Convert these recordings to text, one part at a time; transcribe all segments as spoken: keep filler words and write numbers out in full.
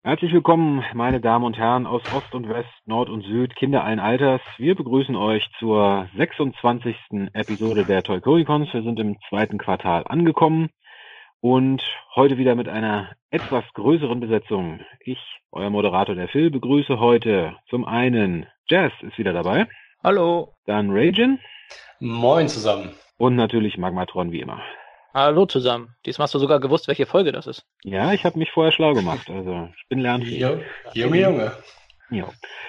Herzlich willkommen, meine Damen und Herren aus Ost und West, Nord und Süd, Kinder allen Alters. Wir begrüßen euch zur sechsundzwanzigsten Episode der Toyconicons. Wir sind im zweiten Quartal angekommen und heute wieder mit einer etwas größeren Besetzung. Ich, euer Moderator der Phil, begrüße heute zum einen Jazz ist wieder dabei. Hallo. Dann Ragin. Moin zusammen. Und natürlich Magmatron wie immer. Hallo zusammen. Diesmal hast du sogar gewusst, welche Folge das ist. Ja, ich habe mich vorher schlau gemacht. Also ich bin lernfähig. Jo, Junge, Junge. Ja.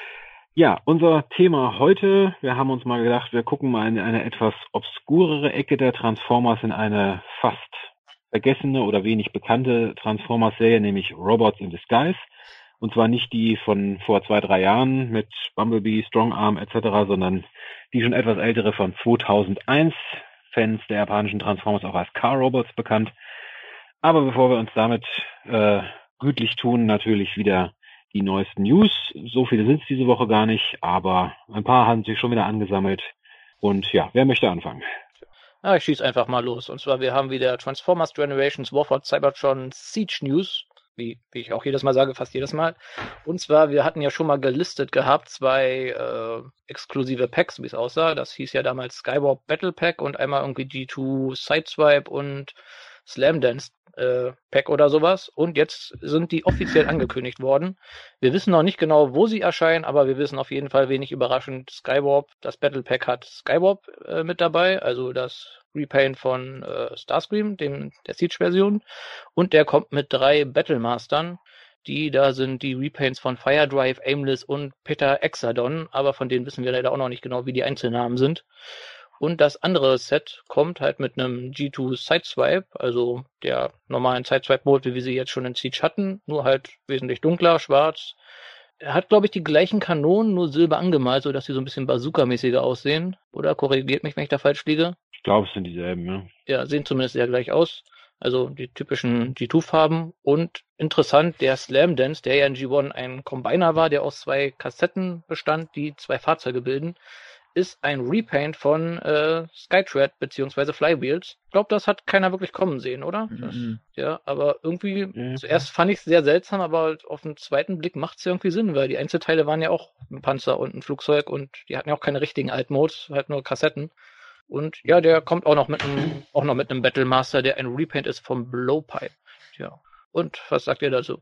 ja, unser Thema heute, wir haben uns mal gedacht, wir gucken mal in eine etwas obskurere Ecke der Transformers, in eine fast vergessene oder wenig bekannte Transformers-Serie, nämlich Robots in Disguise. Und zwar nicht die von vor zwei, drei Jahren mit Bumblebee, Strongarm et cetera, sondern die schon etwas ältere von zweitausendeins. Fans der japanischen Transformers auch als Car-Robots bekannt. Aber bevor wir uns damit äh, gütlich tun, natürlich wieder die neuesten News. So viele sind es diese Woche gar nicht, aber ein paar haben sich schon wieder angesammelt. Und ja, wer möchte anfangen? Ja, ich schieße einfach mal los. Und zwar, wir haben wieder Transformers Generations War for Cybertron Siege News. Wie, wie ich auch jedes Mal sage, fast jedes Mal. Und zwar, wir hatten ja schon mal gelistet gehabt, zwei äh, exklusive Packs, wie es aussah. Das hieß ja damals Skywarp Battle Pack und einmal irgendwie G zwei Sideswipe und Slam Dance äh, Pack oder sowas. Und jetzt sind die offiziell angekündigt worden. Wir wissen noch nicht genau, wo sie erscheinen, aber wir wissen auf jeden Fall, wenig überraschend, Skywarp, das Battle Pack hat Skywarp äh, mit dabei, also das Repaint von äh, Starscream, dem der Siege-Version. Und der kommt mit drei Battlemastern. Die da sind die Repaints von Fire Drive, Aimless und Peter Exadon, aber von denen wissen wir leider auch noch nicht genau, wie die Einzelnamen sind. Und das andere Set kommt halt mit einem G zwei Sideswipe, also der normalen Sideswipe-Mode, wie wir sie jetzt schon in Siege hatten, nur halt wesentlich dunkler, schwarz. Er hat, glaube ich, die gleichen Kanonen, nur silber angemalt, sodass sie so ein bisschen Bazooka-mäßiger aussehen. Oder korrigiert mich, wenn ich da falsch liege? Ich glaube, es sind dieselben, ja. Ja, sehen zumindest sehr gleich aus. Also die typischen G zwei Farben. Und interessant, der Slam Dance, der ja in G eins ein Combiner war, der aus zwei Kassetten bestand, die zwei Fahrzeuge bilden, ist ein Repaint von äh, Skytread bzw. Flywheels. Ich glaube, das hat keiner wirklich kommen sehen, oder? Mhm. Das, ja, aber irgendwie, Mhm. zuerst fand ich es sehr seltsam, aber auf den zweiten Blick macht es ja irgendwie Sinn, weil die Einzelteile waren ja auch ein Panzer und ein Flugzeug und die hatten ja auch keine richtigen Altmodes, halt nur Kassetten. Und ja, der kommt auch noch mit einem, auch noch mit einem Battlemaster, der ein Repaint ist vom Blowpipe. Ja. Und was sagt ihr dazu?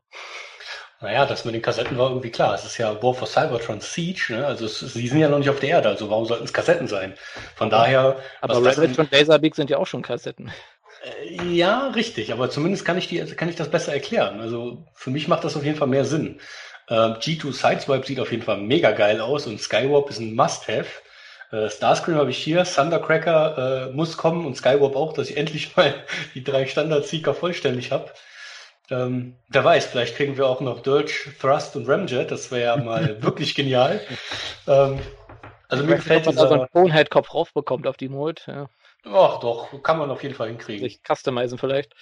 Naja, das mit den Kassetten war irgendwie klar. Es ist ja War for Cybertron Siege, ne? Also es, sie sind ja noch nicht auf der Erde, also warum sollten es Kassetten sein? Von Aber- daher. Aber was das Ravage und Laserbeak sind ja auch schon Kassetten. Äh, Ja, richtig, aber zumindest kann ich die, kann ich das besser erklären. Also für mich macht das auf jeden Fall mehr Sinn. Äh, G zwei Sideswipe sieht auf jeden Fall mega geil aus und Skywarp ist ein Must-Have. Äh, Starscream habe ich hier, Thundercracker äh, muss kommen und Skywarp auch, dass ich endlich mal die drei Standard-Seeker vollständig habe. Ähm, wer weiß, vielleicht kriegen wir auch noch Dirge, Thrust und Ramjet, das wäre ja mal wirklich genial. Ähm, also mir gefällt Ob man da so einen dieser... Bonehead-Kopf raufbekommt auf die Mode. Ja. Ach doch, kann man auf jeden Fall hinkriegen. Sich customizen vielleicht.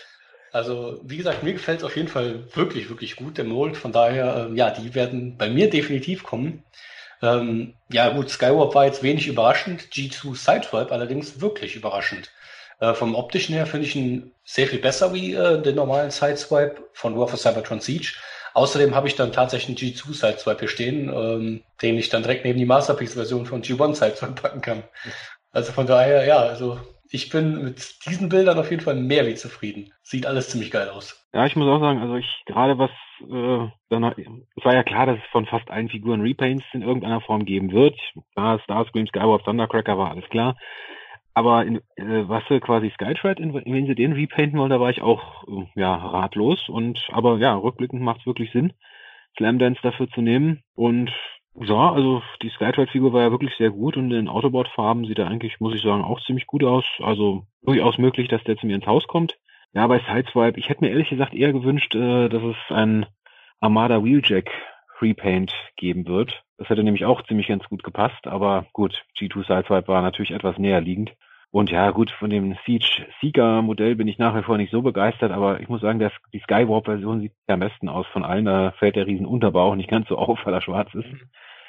Also, wie gesagt, mir gefällt es auf jeden Fall wirklich, wirklich gut, der Mold. Von daher, ähm, ja, die werden bei mir definitiv kommen. Ähm, ja gut, Skywarp war jetzt wenig überraschend, G zwei Sideswipe allerdings wirklich überraschend. Äh, vom optischen her finde ich ihn sehr viel besser wie äh, den normalen Sideswipe von War for Cybertron Siege. Außerdem habe ich dann tatsächlich einen G zwei Sideswipe hier stehen, ähm, den ich dann direkt neben die Masterpiece-Version von G eins Sideswipe packen kann. Also von daher, ja, also ich bin mit diesen Bildern auf jeden Fall mehr wie zufrieden. Sieht alles ziemlich geil aus. Ja, ich muss auch sagen, also ich gerade was, äh, dann, es war ja klar, dass es von fast allen Figuren Repaints in irgendeiner Form geben wird. Klar, Starscream, Skywarp, Thundercracker war alles klar. Aber in, äh, was sie quasi Skytread, in, wenn sie den repainten wollen, da war ich auch äh, ja ratlos. Und aber ja, rückblickend macht es wirklich Sinn, Slam Dance dafür zu nehmen. Und ja, also die Skytread-Figur war ja wirklich sehr gut und in den Autobot-Farben sieht er eigentlich, muss ich sagen, auch ziemlich gut aus. Also durchaus möglich, dass der zu mir ins Haus kommt. Ja, bei Sideswipe, ich hätte mir ehrlich gesagt eher gewünscht, äh, dass es ein Armada Wheeljack Repaint geben wird. Das hätte nämlich auch ziemlich ganz gut gepasst, aber gut, G zwei Sideswipe war natürlich etwas näher liegend. Und ja, gut, von dem Siege Seeker Modell bin ich nach wie vor nicht so begeistert, aber ich muss sagen, der, die Skywarp Version sieht ja am besten aus von allen. Da fällt der riesen Unterbauch nicht ganz so auf, weil er schwarz ist.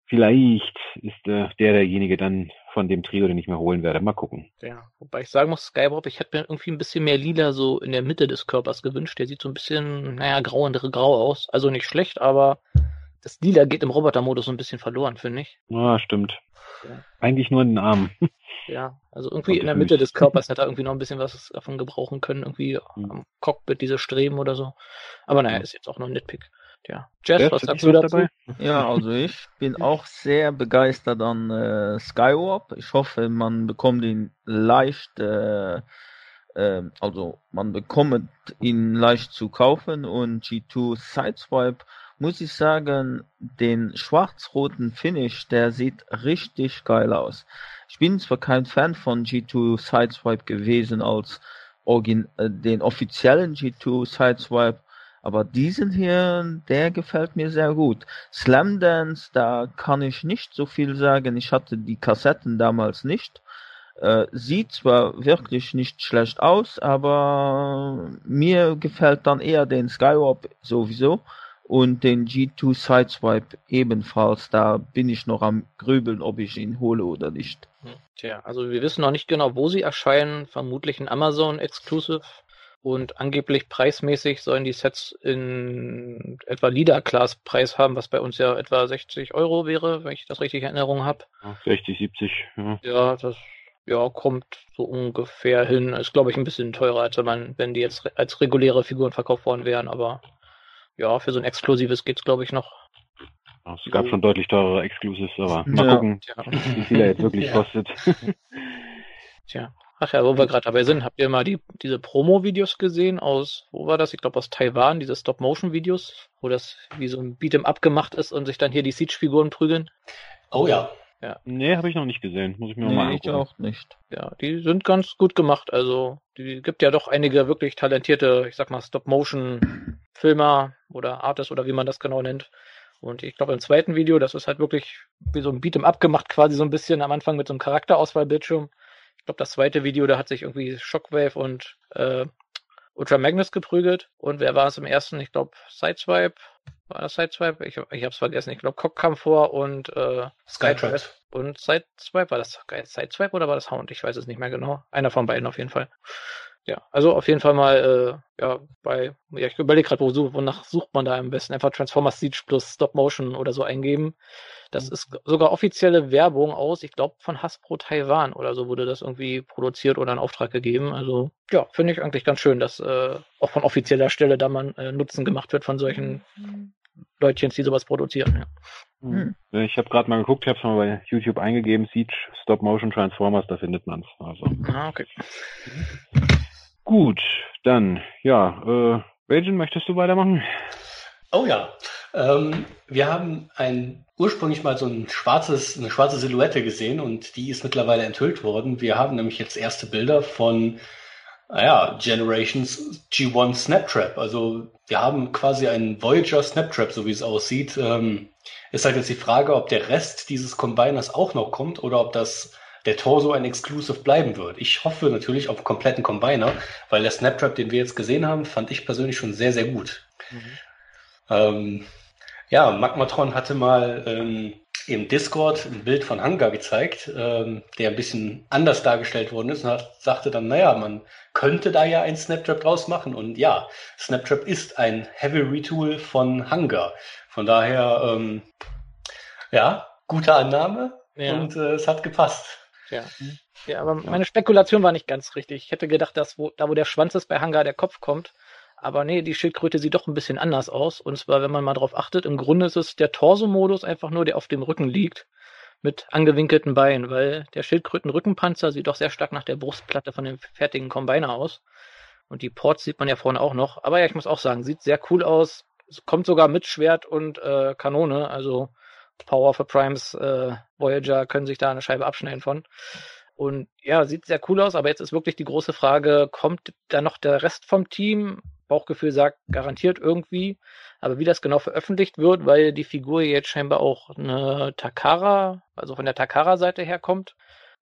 vielleicht ist äh, der derjenige dann von dem Trio, den ich mir holen werde. Mal gucken. Ja, wobei ich sagen muss, Skywarp, ich hätte mir irgendwie ein bisschen mehr Lila so in der Mitte des Körpers gewünscht. Der sieht so ein bisschen, naja, grau und grau aus. Also nicht schlecht, aber das Lila geht im Robotermodus so ein bisschen verloren, finde ich. Ja, stimmt. Ja. Eigentlich nur in den Armen. Ja, also irgendwie Und in der die Mitte Füße. des Körpers hätte er irgendwie noch ein bisschen was davon gebrauchen können. Irgendwie Mhm. am Cockpit diese Streben oder so. Aber naja, Ja. ist jetzt auch nur ein Nitpick. Ja. Jess, Jeff, was für sagst dich du was dazu? dabei? Ja, also ich bin auch sehr begeistert an äh, Skywarp. Ich hoffe, man bekommt ihn leicht, äh, äh, also man bekommt ihn leicht zu kaufen. Und G zwei Sideswipe, muss ich sagen, den schwarz-roten Finish, der sieht richtig geil aus. Ich bin zwar kein Fan von G zwei Sideswipe gewesen als Origin äh, den offiziellen G zwei Sideswipe, aber diesen hier, der gefällt mir sehr gut. Slam Dance, da kann ich nicht so viel sagen. Ich hatte die Kassetten damals nicht. Äh, sieht zwar wirklich nicht schlecht aus, aber mir gefällt dann eher den Skywarp sowieso und den G zwei Sideswipe ebenfalls. Da bin ich noch am Grübeln, ob ich ihn hole oder nicht. Hm, Tja, also wir wissen noch nicht genau, wo sie erscheinen. Vermutlich ein Amazon-Exclusive. Und angeblich preismäßig sollen die Sets in etwa Leader-Class-Preis haben, was bei uns ja etwa sechzig Euro wäre, wenn ich das richtig in Erinnerung habe. sechzig, siebzig. Ja. Ja, das ja, kommt so ungefähr hin. Ist, glaube ich, ein bisschen teurer, als wenn man, wenn die jetzt re- als reguläre Figuren verkauft worden wären. Aber ja, für so ein Exklusives geht's, glaube ich, noch. Es gab schon deutlich teurere Exclusives, aber mal Ja. gucken, Tja, wie viel er jetzt wirklich Ja. kostet. tja. Ach ja, wo wir gerade dabei sind, habt ihr mal die, diese Promo-Videos gesehen aus, wo war das? Ich glaube aus Taiwan, diese Stop-Motion-Videos, wo das wie so ein Beat'em-up gemacht ist und sich dann hier die Siege-Figuren prügeln. Oh ja. Nee, habe ich noch nicht gesehen. Muss ich mir noch mal Nee, ich angucken. auch nicht. Ja, die sind ganz gut gemacht. Also, die gibt ja doch einige wirklich talentierte, ich sag mal, Stop-Motion-Filmer oder Artists oder wie man das genau nennt. Und ich glaube, im zweiten Video, das ist halt wirklich wie so ein Beat'em-up gemacht, quasi so ein bisschen am Anfang mit so einem Charakterauswahlbildschirm. Ich glaube, das zweite Video, da hat sich irgendwie Shockwave und äh, Ultra Magnus geprügelt. Und wer war es im ersten? Ich glaube, Sideswipe. War das Sideswipe? Ich, ich hab's vergessen. Ich glaube, Cock kam vor und äh, Skytrap. und Sideswipe. War das Sideswipe oder war das Hound? Ich weiß es nicht mehr genau. Einer von beiden auf jeden Fall. Ja, also auf jeden Fall mal, äh, ja, bei, ja, ich überlege gerade, wo, such- wonach sucht man da am besten? Einfach Transformers Siege plus Stop Motion oder so eingeben. Das ist sogar offizielle Werbung aus, ich glaube, von Hasbro Taiwan oder so wurde das irgendwie produziert oder in Auftrag gegeben. Also, ja, finde ich eigentlich ganz schön, dass äh, auch von offizieller Stelle da mal äh, Nutzen gemacht wird von solchen Leutchens, die sowas produzieren. Ja. Hm. Ja, Ich habe gerade mal geguckt, ich habe es mal bei YouTube eingegeben, Siege, Stop Motion Transformers, da findet man's. Also Ah, okay. gut, dann, ja, äh, Ragin, möchtest du weitermachen? Oh ja. Ähm, wir haben ein ursprünglich mal so ein schwarzes, eine schwarze Silhouette gesehen und die ist mittlerweile enthüllt worden. Wir haben nämlich jetzt erste Bilder von, naja, Generations G eins Snaptrap. Also wir haben quasi einen Voyager Snaptrap, so wie es aussieht. Ähm, ist halt jetzt die Frage, ob der Rest dieses Combiners auch noch kommt oder ob das der Torso ein Exclusive bleiben wird. Ich hoffe natürlich auf einen kompletten Combiner, weil der Snaptrap, den wir jetzt gesehen haben, fand ich persönlich schon sehr, sehr gut. Ähm, ja, Magmatron hatte mal ähm, im Discord ein Bild von Hangar gezeigt, ähm, der ein bisschen anders dargestellt worden ist und hat, sagte dann, naja, man könnte da ja ein Snaptrap draus machen. Und ja, Snaptrap ist ein Heavy Retool von Hangar. Von daher, ähm, ja, gute Annahme Ja. und äh, es hat gepasst. Ja. Ja, aber meine Spekulation war nicht ganz richtig. Ich hätte gedacht, dass wo, da wo der Schwanz ist bei Hangar der Kopf kommt. Aber nee, die Schildkröte sieht doch ein bisschen anders aus. Und zwar, wenn man mal drauf achtet, im Grunde ist es der Torso-Modus einfach nur, der auf dem Rücken liegt. Mit angewinkelten Beinen, weil der Schildkröten-Rückenpanzer sieht doch sehr stark nach der Brustplatte von dem fertigen Combiner aus. Und die Ports sieht man ja vorne auch noch. Aber ja, ich muss auch sagen, sieht sehr cool aus. Es kommt sogar mit Schwert und äh, Kanone. Also Power for Primes äh, Voyager können sich da eine Scheibe abschneiden von. Und ja, sieht sehr cool aus, aber jetzt ist wirklich die große Frage, kommt da noch der Rest vom Team? Bauchgefühl sagt garantiert irgendwie, aber wie das genau veröffentlicht wird, weil die Figur jetzt scheinbar auch eine Takara, also von der Takara-Seite herkommt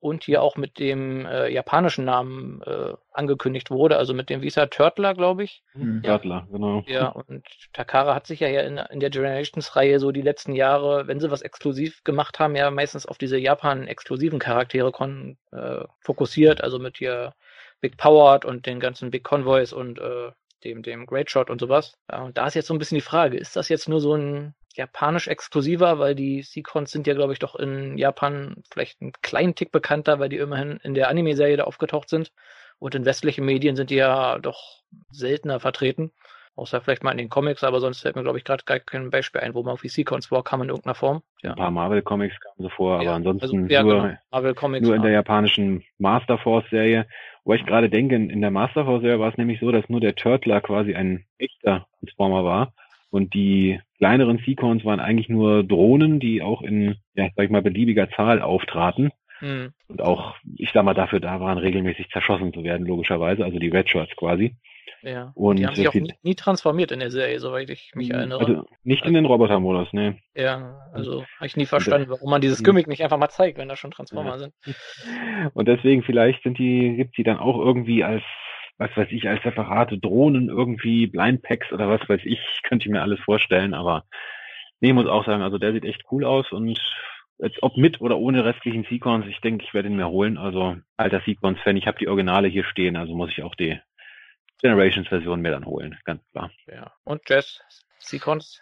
und hier auch mit dem äh, japanischen Namen äh, angekündigt wurde, also mit dem Visa Turtler, glaube ich. Mhm. Ja. Turtler, genau. Ja, und Takara hat sich ja hier in, in der Generations-Reihe so die letzten Jahre, wenn sie was exklusiv gemacht haben, ja meistens auf diese Japan-exklusiven Charaktere kon, äh, fokussiert, also mit hier Big Powered und den ganzen Big Convoys und äh, dem, dem Great Shot und sowas. Ja, und da ist jetzt so ein bisschen die Frage, ist das jetzt nur so ein japanisch exklusiver, weil die Seacons sind ja, glaube ich, doch in Japan vielleicht einen kleinen Tick bekannter, weil die immerhin in der Anime-Serie da aufgetaucht sind. Und in westlichen Medien sind die ja doch seltener vertreten. Außer vielleicht mal in den Comics, aber sonst fällt mir, glaube ich, gerade gar kein Beispiel ein, wo man auf die Seacons vorkam in irgendeiner Form. Ja. Ein paar Marvel-Comics kamen so vor, Ja, aber ansonsten also, ja, nur, genau. Marvel Comics, nur in der ja. japanischen Master Force-Serie. Wo ich gerade denke, in der Master Force-Serie war es nämlich so, dass nur der Turtler quasi ein echter Transformer war. Und die kleineren Seacons waren eigentlich nur Drohnen, die auch in, ja, sag ich mal, beliebiger Zahl auftraten. Hm. Und auch, ich sag mal, dafür da waren, regelmäßig zerschossen zu werden, logischerweise, also die Red Shirts quasi. Ja. Und die haben sich das auch sieht- nie, nie transformiert in der Serie, soweit ich mich erinnere. Also nicht in den Robotermodus, ne. Ja, also habe ich nie verstanden, warum man dieses Hm. Gimmick nicht einfach mal zeigt, wenn da schon Transformer Ja. sind. Und deswegen vielleicht sind die, gibt's die dann auch irgendwie als, was weiß ich, als separate Drohnen irgendwie, Blindpacks oder was weiß ich, könnte ich mir alles vorstellen, aber nee, muss auch sagen, also der sieht echt cool aus und jetzt ob mit oder ohne restlichen Seacons, ich denke, ich werde ihn mir holen, also alter Seacons-Fan, ich habe die Originale hier stehen, also muss ich auch die Generations-Version mir dann holen, ganz klar. Ja. Und Jess, Seacons?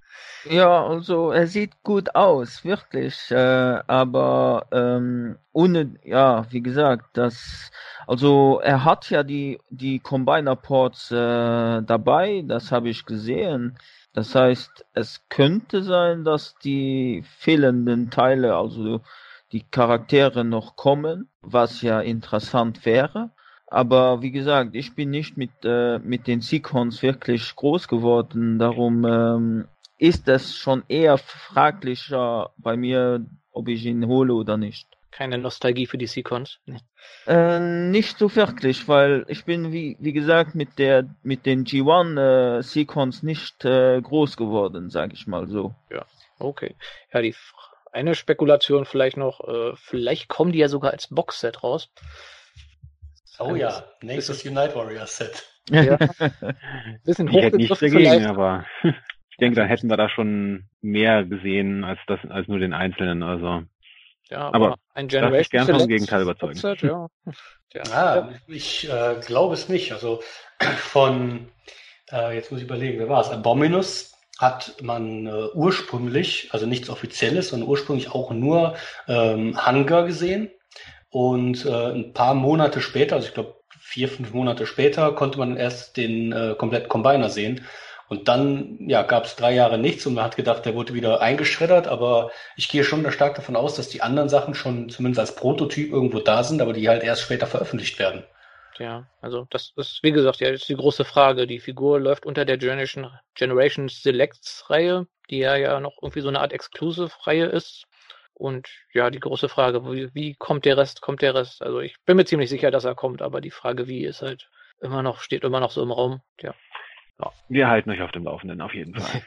Ja, also er sieht gut aus, wirklich, äh, aber ähm, ohne, ja, wie gesagt, das, also er hat ja die die Combiner Ports äh, dabei, das habe ich gesehen. Das heißt, es könnte sein, dass die fehlenden Teile, also die Charaktere noch kommen, was ja interessant wäre. Aber wie gesagt, ich bin nicht mit äh, mit den Seacons wirklich groß geworden, darum ähm, ist es schon eher fraglicher bei mir, ob ich ihn hole oder nicht. Keine Nostalgie für die Seacons? Nee. Äh, nicht so wirklich, weil ich bin wie wie gesagt mit der mit den G eins äh, Seacons nicht äh, groß geworden, sage ich mal so. Okay. Ja, die F- eine Spekulation vielleicht noch, äh, vielleicht kommen die ja sogar als Boxset raus. Oh ja, nächstes Unite Warriors Set. Ja. Bisschen Ich hätte nichts hochgegriffen dagegen, vielleicht. aber ich denke, da hätten wir da schon mehr gesehen als das, als nur den Einzelnen, also Ja, aber aber ein darf ich gern vom Generation Gegenteil überzeugen. Boxset, ja. Ja. Ah, ich äh, glaube es nicht. Also von, äh, jetzt muss ich überlegen, wer war es? Abominus hat man äh, ursprünglich, also nichts Offizielles, sondern ursprünglich auch nur ähm, Hunger gesehen. Und äh, ein paar Monate später, also ich glaube vier, fünf Monate später, konnte man erst den äh, kompletten Combiner sehen. Und dann ja, gab es drei Jahre nichts und man hat gedacht, der wurde wieder eingeschreddert. Aber ich gehe schon stark davon aus, dass die anderen Sachen schon zumindest als Prototyp irgendwo da sind, aber die halt erst später veröffentlicht werden. Ja, also das ist, wie gesagt, ja, das ist die große Frage. Die Figur läuft unter der Generation, Generation Selects Reihe, die ja ja noch irgendwie so eine Art Exclusive-Reihe ist. Und ja, die große Frage, wie, wie kommt der Rest, kommt der Rest? Also ich bin mir ziemlich sicher, dass er kommt, aber die Frage, wie, ist halt immer noch, steht immer noch so im Raum. Ja. Ja, wir halten euch auf dem Laufenden, auf jeden Fall.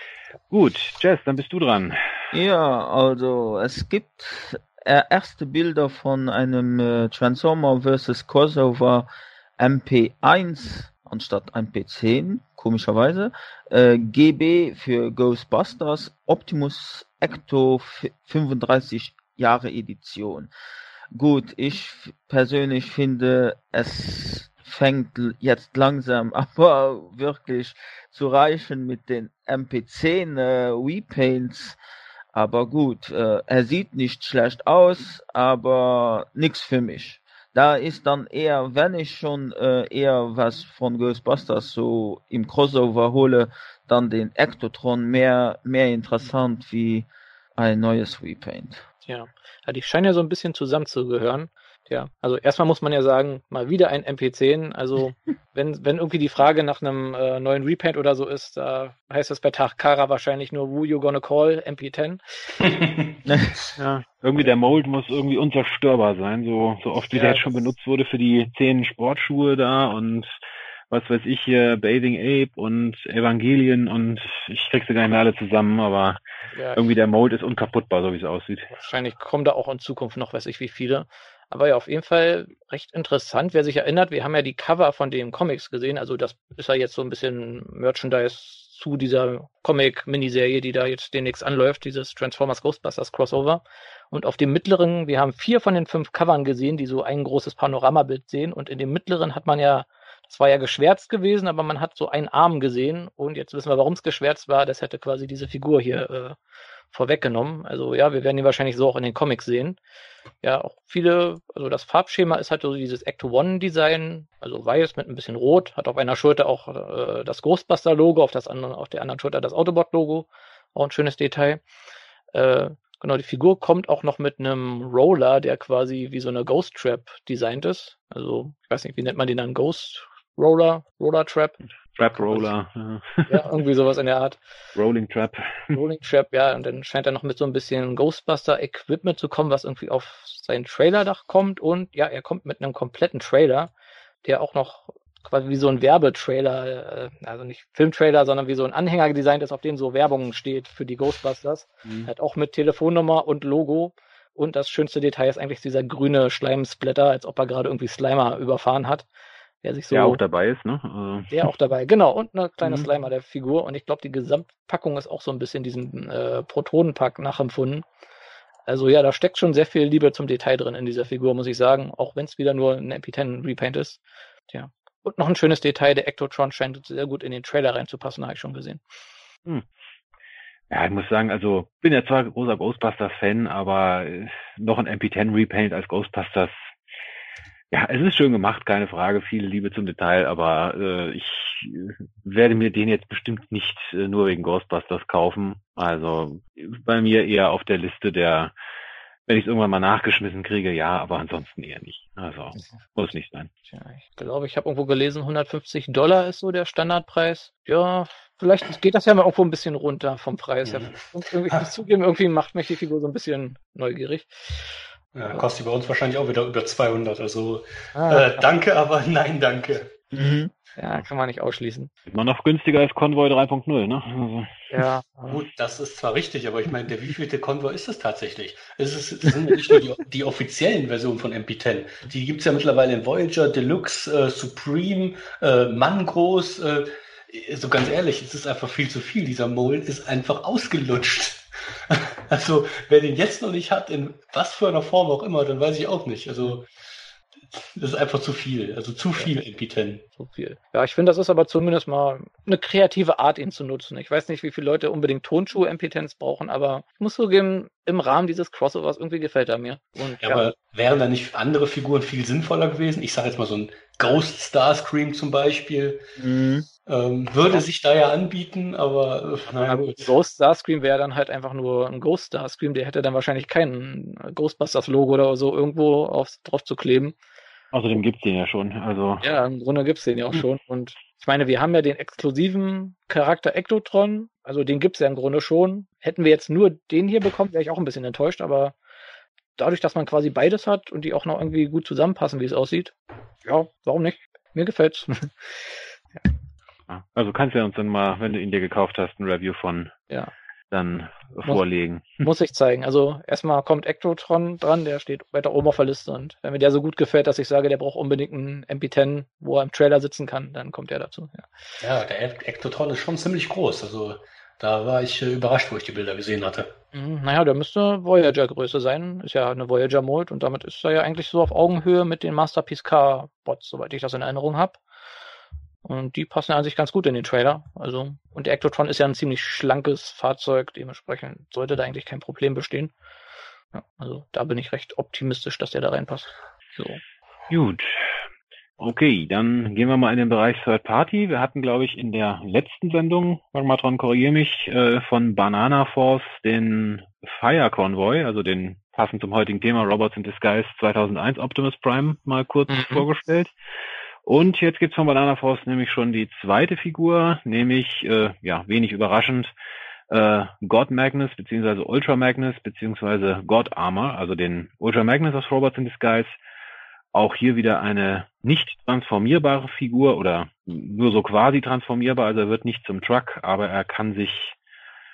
Gut, Jess, dann bist du dran. Ja, also es gibt äh, erste Bilder von einem äh, Transformer versus. Crossover M P eins anstatt M P zehn, komischerweise. Äh, G B für Ghostbusters, Optimus Ecto fünfunddreißig Jahre Edition. Gut, ich persönlich finde, es fängt jetzt langsam aber wirklich zu reichen mit den M P zehn äh, Repaints. Aber gut, äh, er sieht nicht schlecht aus, aber nix für mich. Da ist dann eher, wenn ich schon äh, eher was von Ghostbusters so im Crossover hole, dann den Ectotron mehr mehr interessant wie ein neues Repaint. Ja, ja, die scheinen ja so ein bisschen zusammenzugehören. Ja, also erstmal muss man ja sagen, mal wieder ein M P zehn. Also wenn wenn irgendwie die Frage nach einem äh, neuen Repaint oder so ist, da heißt das bei Takara wahrscheinlich nur Who you gonna call M P zehn. Ja, irgendwie der Mold muss irgendwie unzerstörbar sein, so so oft wie Ja, der jetzt schon das- benutzt wurde für die zehn Sportschuhe da und was weiß ich hier, Bathing Ape und Evangelien und ich krieg sie gar nicht mehr alle zusammen, aber ja, irgendwie der Mold ist unkaputtbar, so wie es aussieht. Wahrscheinlich kommen da auch in Zukunft noch, weiß ich wie viele. Aber ja, auf jeden Fall recht interessant. Wer sich erinnert, wir haben ja die Cover von den Comics gesehen. Also das ist ja jetzt so ein bisschen Merchandise zu dieser Comic-Miniserie, die da jetzt demnächst anläuft, dieses Transformers Ghostbusters Crossover. Und auf dem mittleren, wir haben vier von den fünf Covern gesehen, die so ein großes Panoramabild sehen. Und in dem mittleren hat man ja, das war ja geschwärzt gewesen, aber man hat so einen Arm gesehen. Und jetzt wissen wir, warum es geschwärzt war. Das hätte quasi diese Figur hier äh, vorweggenommen. Also ja, wir werden ihn wahrscheinlich so auch in den Comics sehen. Ja, auch viele, also das Farbschema ist halt so dieses Ecto One Design, also weiß mit ein bisschen rot, hat auf einer Schulter auch äh, das Ghostbuster-Logo, auf, das andere, auf der anderen Schulter das Autobot-Logo, auch ein schönes Detail. Äh, genau, die Figur kommt auch noch mit einem Roller, der quasi wie so eine Ghost Trap designt ist. Also, ich weiß nicht, wie nennt man den dann? Ghost Roller? Roller Trap? Trap Roller. Ja. Ja, irgendwie sowas in der Art. Rolling Trap. Rolling Trap, ja, und dann scheint er noch mit so ein bisschen Ghostbuster-Equipment zu kommen, was irgendwie auf sein Trailerdach kommt. Und ja, er kommt mit einem kompletten Trailer, der auch noch quasi wie so ein Werbetrailer, also nicht Filmtrailer, sondern wie so ein Anhänger designt ist, auf dem so Werbung steht für die Ghostbusters. Mhm. Hat auch mit Telefonnummer und Logo. Und das schönste Detail ist eigentlich dieser grüne Schleimsplatter, als ob er gerade irgendwie Slimer überfahren hat. Der sich so. Der auch dabei ist, ne? Also. Der auch dabei, genau. Und eine kleine Mhm. Slimer der Figur. Und ich glaube, die Gesamtpackung ist auch so ein bisschen diesem äh, Protonenpack nachempfunden. Also ja, da steckt schon sehr viel Liebe zum Detail drin in dieser Figur, muss ich sagen. Auch wenn es wieder nur ein M P zehn Repaint ist. Tja. Und noch ein schönes Detail, der Ectotron scheint sehr gut in den Trailer reinzupassen, habe ich schon gesehen. Hm. Ja, ich muss sagen, also bin ja zwar großer Ghostbusters-Fan, aber äh, noch ein M P zehn Repaint als Ghostbusters. Ja, es ist schön gemacht, keine Frage, viel Liebe zum Detail, aber äh, ich werde mir den jetzt bestimmt nicht äh, nur wegen Ghostbusters kaufen. Also bei mir eher auf der Liste der, wenn ich es irgendwann mal nachgeschmissen kriege, ja, aber ansonsten eher nicht. Also muss nicht sein. Tja, ich glaube, ich habe irgendwo gelesen, hundertfünfzig Dollar ist so der Standardpreis. Ja, vielleicht geht das ja mal irgendwo ein bisschen runter vom Preis her. Und irgendwie, ich muss zugeben, irgendwie macht mich die Figur so ein bisschen neugierig. Ja, kostet bei uns wahrscheinlich auch wieder über zweihundert. Also Ah, äh, danke, aber nein, danke. Mhm. Ja, kann man nicht ausschließen. Immer noch günstiger als Convoy drei Punkt null, ne? Also, Ja, Gut, das ist zwar richtig, aber ich meine, der wievielte Konvoi ist es tatsächlich? Es, ist, es sind ja nicht nur die, die offiziellen Versionen von M P zehn. Die gibt's ja mittlerweile in Voyager, Deluxe, äh, Supreme, äh, Mann groß. Äh, so ganz ehrlich, es ist einfach viel zu viel. Dieser Mold ist einfach ausgelutscht. Also, wer den jetzt noch nicht hat, in was für einer Form auch immer, dann weiß ich auch nicht. Also, das ist einfach zu viel. Also zu viel M P zehn. so viel. Ja, ich finde, das ist aber zumindest mal eine kreative Art, ihn zu nutzen. Ich weiß nicht, wie viele Leute unbedingt Tonschuh-M P zehns brauchen, aber ich muss zugeben, im Rahmen dieses Crossovers irgendwie gefällt er mir. Und, Ja, ja, aber wären da nicht andere Figuren viel sinnvoller gewesen? Ich sage jetzt mal so ein Ghost Starscream zum Beispiel. Mhm. Ähm, würde sich da ja anbieten, aber äh, naja, aber gut. Ghost Starscream wäre dann halt einfach nur ein Ghost Starscream, der hätte dann wahrscheinlich kein Ghostbusters-Logo oder so irgendwo aufs, drauf zu kleben. außerdem gibt's den ja schon. Also Ja, im Grunde gibt's den ja auch schon. Und ich meine, wir haben ja den exklusiven Charakter Ectotron, also den gibt's ja im Grunde schon. Hätten wir jetzt nur den hier bekommen, wäre ich auch ein bisschen enttäuscht, aber dadurch, dass man quasi beides hat und die auch noch irgendwie gut zusammenpassen, wie es aussieht, ja, warum nicht? Mir gefällt's. ja. Also kannst du ja uns dann mal, wenn du ihn dir gekauft hast, ein Review von Ja. dann vorlegen. Muss ich zeigen. Also erstmal kommt Ectotron dran, der steht weiter oben auf der Liste und wenn mir der so gut gefällt, dass ich sage, der braucht unbedingt einen M P zehn, wo er im Trailer sitzen kann, dann kommt er dazu. Ja, Ja, der Ec- Ectotron ist schon ziemlich groß. Also da war ich äh, überrascht, wo ich die Bilder gesehen hatte. Mhm, naja, der müsste Voyager-Größe sein. Ist ja eine Voyager-Mold und damit ist er ja eigentlich so auf Augenhöhe mit den Masterpiece K-Bots, soweit ich das in Erinnerung habe. Und die passen an sich ganz gut in den Trailer. Also, und der Ectotron ist ja ein ziemlich schlankes Fahrzeug, dementsprechend sollte da eigentlich kein Problem bestehen. Ja, also da bin ich recht optimistisch, dass der da reinpasst. So. Gut. Okay, dann gehen wir mal in den Bereich Third Party. Wir hatten, glaube ich, in der letzten Sendung, warte mal dran, korrigiere mich, äh, von Banana Force den Fire Convoy, also den passend zum heutigen Thema Robots in Disguise zweitausendeins Optimus Prime mal kurz Mhm. vorgestellt. Und jetzt gibt's von Banana Force nämlich schon die zweite Figur, nämlich, äh, ja, wenig überraschend, äh, God Magnus beziehungsweise Ultra Magnus beziehungsweise God Armor, also den Ultra Magnus aus Robots in Disguise. Auch hier wieder eine nicht transformierbare Figur oder nur so quasi transformierbar, also er wird nicht zum Truck, aber er kann sich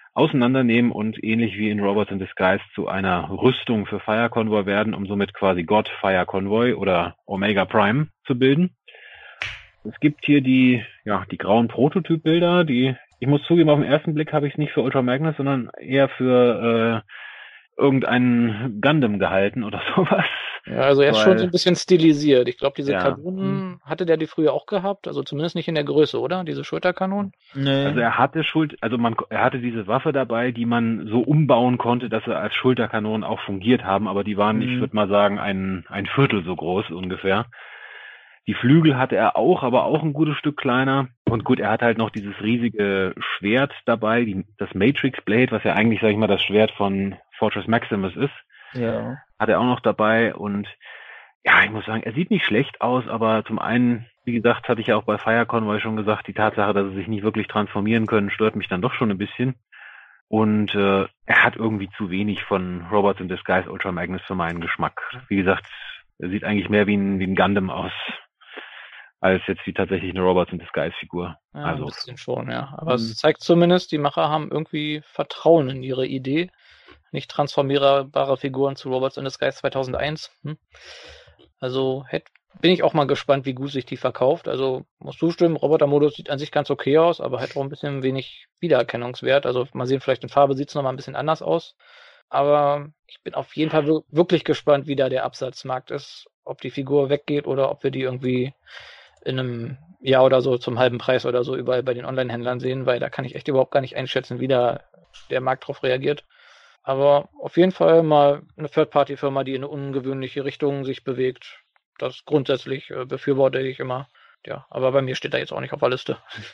auseinandernehmen und ähnlich wie in Robots in Disguise zu einer Rüstung für Fire Convoy werden, um somit quasi God Fire Convoy oder Omega Prime zu bilden. Es gibt hier die, ja, die grauen Prototypbilder, die, ich muss zugeben, auf den ersten Blick habe ich es nicht für Ultra Magnus, sondern eher für äh, irgendeinen Gundam gehalten oder sowas. Ja, also er ist Weil, schon so ein bisschen stilisiert. Ich glaube, diese ja. Kanonen hatte der die früher auch gehabt, also zumindest nicht in der Größe, oder? Diese Schulterkanonen? Nee. Also er hatte Schuld, also man, er hatte diese Waffe dabei, die man so umbauen konnte, dass sie als Schulterkanonen auch fungiert haben, aber die waren, Mhm. ich würde mal sagen, ein, ein Viertel so groß ungefähr. Die Flügel hatte er auch, aber auch ein gutes Stück kleiner. Und gut, er hat halt noch dieses riesige Schwert dabei, die, das Matrix Blade, was ja eigentlich, sag ich mal, das Schwert von Fortress Maximus ist. Ja. Hat er auch noch dabei. Und ja, ich muss sagen, er sieht nicht schlecht aus, aber zum einen, wie gesagt, hatte ich ja auch bei Fire Convoy schon gesagt, die Tatsache, dass sie sich nicht wirklich transformieren können, stört mich dann doch schon ein bisschen. Und äh, er hat irgendwie zu wenig von Robots in Disguise Ultra Magnus für meinen Geschmack. Wie gesagt, er sieht eigentlich mehr wie ein, wie ein Gundam aus, als jetzt wie tatsächlich eine Robots in Disguise Figur. Ja, Also, ein bisschen schon, ja. Aber Mhm. es zeigt zumindest, die Macher haben irgendwie Vertrauen in ihre Idee. Nicht transformierbare Figuren zu Robots in Disguise zweitausendeins. Hm. Also hätt, bin ich auch mal gespannt, wie gut sich die verkauft. Also muss zustimmen, Roboter-Modus sieht an sich ganz okay aus, aber hat auch ein bisschen wenig Wiedererkennungswert. Also mal sehen, vielleicht in Farbe sieht es nochmal ein bisschen anders aus. Aber ich bin auf jeden Fall wir- wirklich gespannt, wie da der Absatzmarkt ist. Ob die Figur weggeht oder ob wir die irgendwie in einem Jahr oder so zum halben Preis oder so überall bei den Online-Händlern sehen, weil da kann ich echt überhaupt gar nicht einschätzen, wie da der Markt drauf reagiert. Aber auf jeden Fall mal eine Third-Party-Firma, die in eine ungewöhnliche Richtung sich bewegt. Das grundsätzlich äh, befürworte ich immer. Ja, aber bei mir steht da jetzt auch nicht auf der Liste.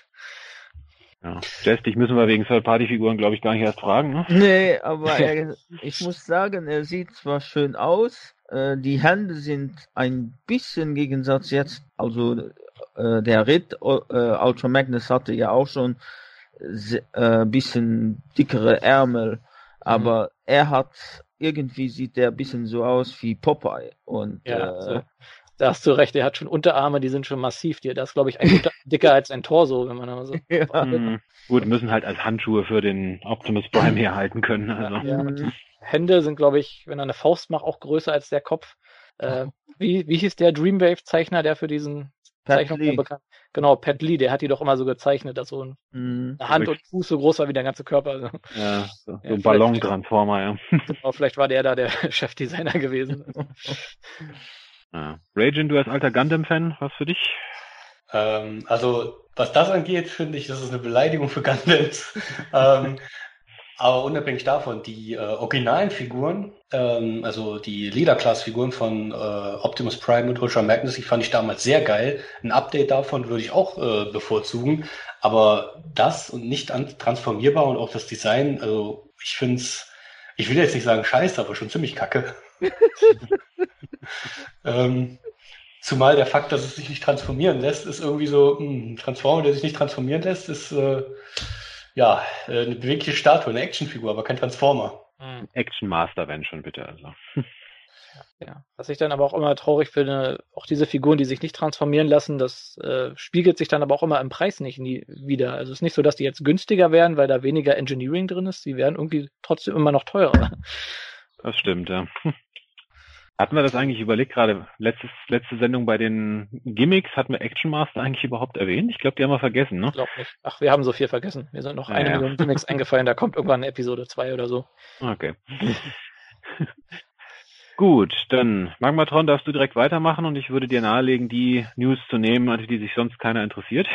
ja. Jess, dich müssen wir wegen Third-Party-Figuren, glaube ich, gar nicht erst fragen, ne? Nee, aber er, ich muss sagen, er sieht zwar schön aus, äh, die Hände sind ein bisschen im Gegensatz jetzt, also äh, der Red äh, Ultra Magnus hatte ja auch schon ein äh, bisschen dickere Ärmel, aber mhm. er hat, irgendwie sieht der ein bisschen so aus wie Popeye und Ja, äh, so. Da hast du recht, er hat schon Unterarme, die sind schon massiv. Da ist, glaube ich, ein Unterarm dicker als ein Torso, wenn man da so. Ja. Mhm. Gut, müssen halt als Handschuhe für den Optimus Prime herhalten können. Also. Ja, und die Hände sind, glaube ich, wenn er eine Faust macht, auch größer als der Kopf. Äh, wie, wie hieß der Dreamwave-Zeichner, der für diesen Zeichnung bekannt? Genau, Pat Lee, der hat die doch immer so gezeichnet, dass so ein, mhm. eine Hand und Fuß so groß war wie der ganze Körper. Also. Ja, so, so Ja, ein Ballon-Transformer, ja. Genau, vielleicht war der da der Chefdesigner gewesen. Ja. Ragin, du als alter Gundam-Fan, was für dich? Ähm, also, was das angeht, finde ich, das ist eine Beleidigung für Gundams. ähm, aber unabhängig davon, die äh, originalen Figuren, ähm, also die Leader-Class-Figuren von äh, Optimus Prime und Ultra Magnus, die fand ich damals sehr geil. Ein Update davon würde ich auch äh, bevorzugen. Aber das und nicht an- transformierbar und auch das Design, also ich finde es, ich will jetzt nicht sagen scheiße, aber schon ziemlich kacke. ähm, zumal der Fakt, dass es sich nicht transformieren lässt, ist irgendwie so, mh, ein Transformer, der sich nicht transformieren lässt, ist äh, ja eine bewegliche Statue, eine Actionfigur, aber kein Transformer. Mhm. Action Master, wenn schon, bitte. Also. Ja, was ich dann aber auch immer traurig finde, auch diese Figuren, die sich nicht transformieren lassen, das äh, spiegelt sich dann aber auch immer im Preis nicht nie wieder. Also es ist nicht so, dass die jetzt günstiger werden, weil da weniger Engineering drin ist, die werden irgendwie trotzdem immer noch teurer. Das stimmt, ja. Hatten wir das eigentlich überlegt, gerade letztes, letzte Sendung bei den Gimmicks, hatten wir Action Master eigentlich überhaupt erwähnt? Ich glaube, die haben wir vergessen, ne? Ich glaube nicht. Ach, wir haben so viel vergessen. Mir sind noch Ja, eine ja. Million Gimmicks eingefallen, da kommt irgendwann eine Episode zwei oder so. Okay. Gut, dann Magmatron, darfst du direkt weitermachen und ich würde dir nahelegen, die News zu nehmen, an die sich sonst keiner interessiert.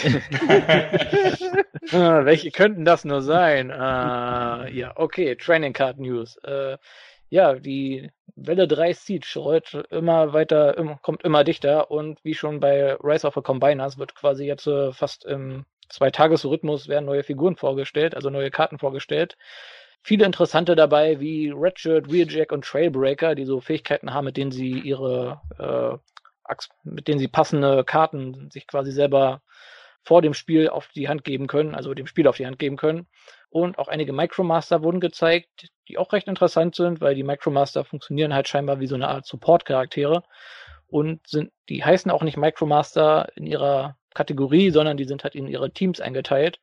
ah, welche könnten das nur sein? Ah, ja, okay, Training Card News. Äh, ja, die Welle drei Siege rollt immer weiter, im, kommt immer dichter und wie schon bei Rise of the Combiners wird quasi jetzt äh, fast im Zwei-Tages-Rhythmus werden neue Figuren vorgestellt, also neue Karten vorgestellt. Viele interessante dabei, wie Redshirt, Wheeljack und Trailbreaker, die so Fähigkeiten haben, mit denen sie ihre, äh, mit denen sie passende Karten sich quasi selber vor dem Spiel auf die Hand geben können, also dem Spiel auf die Hand geben können. Und auch einige Micromaster wurden gezeigt, die auch recht interessant sind, weil die Micromaster funktionieren halt scheinbar wie so eine Art Support-Charaktere und sind, die heißen auch nicht Micromaster in ihrer Kategorie, sondern die sind halt in ihre Teams eingeteilt.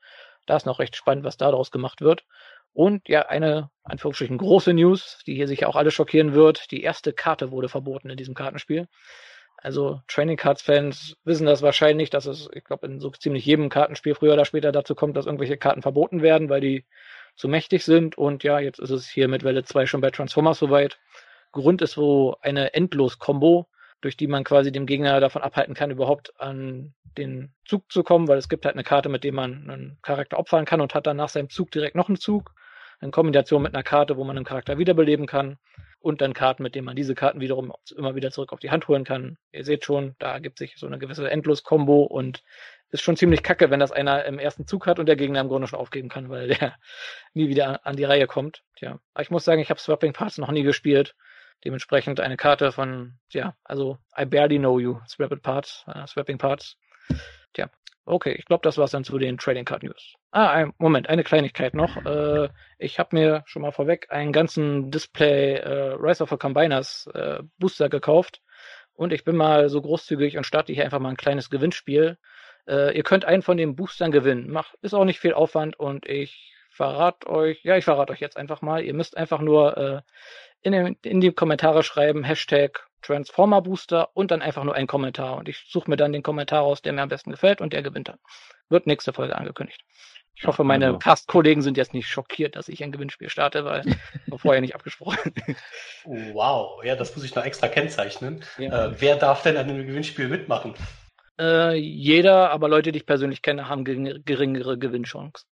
da ist noch recht spannend, was daraus gemacht wird. Und ja, eine, Anführungsstrichen, große News, die hier sicher auch alle schockieren wird. Die erste Karte wurde verboten in diesem Kartenspiel. Also Trading Cards Fans wissen das wahrscheinlich, dass es, ich glaube, in so ziemlich jedem Kartenspiel früher oder später dazu kommt, dass irgendwelche Karten verboten werden, weil die zu mächtig sind. Und ja, jetzt ist es hier mit Welle zwei schon bei Transformers soweit. Grund ist so eine Endlos-Kombo, durch die man quasi dem Gegner davon abhalten kann, überhaupt an den Zug zu kommen, weil es gibt halt eine Karte, mit der man einen Charakter opfern kann und hat dann nach seinem Zug direkt noch einen Zug. In Kombination mit einer Karte, wo man einen Charakter wiederbeleben kann. Und dann Karten, mit denen man diese Karten wiederum immer wieder zurück auf die Hand holen kann. Ihr seht schon, da ergibt sich so eine gewisse Endlos-Kombo und ist schon ziemlich kacke, wenn das einer im ersten Zug hat und der Gegner im Grunde schon aufgeben kann, weil der nie wieder an die Reihe kommt. Tja, aber ich muss sagen, ich habe Swapping Parts noch nie gespielt. Dementsprechend eine Karte von, ja, also I barely know you, Swapping Parts, uh, Swapping Parts. Tja, okay, ich glaube, das war's dann zu den Trading Card News. Ah, ein, Moment, eine Kleinigkeit noch. Äh, ich habe mir schon mal vorweg einen ganzen Display äh, Rise of the Combiners äh, Booster gekauft und ich bin mal so großzügig und starte hier einfach mal ein kleines Gewinnspiel. Äh, ihr könnt einen von den Boostern gewinnen. Macht, ist auch nicht viel Aufwand und ich verrate euch, ja, ich verrate euch jetzt einfach mal. Ihr müsst einfach nur äh, in, den, in die Kommentare schreiben, Hashtag Transformer Booster und dann einfach nur einen Kommentar. Und ich suche mir dann den Kommentar raus, der mir am besten gefällt und der gewinnt dann. Wird nächste Folge angekündigt. Ich hoffe, meine also. Cast-Kollegen sind jetzt nicht schockiert, dass ich ein Gewinnspiel starte, weil wir vorher nicht abgesprochen. Wow, ja, das muss ich noch extra kennzeichnen. Ja. Äh, wer darf denn an einem Gewinnspiel mitmachen? Äh, jeder, aber Leute, die ich persönlich kenne, haben ge- geringere Gewinnchancen.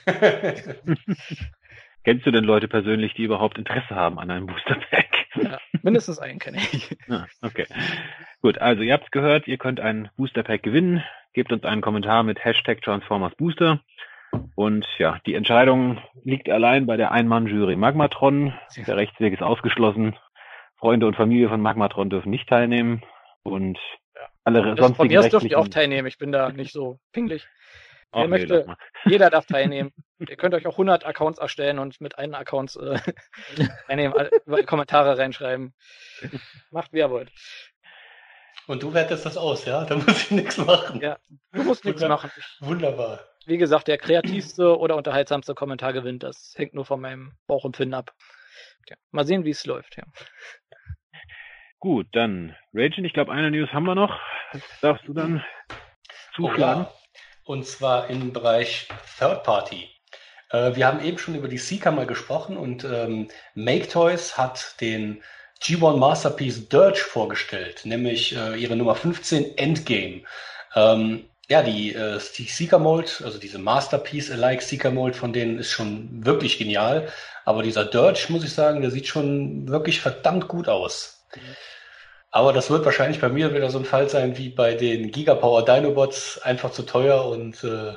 Kennst du denn Leute persönlich, die überhaupt Interesse haben an einem Booster-Pack? Ja, mindestens einen kenne ich. Ah, okay. Gut, also ihr habt es gehört, ihr könnt ein Booster-Pack gewinnen. Gebt uns einen Kommentar mit Hashtag Transformers Booster. Und ja, die Entscheidung liegt allein bei der Ein-Mann-Jury Magmatron. Der Rechtsweg ist ausgeschlossen. Freunde und Familie von Magmatron dürfen nicht teilnehmen. Und ja. alle das sonstigen von mir dürft ihr auch teilnehmen. Ich bin da nicht so pingelig. Wer nee, möchte, jeder darf teilnehmen. Ihr könnt euch auch hundert Accounts erstellen und mit einem Account äh, einnehmen, Kommentare reinschreiben. Macht, wie ihr wollt. Und du wertest das aus, ja? Da muss ich nichts machen. Ja, du musst nichts machen. Wunderbar. Wie gesagt, der kreativste oder unterhaltsamste Kommentar gewinnt. Das hängt nur von meinem Bauchempfinden ab. Ja, mal sehen, wie es läuft. Ja. Gut, dann Raging, ich glaube, eine News haben wir noch. Das darfst du dann zuschlagen. Oh, und zwar im Bereich Third Party. Äh, wir haben eben schon über die Seeker mal gesprochen und ähm, Make Toys hat den G eins Masterpiece Dirge vorgestellt, nämlich äh, ihre Nummer fünfzehn Endgame. Ähm, ja, die, äh, die Seeker Mold, also diese Masterpiece-alike Seeker Mold von denen ist schon wirklich genial. Aber dieser Dirge, muss ich sagen, der sieht schon wirklich verdammt gut aus. Mhm. Aber das wird wahrscheinlich bei mir wieder so ein Fall sein wie bei den Gigapower Dinobots, einfach zu teuer und äh,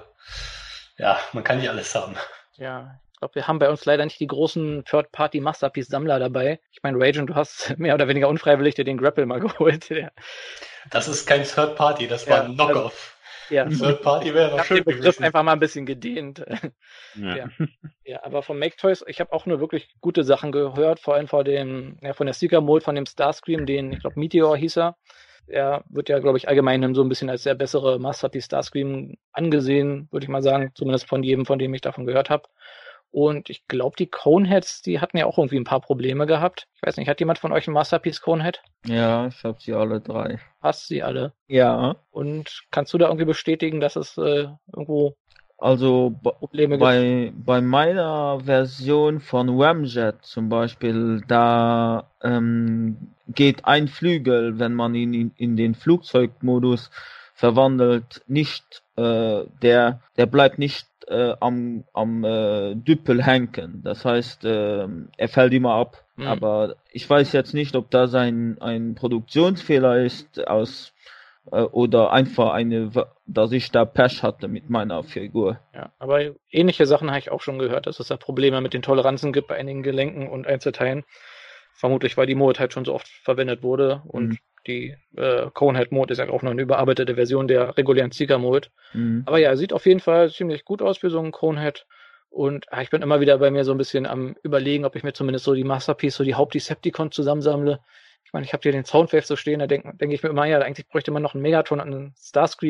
ja, man kann nicht alles haben. Ja, ich glaube, wir haben bei uns leider nicht die großen Third-Party-Masterpiece-Sammler dabei. Ich meine, Ragen, du hast mehr oder weniger unfreiwillig dir den Grapple mal geholt. Ja. Das ist kein Third-Party, das war ja, ein Knockoff. Also, ja, Third-Party wäre noch schön gewesen. Ich habe den Begriff einfach mal ein bisschen gedehnt. Ja, ja. ja aber von Make Toys, ich habe auch nur wirklich gute Sachen gehört, vor allem von dem, ja, von der Seeker Mold, von dem Starscream, den, ich glaube, Meteor hieß er. Er wird ja, glaube ich, allgemein so ein bisschen als der bessere Masterpiece Starscream angesehen, würde ich mal sagen, zumindest von jedem, von dem ich davon gehört habe. Und ich glaube, die Coneheads, die hatten ja auch irgendwie ein paar Probleme gehabt. Ich weiß nicht, hat jemand von euch ein Masterpiece Conehead? Ja, ich habe sie alle drei. Hast sie alle? Ja. Und kannst du da irgendwie bestätigen, dass es äh, irgendwo Also Probleme bei, gibt? Bei meiner Version von Ramjet zum Beispiel, da ähm, geht ein Flügel, wenn man ihn in, in den Flugzeugmodus verwandelt, nicht, äh, der, der bleibt nicht äh, am, am äh, Düppel hängen. Das heißt, äh, er fällt immer ab. Mhm. Aber ich weiß jetzt nicht, ob das ein, ein Produktionsfehler ist aus äh, oder einfach eine, dass ich da Pech hatte mit meiner Figur. Ja, aber ähnliche Sachen habe ich auch schon gehört, dass es da Probleme mit den Toleranzen gibt bei einigen Gelenken und Einzelteilen. Vermutlich, weil die Mode halt schon so oft verwendet wurde und mhm. die äh, Conehead-Mode ist ja auch noch eine überarbeitete Version der regulären Seeker-Mode. Mhm. Aber ja, er sieht auf jeden Fall ziemlich gut aus für so einen Conehead. Und ah, ich bin immer wieder bei mir so ein bisschen am Überlegen, ob ich mir zumindest so die Masterpiece, so die Haupt-Decepticons zusammensammle. Ich meine, ich habe hier den Soundwave so stehen, da denke denk ich mir immer, ja, eigentlich bräuchte man noch einen Megatron und einen Starscream.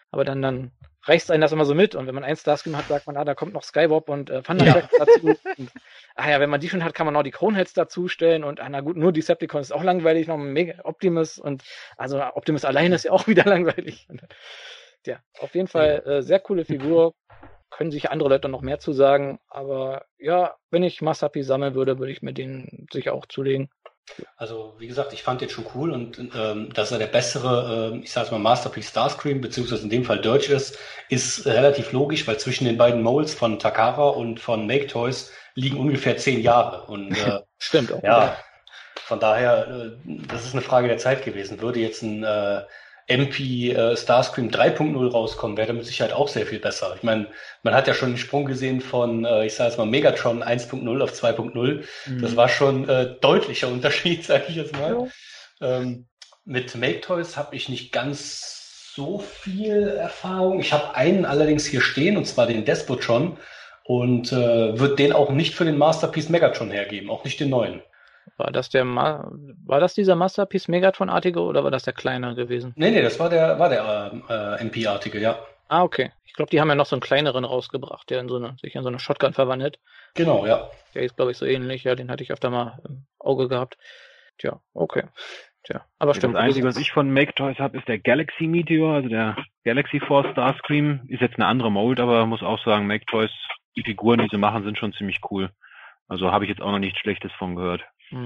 aber dann, dann reißt einen das immer so mit und wenn man ein Starscream hat, sagt man, ah, da kommt noch Skywalk und äh, Thundercracker ja. dazu. Und, ach ja, wenn man die schon hat, kann man noch die Croneheads dazustellen und ah, na gut, nur Decepticons ist auch langweilig, noch ein Mega Optimus und also Optimus alleine ist ja auch wieder langweilig. Und, ja, auf jeden Fall äh, sehr coole Figur. Können sich andere Leute noch mehr zu sagen, aber ja, wenn ich Masterpiece sammeln würde, würde ich mir den sicher auch zulegen. Also, wie gesagt, ich fand den schon cool und ähm, dass er der bessere, äh, ich sage mal, Masterpiece Starscream, beziehungsweise in dem Fall Dirge ist, ist relativ logisch, weil zwischen den beiden Molds von Takara und von Make Toys liegen ungefähr zehn Jahre. Und äh, stimmt auch. Ja, ja, von daher, äh, das ist eine Frage der Zeit gewesen. Würde jetzt ein äh, M P äh, Starscream drei Punkt null rauskommen, wäre mit Sicherheit auch sehr viel besser. Ich meine, man hat ja schon den Sprung gesehen von, äh, ich sage jetzt mal, Megatron eins Punkt null auf zwei Punkt null. Mhm. Das war schon äh, deutlicher Unterschied, sage ich jetzt mal. Ja. Ähm, mit Make Toys habe ich nicht ganz so viel Erfahrung. Ich habe einen allerdings hier stehen, und zwar den Despotron, und äh, würde den auch nicht für den Masterpiece Megatron hergeben, auch nicht den neuen. War das der Ma- war das dieser Masterpiece Megatron-artige oder war das der kleine gewesen? Nee, nee, das war der war der äh, M P-artige, ja. Ah, okay. Ich glaube, die haben ja noch so einen kleineren rausgebracht, der in so eine, sich in so eine Shotgun verwandelt. Genau, ja. Der ist, glaube ich, so ähnlich. Ja, den hatte ich öfter mal im Auge gehabt. Tja, okay. Tja, aber das stimmt. Das Einzige, was ich von Make Toys habe, ist der Galaxy Meteor, also der Galaxy Force Starscream. Ist jetzt eine andere Mold, aber muss auch sagen, Make Toys, die Figuren, die sie machen, sind schon ziemlich cool. Also habe ich jetzt auch noch nichts Schlechtes von gehört.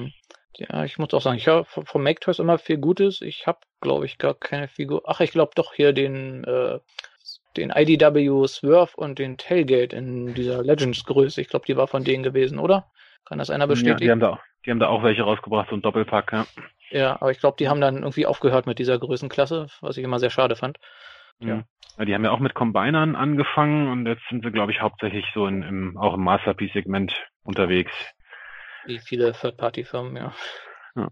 Ja, ich muss auch sagen, ich höre von Make Toys immer viel Gutes. Ich habe, glaube ich, gar keine Figur. Ach, ich glaube doch hier den äh, den I D W Swerve und den Tailgate in dieser Legends-Größe. Ich glaube, die war von denen gewesen, oder? Kann das einer bestätigen? Ja, die haben da, die haben da auch welche rausgebracht, so ein Doppelpack, ja. Ja, aber ich glaube, die haben dann irgendwie aufgehört mit dieser Größenklasse, was ich immer sehr schade fand. Ja. Ja, die haben ja auch mit Combinern angefangen und jetzt sind sie, glaube ich, hauptsächlich so in, im, auch im Masterpiece-Segment unterwegs. Wie viele Third-Party-Firmen, ja. ja.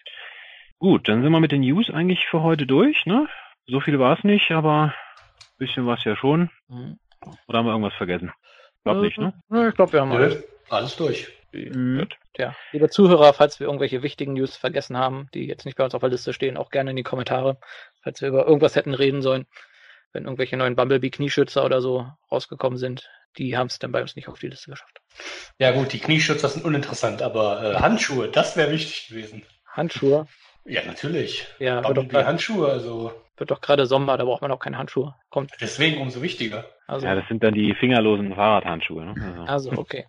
Gut, dann sind wir mit den News eigentlich für heute durch, ne? So viel war es nicht, aber ein bisschen war es ja schon. Mhm. Oder haben wir irgendwas vergessen? Ich glaube äh, nicht, ne? Ja, ich glaube, wir haben ja, alles. alles durch. Mhm. Ja, liebe Zuhörer, falls wir irgendwelche wichtigen News vergessen haben, die jetzt nicht bei uns auf der Liste stehen, auch gerne in die Kommentare, falls wir über irgendwas hätten reden sollen. Wenn irgendwelche neuen Bumblebee-Knieschützer oder so rausgekommen sind, die haben es dann bei uns nicht auf die Liste geschafft. Ja gut, die Knieschützer sind uninteressant, aber äh, Handschuhe, das wäre wichtig gewesen. Handschuhe? Ja, natürlich. Ja, Bumblebee-Handschuhe, also... Wird doch gerade Sommer, da braucht man auch keine Handschuhe. Kommt. Deswegen umso wichtiger. Also. Ja, das sind dann die fingerlosen Fahrradhandschuhe. Ne? Also, also okay.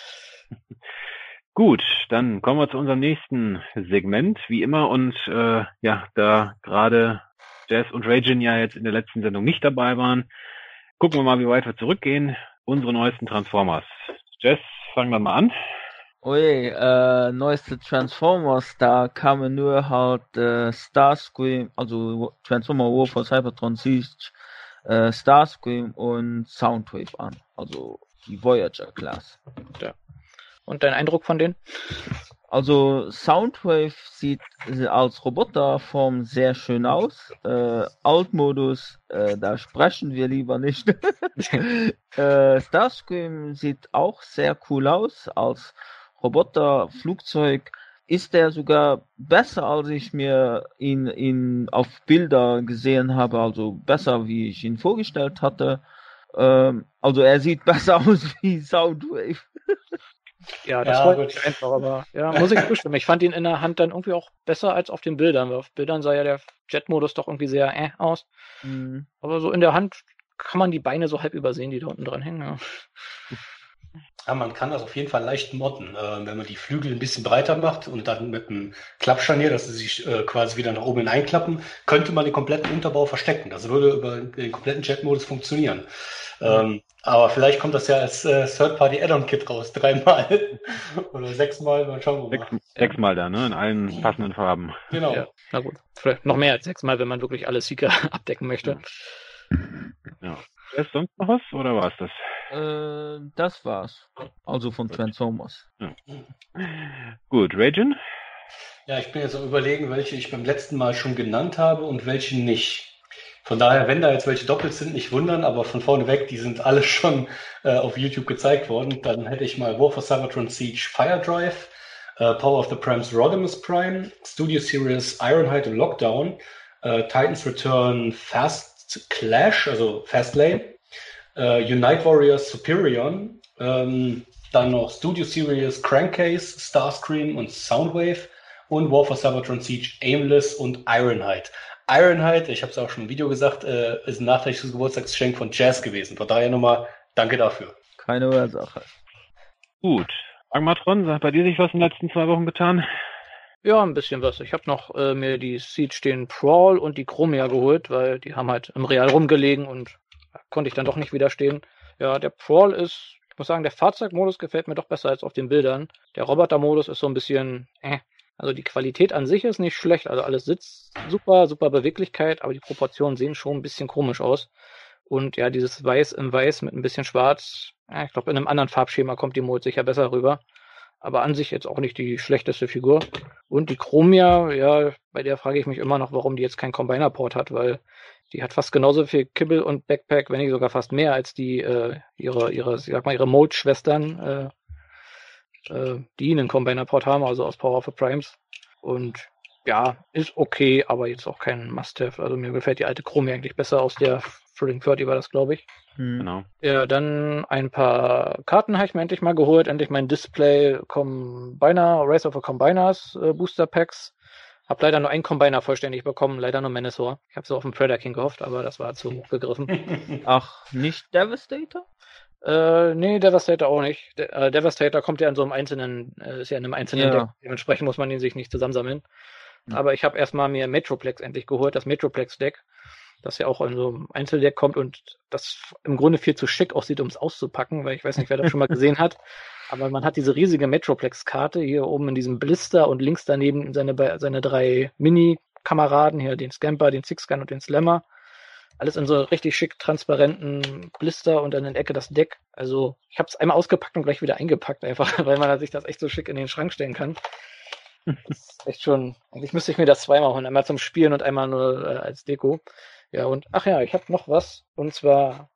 Gut, dann kommen wir zu unserem nächsten Segment, wie immer. Und äh, ja, da gerade Jazz und Ragin ja jetzt in der letzten Sendung nicht dabei waren, gucken wir mal, wie weit wir zurückgehen. Unsere neuesten Transformers. Jazz, fangen wir mal an. Ui, äh, neueste Transformers, da kamen nur halt äh, Starscream, also Transformer War for Cybertron Siege, äh, Starscream und Soundwave an, also die Voyager-Class. Ja. Und dein Eindruck von denen? Also Soundwave sieht als Roboterform sehr schön aus. Äh, Alt-Modus, äh, da sprechen wir lieber nicht. äh, Starscream sieht auch sehr cool aus. Als Roboterflugzeug ist er sogar besser, als ich mir ihn, ihn auf Bilder gesehen habe. Also besser, wie ich ihn vorgestellt hatte. Ähm, also er sieht besser aus wie Soundwave. Ja, das ja, freut mich einfach, aber ja, muss ich zustimmen. Ich fand ihn in der Hand dann irgendwie auch besser als auf den Bildern, weil auf Bildern sah ja der Jet-Modus doch irgendwie sehr äh aus. Mhm. Aber so in der Hand kann man die Beine so halb übersehen, die da unten dran hängen. Ja. Ja, man kann das auf jeden Fall leicht modden, äh, wenn man die Flügel ein bisschen breiter macht und dann mit einem Klappscharnier, dass sie sich äh, quasi wieder nach oben einklappen, könnte man den kompletten Unterbau verstecken. Das würde über den kompletten Jet-Modus funktionieren. Mhm. Ähm, aber vielleicht kommt das ja als äh, Third-Party-Add-on-Kit raus, dreimal oder sechsmal, mal schauen wir mal. Sechs, sechsmal da, ne? In allen passenden Farben. Genau. Ja, na gut, vielleicht noch mehr als sechsmal, wenn man wirklich alle Seeker abdecken möchte. Ja. Ist sonst noch was, oder war es das? Äh, das war's. Also von Transformers. Ja. Gut, Ragin? Ja, ich bin jetzt am Überlegen, welche ich beim letzten Mal schon genannt habe und welche nicht. Von daher, wenn da jetzt welche doppelt sind, nicht wundern, aber von vorne weg, die sind alle schon äh, auf YouTube gezeigt worden. Dann hätte ich mal War for Cybertron Siege Fire Drive, äh, Power of the Primes Rodimus Prime, Studio Series Ironhide und Lockdown, äh, Titans Return Fast Clash, also Fastlane, äh, Unite Warriors Superion, ähm, dann noch Studio Series Crankcase, Starscream und Soundwave und War for Cybertron Siege Aimless und Ironhide. Ironhide, ich habe es auch schon im Video gesagt, äh, ist ein nachträgliches Geburtstagsgeschenk von Jazz gewesen. Von daher nochmal danke dafür. Keine Ursache. Gut. Agmatron, hat bei dir sich was in den letzten zwei Wochen getan? Ja, ein bisschen was. Ich habe noch äh, mir die Siege, den Prawl und die Chromia geholt, weil die haben halt im Real rumgelegen und da konnte ich dann doch nicht widerstehen. Ja, der Prawl ist, ich muss sagen, der Fahrzeugmodus gefällt mir doch besser als auf den Bildern. Der Robotermodus ist so ein bisschen, äh, also die Qualität an sich ist nicht schlecht, also alles sitzt super, super Beweglichkeit, aber die Proportionen sehen schon ein bisschen komisch aus. Und ja, dieses Weiß im Weiß mit ein bisschen Schwarz, ja, ich glaube, in einem anderen Farbschema kommt die Mode sicher besser rüber. Aber an sich jetzt auch nicht die schlechteste Figur. Und die Chromia, ja, bei der frage ich mich immer noch, warum die jetzt keinen Combiner-Port hat, weil die hat fast genauso viel Kibble und Backpack, wenn nicht sogar fast mehr als die, äh, ihre, ihre, ich sag mal, ihre Mold-Schwestern, äh, äh, die einen Combiner-Port haben, also aus Power of the Primes. Und ja, ist okay, aber jetzt auch kein Must-Have. Also mir gefällt die alte Chromia eigentlich besser. Aus der Thrilling vierzig war das, glaube ich. Hm. Genau. Ja, dann ein paar Karten habe ich mir endlich mal geholt. Endlich mein Display Combiner, Race of the Combiners äh, Booster Packs. Hab leider nur einen Combiner vollständig bekommen, leider nur Menasor. Ich habe so auf den Predator King gehofft, aber das war zu hoch gegriffen. Ach, nicht Devastator? äh, nee, Devastator auch nicht. De äh, Devastator kommt ja in so einem einzelnen, äh, ist ja in einem einzelnen Ja. Deck. Dementsprechend muss man ihn sich nicht zusammensammeln. Hm. Aber ich habe erstmal mir Metroplex endlich geholt, das Metroplex-Deck, das ja auch in so einem Einzeldeck kommt und das im Grunde viel zu schick aussieht, um es auszupacken, weil ich weiß nicht, wer das schon mal gesehen hat. Aber man hat diese riesige Metroplex-Karte hier oben in diesem Blister und links daneben seine, seine drei Mini-Kameraden, hier den Scamper, den Sixgun und den Slammer. Alles in so richtig schick transparenten Blister und dann in der Ecke das Deck. Also ich habe es einmal ausgepackt und gleich wieder eingepackt, einfach, weil man sich das echt so schick in den Schrank stellen kann. Das ist echt schon, eigentlich müsste ich mir das zweimal holen, einmal zum Spielen und einmal nur äh, als Deko. Ja, und ach ja, ich habe noch was, und zwar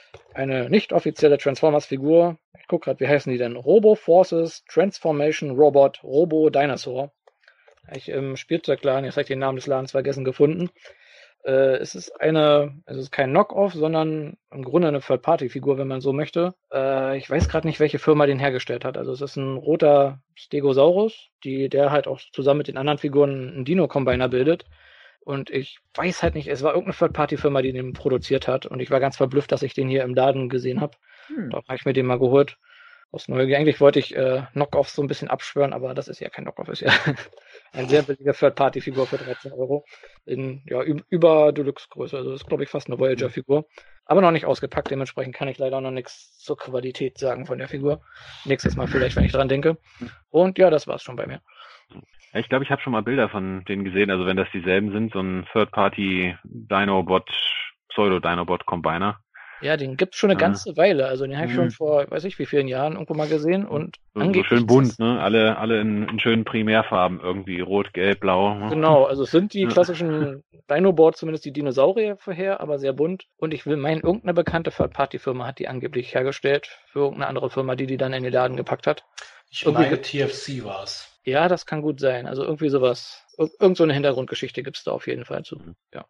eine nicht offizielle Transformers-Figur. Ich gucke gerade, wie heißen die denn? Robo Forces Transformation Robot Robo Dinosaur. Habe ich im Spielzeugladen, jetzt habe ich den Namen des Ladens vergessen, gefunden. Äh, es ist eine, es ist kein Knock-Off, sondern im Grunde eine Third-Party-Figur, wenn man so möchte. Äh, ich weiß gerade nicht, welche Firma den hergestellt hat. Also es ist ein roter Stegosaurus, die, der halt auch zusammen mit den anderen Figuren einen Dino-Combiner bildet. Und ich weiß halt nicht, es war irgendeine Third-Party-Firma, die den produziert hat. Und ich war ganz verblüfft, dass ich den hier im Laden gesehen habe. Hm. Da habe ich mir den mal geholt. Aus Neugier. Eigentlich wollte ich äh, Knock-Offs so ein bisschen abschwören, aber das ist ja kein Knock-Off, ist ja eine sehr billige Third-Party-Figur für dreizehn Euro. In ja, über Deluxe-Größe. Also das ist, glaube ich, fast eine Voyager-Figur. Aber noch nicht ausgepackt, dementsprechend kann ich leider noch nichts zur Qualität sagen von der Figur. Nächstes Mal vielleicht, wenn ich dran denke. Und ja, das war's schon bei mir. Ja, ich glaube, ich habe schon mal Bilder von denen gesehen, also wenn das dieselben sind, so ein Third-Party-Dinobot, Pseudo-Dinobot-Combiner. Ja, den gibt's schon eine Ah. ganze Weile. Also den habe ich Mhm. schon vor, weiß ich wie vielen Jahren irgendwo mal gesehen. Und So, so angeblich schön ist bunt, das- ne? Alle, alle in, in schönen Primärfarben irgendwie, rot, gelb, blau. Ne? Genau, also es sind die Ja. klassischen Dinoboards, zumindest die Dinosaurier vorher, aber sehr bunt. Und ich will meinen, irgendeine bekannte Third-Party-Firma hat die angeblich hergestellt für irgendeine andere Firma, die die dann in den Laden gepackt hat. Ich Irgendwie meine, gibt- T F C war's. Ja, das kann gut sein. Also irgendwie sowas. Ir- Irgend so eine Hintergrundgeschichte gibt's da auf jeden Fall zu. Ja.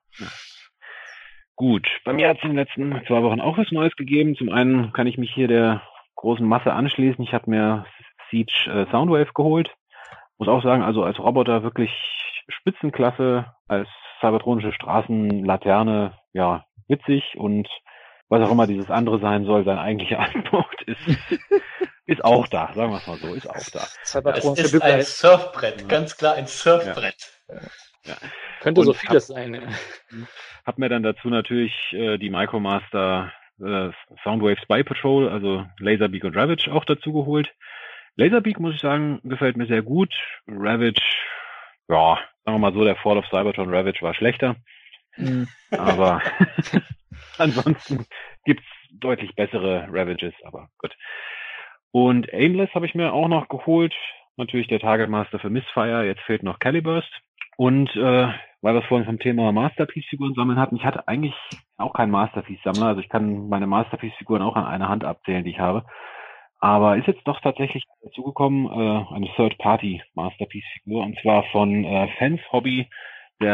Gut, bei mir hat es in den letzten zwei Wochen auch was Neues gegeben. Zum einen kann ich mich hier der großen Masse anschließen. Ich habe mir Siege äh, Soundwave geholt. Muss auch sagen, also als Roboter wirklich Spitzenklasse, als cybertronische Straßenlaterne, ja, witzig, und was auch immer dieses andere sein soll, sein eigentlicher Antwort ist, ist auch da, sagen wir es mal so, ist auch da. Es Cybertron für ist ein Bibel Surfbrett, ganz klar ein Surfbrett. könnte so und vieles sein. Ja. Hab mir dann dazu natürlich äh, die Micromaster äh, Soundwave Spy Patrol, also Laserbeak und Ravage auch dazu geholt. Laserbeak, muss ich sagen, gefällt mir sehr gut. Ravage, ja, sagen wir mal so, der Fall of Cybertron Ravage war schlechter. Hm. Aber ansonsten gibt's deutlich bessere Ravages, aber gut. Und Aimless habe ich mir auch noch geholt. Natürlich der Target Master für Missfire. Jetzt fehlt noch Caliburst. Und äh, weil wir es vorhin vom Thema Masterpiece-Figuren sammeln hatten, ich hatte eigentlich auch keinen Masterpiece-Sammler. Also ich kann meine Masterpiece-Figuren auch an einer Hand abzählen, die ich habe. Aber ist jetzt doch tatsächlich dazugekommen, äh, eine Third-Party-Masterpiece-Figur. Und zwar von äh, Fans Hobby, der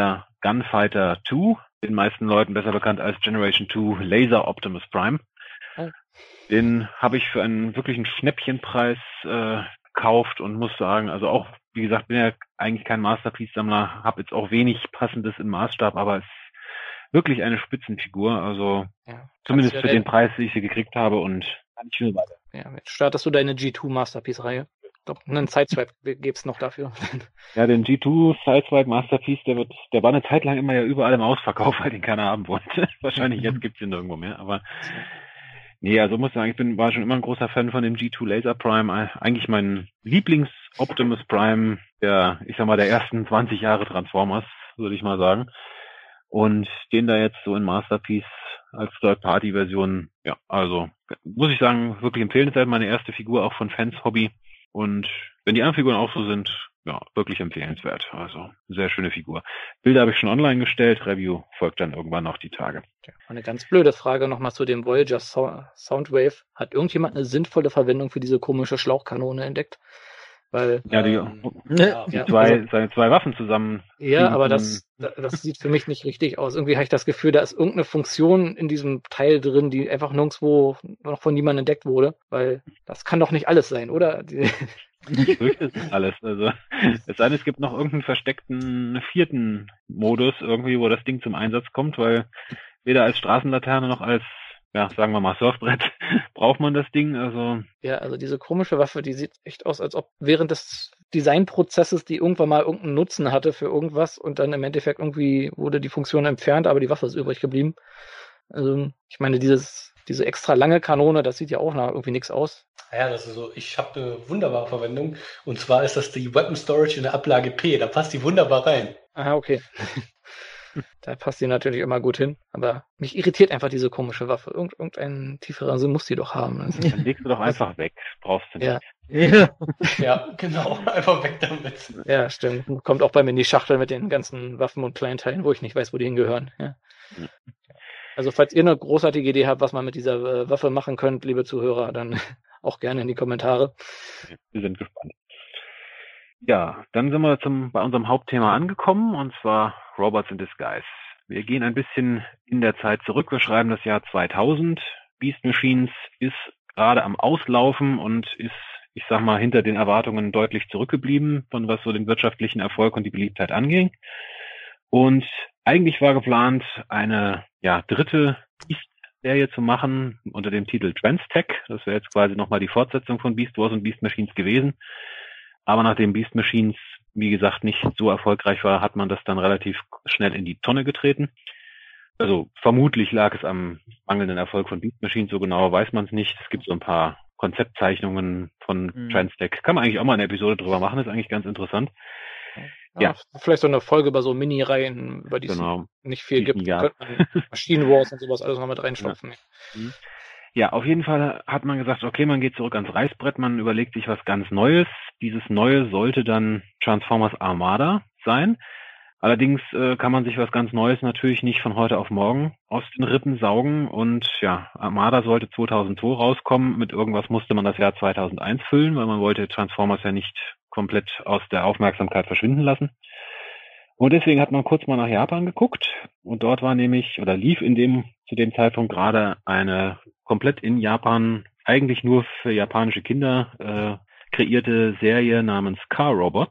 Gunfighter zwei, den meisten Leuten besser bekannt als Generation zwei Laser Optimus Prime. Oh. Den habe ich für einen wirklichen Schnäppchenpreis äh, gekauft und muss sagen, also auch, wie gesagt, bin ja eigentlich kein Masterpiece-Sammler, habe jetzt auch wenig Passendes im Maßstab, aber es ist wirklich eine Spitzenfigur, also Ja, zumindest ja für dein, den Preis, den ich sie gekriegt habe und kann ich viel weiter. Ja, jetzt startest du deine G zwei Masterpiece-Reihe. Ich glaube, einen Sideswipe gibt's noch dafür. Ja, den G zwei Sideswipe Masterpiece, der wird, der war eine Zeit lang immer ja überall im Ausverkauf, weil den keiner haben wollte. Wahrscheinlich jetzt gibt's ihn nirgendwo mehr, aber nee, also muss ich sagen, ich bin, war schon immer ein großer Fan von dem G zwei Laser Prime. Eigentlich mein Lieblings-Optimus Prime der, ich sag mal, der ersten zwanzig Jahre Transformers, würde ich mal sagen. Und den da jetzt so in Masterpiece als Third-Party-Version, ja, also muss ich sagen, wirklich empfehlenswert, meine erste Figur auch von Fans Hobby. Und wenn die anderen Figuren auch so sind, ja, wirklich empfehlenswert. Also sehr schöne Figur. Bilder habe ich schon online gestellt, Review folgt dann irgendwann noch die Tage. Ja, eine ganz blöde Frage nochmal zu dem Voyager Soundwave. Hat irgendjemand eine sinnvolle Verwendung für diese komische Schlauchkanone entdeckt? Weil, ja, die, ähm, die ja, zwei, also, seine zwei Waffen zusammen. Ja, aber das, das sieht für mich nicht richtig aus. Irgendwie habe ich das Gefühl, da ist irgendeine Funktion in diesem Teil drin, die einfach nirgendwo noch von niemandem entdeckt wurde, weil das kann doch nicht alles sein, oder? Die, Ich fürchte, es ist alles. Also, es sei denn, es gibt noch irgendeinen versteckten vierten Modus irgendwie, wo das Ding zum Einsatz kommt, weil weder als Straßenlaterne noch als, ja, sagen wir mal, Surfbrett braucht man das Ding. Also ja, also diese komische Waffe, die sieht echt aus, als ob während des Designprozesses die irgendwann mal irgendeinen Nutzen hatte für irgendwas und dann im Endeffekt irgendwie wurde die Funktion entfernt, aber die Waffe ist übrig geblieben. Also ich meine, dieses diese extra lange Kanone, das sieht ja auch nach irgendwie nichts aus. Ja, das ist so, ich habe eine wunderbare Verwendung und zwar ist das die Weapon Storage in der Ablage P, da passt die wunderbar rein. Aha, okay. Da passt die natürlich immer gut hin, aber mich irritiert einfach diese komische Waffe. Irgend, irgendeinen tieferen Sinn muss die doch haben. Also, dann legst du doch einfach weg, brauchst du nicht. ja. Ja. Ja, genau, einfach weg damit. Ja, stimmt. Kommt auch bei mir in die Schachtel mit den ganzen Waffen und Kleinteilen, wo ich nicht weiß, wo die hingehören. Ja. Ja. Also falls ihr eine großartige Idee habt, was man mit dieser äh, Waffe machen könnt, liebe Zuhörer, dann auch gerne in die Kommentare. Wir sind gespannt. Ja, dann sind wir zum, bei unserem Hauptthema angekommen, und zwar Robots in Disguise. Wir gehen ein bisschen in der Zeit zurück. Wir schreiben das Jahr zweitausend. Beast Machines ist gerade am Auslaufen und ist, ich sag mal, hinter den Erwartungen deutlich zurückgeblieben, von was so den wirtschaftlichen Erfolg und die Beliebtheit anging. Und eigentlich war geplant, eine ja dritte Beast-Serie zu machen unter dem Titel Transtech. Das wäre jetzt quasi nochmal die Fortsetzung von Beast Wars und Beast Machines gewesen. Aber nachdem Beast Machines, wie gesagt, nicht so erfolgreich war, hat man das dann relativ schnell in die Tonne getreten. Also vermutlich lag es am mangelnden Erfolg von Beast Machines, so genau weiß man es nicht. Es gibt so ein paar Konzeptzeichnungen von mhm. Transtech. Kann man eigentlich auch mal eine Episode drüber machen, ist eigentlich ganz interessant. Ja, ja. Vielleicht so eine Folge über so Mini-Reihen, über die genau. es nicht viel gibt. Maschinen Wars und sowas alles noch mit reinstopfen. Ja. Mhm. Ja, auf jeden Fall hat man gesagt, okay, man geht zurück ans Reißbrett, man überlegt sich was ganz Neues. Dieses Neue sollte dann Transformers Armada sein. Allerdings äh, kann man sich was ganz Neues natürlich nicht von heute auf morgen aus den Rippen saugen. Und ja, Armada sollte zweitausendzwei rauskommen. Mit irgendwas musste man das Jahr zweitausendeins füllen, weil man wollte Transformers ja nicht komplett aus der Aufmerksamkeit verschwinden lassen. Und deswegen hat man kurz mal nach Japan geguckt. Und dort war nämlich, oder lief in dem zu dem Zeitpunkt gerade eine komplett in Japan, eigentlich nur für japanische Kinder äh, kreierte Serie namens Car Robots.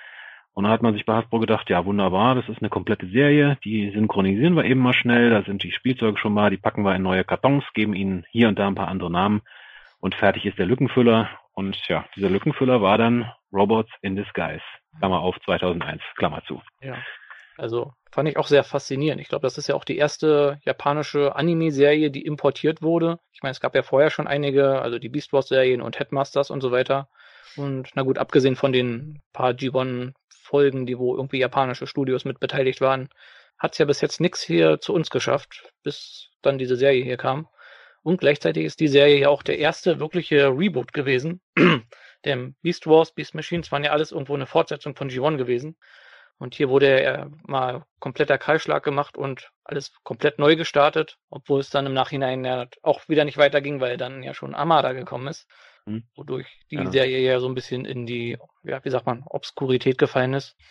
Und da hat man sich bei Hasbro gedacht, ja wunderbar, das ist eine komplette Serie, die synchronisieren wir eben mal schnell, da sind die Spielzeuge schon mal, die packen wir in neue Kartons, geben ihnen hier und da ein paar andere Namen und fertig ist der Lückenfüller. Und ja, dieser Lückenfüller war dann Robots in Disguise, Klammer auf zweitausendeins, Klammer zu. Ja, also fand ich auch sehr faszinierend. Ich glaube, das ist ja auch die erste japanische Anime-Serie, die importiert wurde. Ich meine, es gab ja vorher schon einige, also die Beast Wars-Serien und Headmasters und so weiter. Und na gut, abgesehen von den paar G eins Folgen, die wo irgendwie japanische Studios mit beteiligt waren, hat es ja bis jetzt nichts hier zu uns geschafft, bis dann diese Serie hier kam. Und gleichzeitig ist die Serie ja auch der erste wirkliche Reboot gewesen. Denn Beast Wars, Beast Machines waren ja alles irgendwo eine Fortsetzung von G eins gewesen. Und hier wurde ja mal kompletter Kahlschlag gemacht und alles komplett neu gestartet, obwohl es dann im Nachhinein ja auch wieder nicht weiterging, weil dann ja schon Armada gekommen ist. Wodurch die ja. Serie ja so ein bisschen in die, ja, wie sagt man, Obskurität gefallen ist.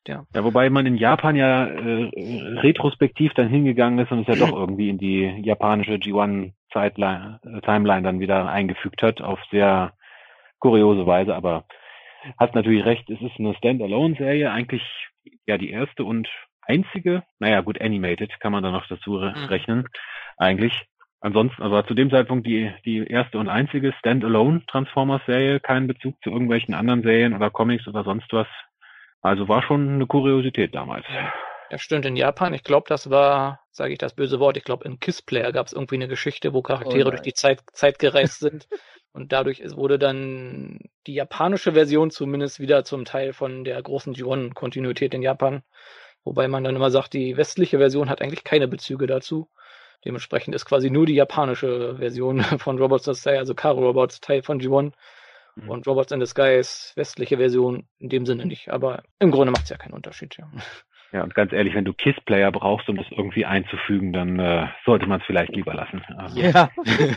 Ja. Ja, wobei man in Japan ja äh, retrospektiv dann hingegangen ist und es ja doch irgendwie in die japanische G eins Zeitline, äh, Timeline dann wieder eingefügt hat, auf sehr kuriose Weise, aber hast natürlich recht, es ist eine Standalone-Serie, eigentlich ja die erste und einzige, naja gut, Animated kann man da noch dazu re- Mhm. rechnen, eigentlich. Ansonsten, aber zu dem Zeitpunkt die die erste und einzige Standalone Transformers-Serie, keinen Bezug zu irgendwelchen anderen Serien oder Comics oder sonst was. Also war schon eine Kuriosität damals. Ja, stimmt, in Japan, ich glaube, das war, sage ich das böse Wort, ich glaube, in Kiss Player gab es irgendwie eine Geschichte, wo Charaktere Oh durch nein. die Zeit, Zeit gereist sind. Und dadurch ist, wurde dann die japanische Version zumindest wieder zum Teil von der großen G eins-Kontinuität in Japan. Wobei man dann immer sagt, die westliche Version hat eigentlich keine Bezüge dazu. Dementsprechend ist quasi nur die japanische Version von Robots in the Sky, also Karo Robots, Teil von G eins. Mhm. Und Robots in the Sky ist westliche Version in dem Sinne nicht. Aber im Grunde macht es ja keinen Unterschied. Ja. Ja, und ganz ehrlich, wenn du Kiss-Player brauchst, um das irgendwie einzufügen, dann äh, sollte man es vielleicht lieber lassen. Also, Ja.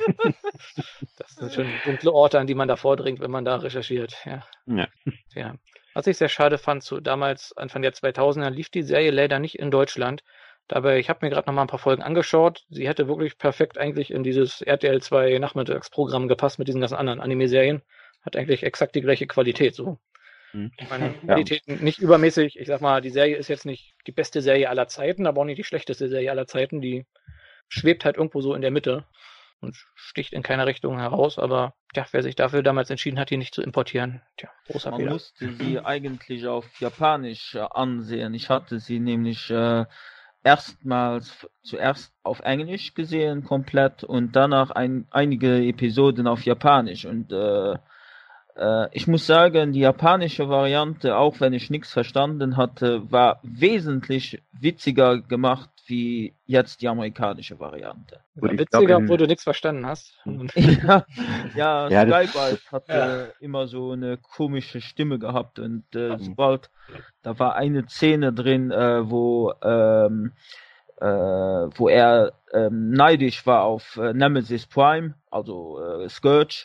Das sind schon dunkle Orte, an die man da vordringt, wenn man da recherchiert. Ja. ja. Ja. Was ich sehr schade fand, so damals, Anfang der zweitausender, lief die Serie leider nicht in Deutschland. Dabei, ich habe mir gerade noch mal ein paar Folgen angeschaut. Sie hätte wirklich perfekt eigentlich in dieses R T L zwei Nachmittagsprogramm gepasst mit diesen ganzen anderen Anime-Serien. Hat eigentlich exakt die gleiche Qualität, so. Hm. Ich meine, Ja. Qualität nicht übermäßig. Ich sag mal, die Serie ist jetzt nicht die beste Serie aller Zeiten, aber auch nicht die schlechteste Serie aller Zeiten. Die schwebt halt irgendwo so in der Mitte und sticht in keine Richtung heraus. Aber ja, wer sich dafür damals entschieden hat, die nicht zu importieren, tja, großer Man Fehler. musste sie eigentlich auf Japanisch äh, ansehen. Ich hatte sie nämlich äh, erstmals f- zuerst auf Englisch gesehen komplett und danach ein, einige Episoden auf Japanisch. Und äh, äh, ich muss sagen, die japanische Variante, auch wenn ich nichts verstanden hatte, war wesentlich witziger gemacht wie jetzt die amerikanische Variante. Gut, ich Witziger, glaub, in- obwohl du nichts verstanden hast. ja, ja, Ja, das- Skybite hat Ja. äh, immer so eine komische Stimme gehabt und äh, Mhm. sobald da war eine Szene drin, äh, wo ähm, äh, wo er ähm, neidisch war auf äh, Nemesis Prime, also äh, Scourge,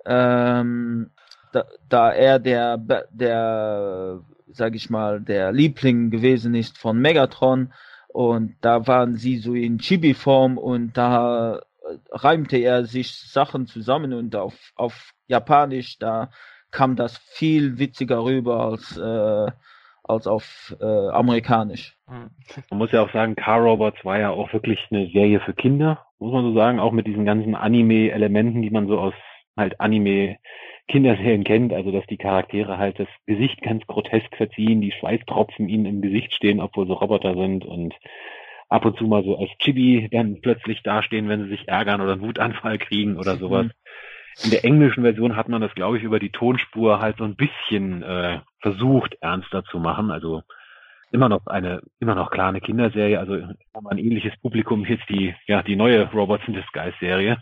ähm, da, da er der Be- der sag ich mal der Liebling gewesen ist von Megatron und da waren sie so in Chibi-Form und da äh, reimte er sich Sachen zusammen und auf, auf Japanisch, da kam das viel witziger rüber als, äh, als auf äh, Amerikanisch. Hm. Man muss ja auch sagen, Car Robots war ja auch wirklich eine Serie für Kinder, muss man so sagen, auch mit diesen ganzen Anime-Elementen, die man so aus halt Anime-Kinderserien kennt, also dass die Charaktere halt das Gesicht ganz grotesk verziehen, die Schweißtropfen ihnen im Gesicht stehen, obwohl sie Roboter sind und ab und zu mal so als Chibi dann plötzlich dastehen, wenn sie sich ärgern oder einen Wutanfall kriegen oder sowas. Mhm. In der englischen Version hat man das, glaube ich, über die Tonspur halt so ein bisschen äh, versucht, ernster zu machen. Also immer noch eine, immer noch klar eine Kinderserie, also haben ein ähnliches Publikum wie jetzt die, ja, die neue Robots in Disguise Serie.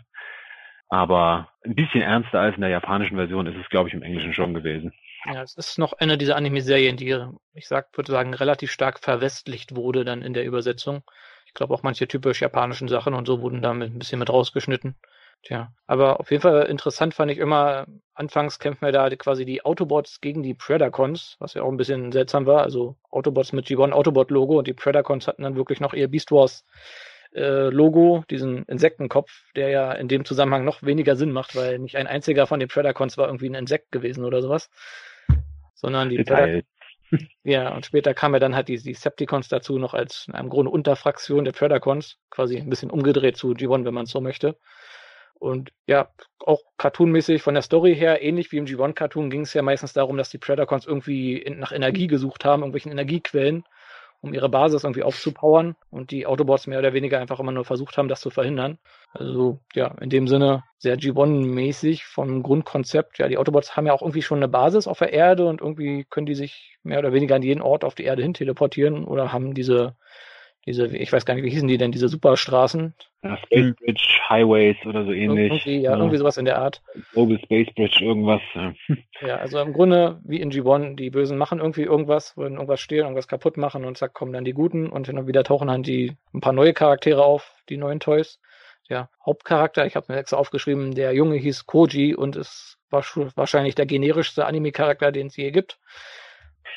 Aber ein bisschen ernster als in der japanischen Version ist es, glaube ich, im Englischen schon gewesen. Ja, es ist noch eine dieser Anime-Serien, die, ich sag, würde sagen, relativ stark verwestlicht wurde dann in der Übersetzung. Ich glaube auch manche typisch japanischen Sachen und so wurden damit ein bisschen mit rausgeschnitten. Tja, aber auf jeden Fall interessant fand ich immer, anfangs kämpfen wir da die, quasi die Autobots gegen die Predacons, was ja auch ein bisschen seltsam war. Also Autobots mit G eins Autobot-Logo und die Predacons hatten dann wirklich noch ihr Beast Wars äh, Logo, diesen Insektenkopf, der ja in dem Zusammenhang noch weniger Sinn macht, weil nicht ein einziger von den Predacons war irgendwie ein Insekt gewesen oder sowas. Sondern die Detail. Ja, und später kam ja dann halt die, die Decepticons dazu, noch als im Grunde Unterfraktion der Predacons, quasi ein bisschen umgedreht zu G eins, wenn man es so möchte. Und ja, auch cartoonmäßig von der Story her, ähnlich wie im G eins-Cartoon, ging es ja meistens darum, dass die Predacons irgendwie in, nach Energie gesucht haben, irgendwelchen Energiequellen, um ihre Basis irgendwie aufzupowern und die Autobots mehr oder weniger einfach immer nur versucht haben, das zu verhindern. Also ja, in dem Sinne sehr G eins-mäßig vom Grundkonzept. Ja, die Autobots haben ja auch irgendwie schon eine Basis auf der Erde und irgendwie können die sich mehr oder weniger an jeden Ort auf die Erde hin teleportieren oder haben diese, diese, ich weiß gar nicht, wie hießen die denn, diese Superstraßen? Ja, Space Bridge, Highways oder so ähnlich. Irgendwie, ja, irgendwie sowas in der Art. Global Space Bridge, irgendwas. ja. Ja, also im Grunde wie in G eins, die Bösen machen irgendwie irgendwas, wollen irgendwas stehlen, irgendwas kaputt machen und zack, kommen dann die Guten und hin und wieder tauchen dann die ein paar neue Charaktere auf, die neuen Toys. Ja, Hauptcharakter, ich habe mir extra aufgeschrieben, der Junge hieß Koji und ist war wahrscheinlich der generischste Anime-Charakter, den es je gibt.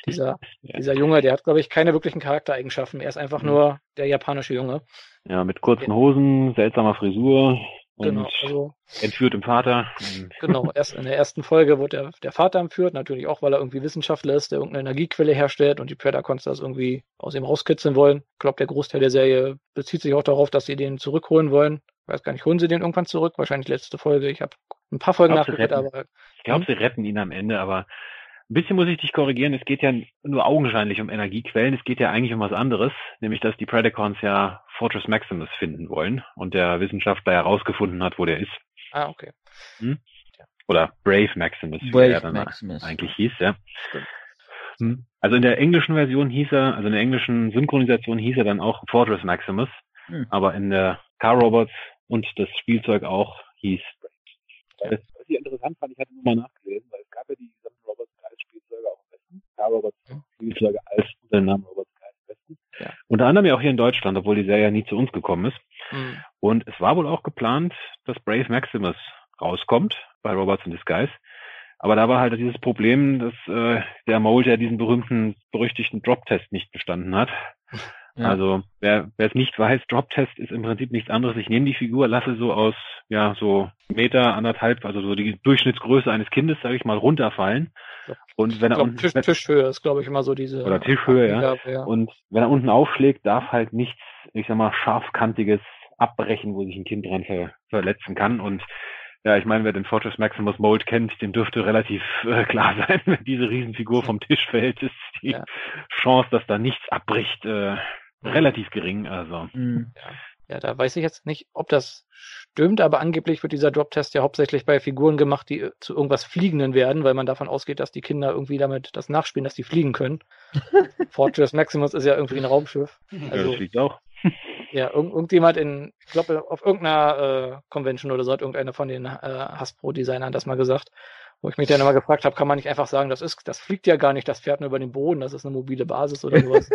dieser, Ja. dieser Junge, der hat, glaube ich, keine wirklichen Charaktereigenschaften. Er ist einfach Mhm. nur der japanische Junge. Ja, mit kurzen Hosen, seltsamer Frisur und Genau, also entführt im Vater. Und genau, erst in der ersten Folge wurde der, der Vater entführt, natürlich auch, weil er irgendwie Wissenschaftler ist, der irgendeine Energiequelle herstellt und die Predacons das irgendwie aus ihm rauskitzeln wollen. Ich glaube, der Großteil der Serie bezieht sich auch darauf, dass sie den zurückholen wollen. Ich weiß gar nicht, holen sie den irgendwann zurück? Wahrscheinlich letzte Folge. Ich habe ein paar Folgen Ich glaub, sie nachgeguckt, retten. aber Ich glaube, sie retten ihn am Ende, aber ein bisschen muss ich dich korrigieren. Es geht ja nur augenscheinlich um Energiequellen. Es geht ja eigentlich um was anderes, nämlich dass die Predacons ja Fortress Maximus finden wollen und der Wissenschaftler herausgefunden hat, wo der ist. ah, okay. Hm? Oder Brave Maximus, wie Brave er dann Maximus. eigentlich hieß, ja. Stimmt. Hm. Also in der englischen Version hieß er, also in der englischen Synchronisation hieß er dann auch Fortress Maximus, Hm. aber in der Car Robots und das Spielzeug auch hieß Brave. Das, was ich interessant fand, ich hatte nur mal nachgelesen, weil es gab ja die gesamten Robots als Spielzeuge auch im Westen. Car Robots Spielzeuge als unter dem Namen Robots im Westen. Ja. Unter anderem ja auch hier in Deutschland, obwohl die Serie ja nie zu uns gekommen ist. Hm. Und es war wohl auch geplant, dass Brave Maximus rauskommt bei Robots in Disguise. Aber da war halt dieses Problem, dass äh, der Mold ja diesen berühmten, berüchtigten Drop-Test nicht bestanden hat. Ja. Also wer wer es nicht weiß, Drop-Test ist im Prinzip nichts anderes. Ich nehme die Figur, lasse so aus ja so Meter, anderthalb, also so die Durchschnittsgröße eines Kindes, sage ich mal, runterfallen. Ja. Und wenn Ich er glaub, unten Tisch, Tischhöhe ist, glaube ich, immer so diese... oder Tischhöhe, ja. Angabe, ja. Und wenn er unten aufschlägt, darf halt nichts, ich sag mal, scharfkantiges abbrechen, wo sich ein Kind dran ver verletzen kann. Und ja, ich meine, wer den Fortress Maximus Mold kennt, dem dürfte relativ äh, klar sein, wenn diese Riesenfigur vom Tisch fällt, ist die Ja. Chance, dass da nichts abbricht, äh, relativ gering. Also Hm. Ja, da weiß ich jetzt nicht, ob das stimmt, aber angeblich wird dieser Drop-Test ja hauptsächlich bei Figuren gemacht, die zu irgendwas Fliegenden werden, weil man davon ausgeht, dass die Kinder irgendwie damit das nachspielen, dass die fliegen können. Fortress Maximus ist ja irgendwie ein Raumschiff. ja, Also, das liegt auch. ja, irg irgendjemand in, ich glaube, auf irgendeiner äh, Convention oder so hat irgendeiner von den äh, Hasbro-Designern das mal gesagt, wo ich mich dann immer gefragt habe, kann man nicht einfach sagen, das ist, das fliegt ja gar nicht, das fährt nur über den Boden, das ist eine mobile Basis oder sowas.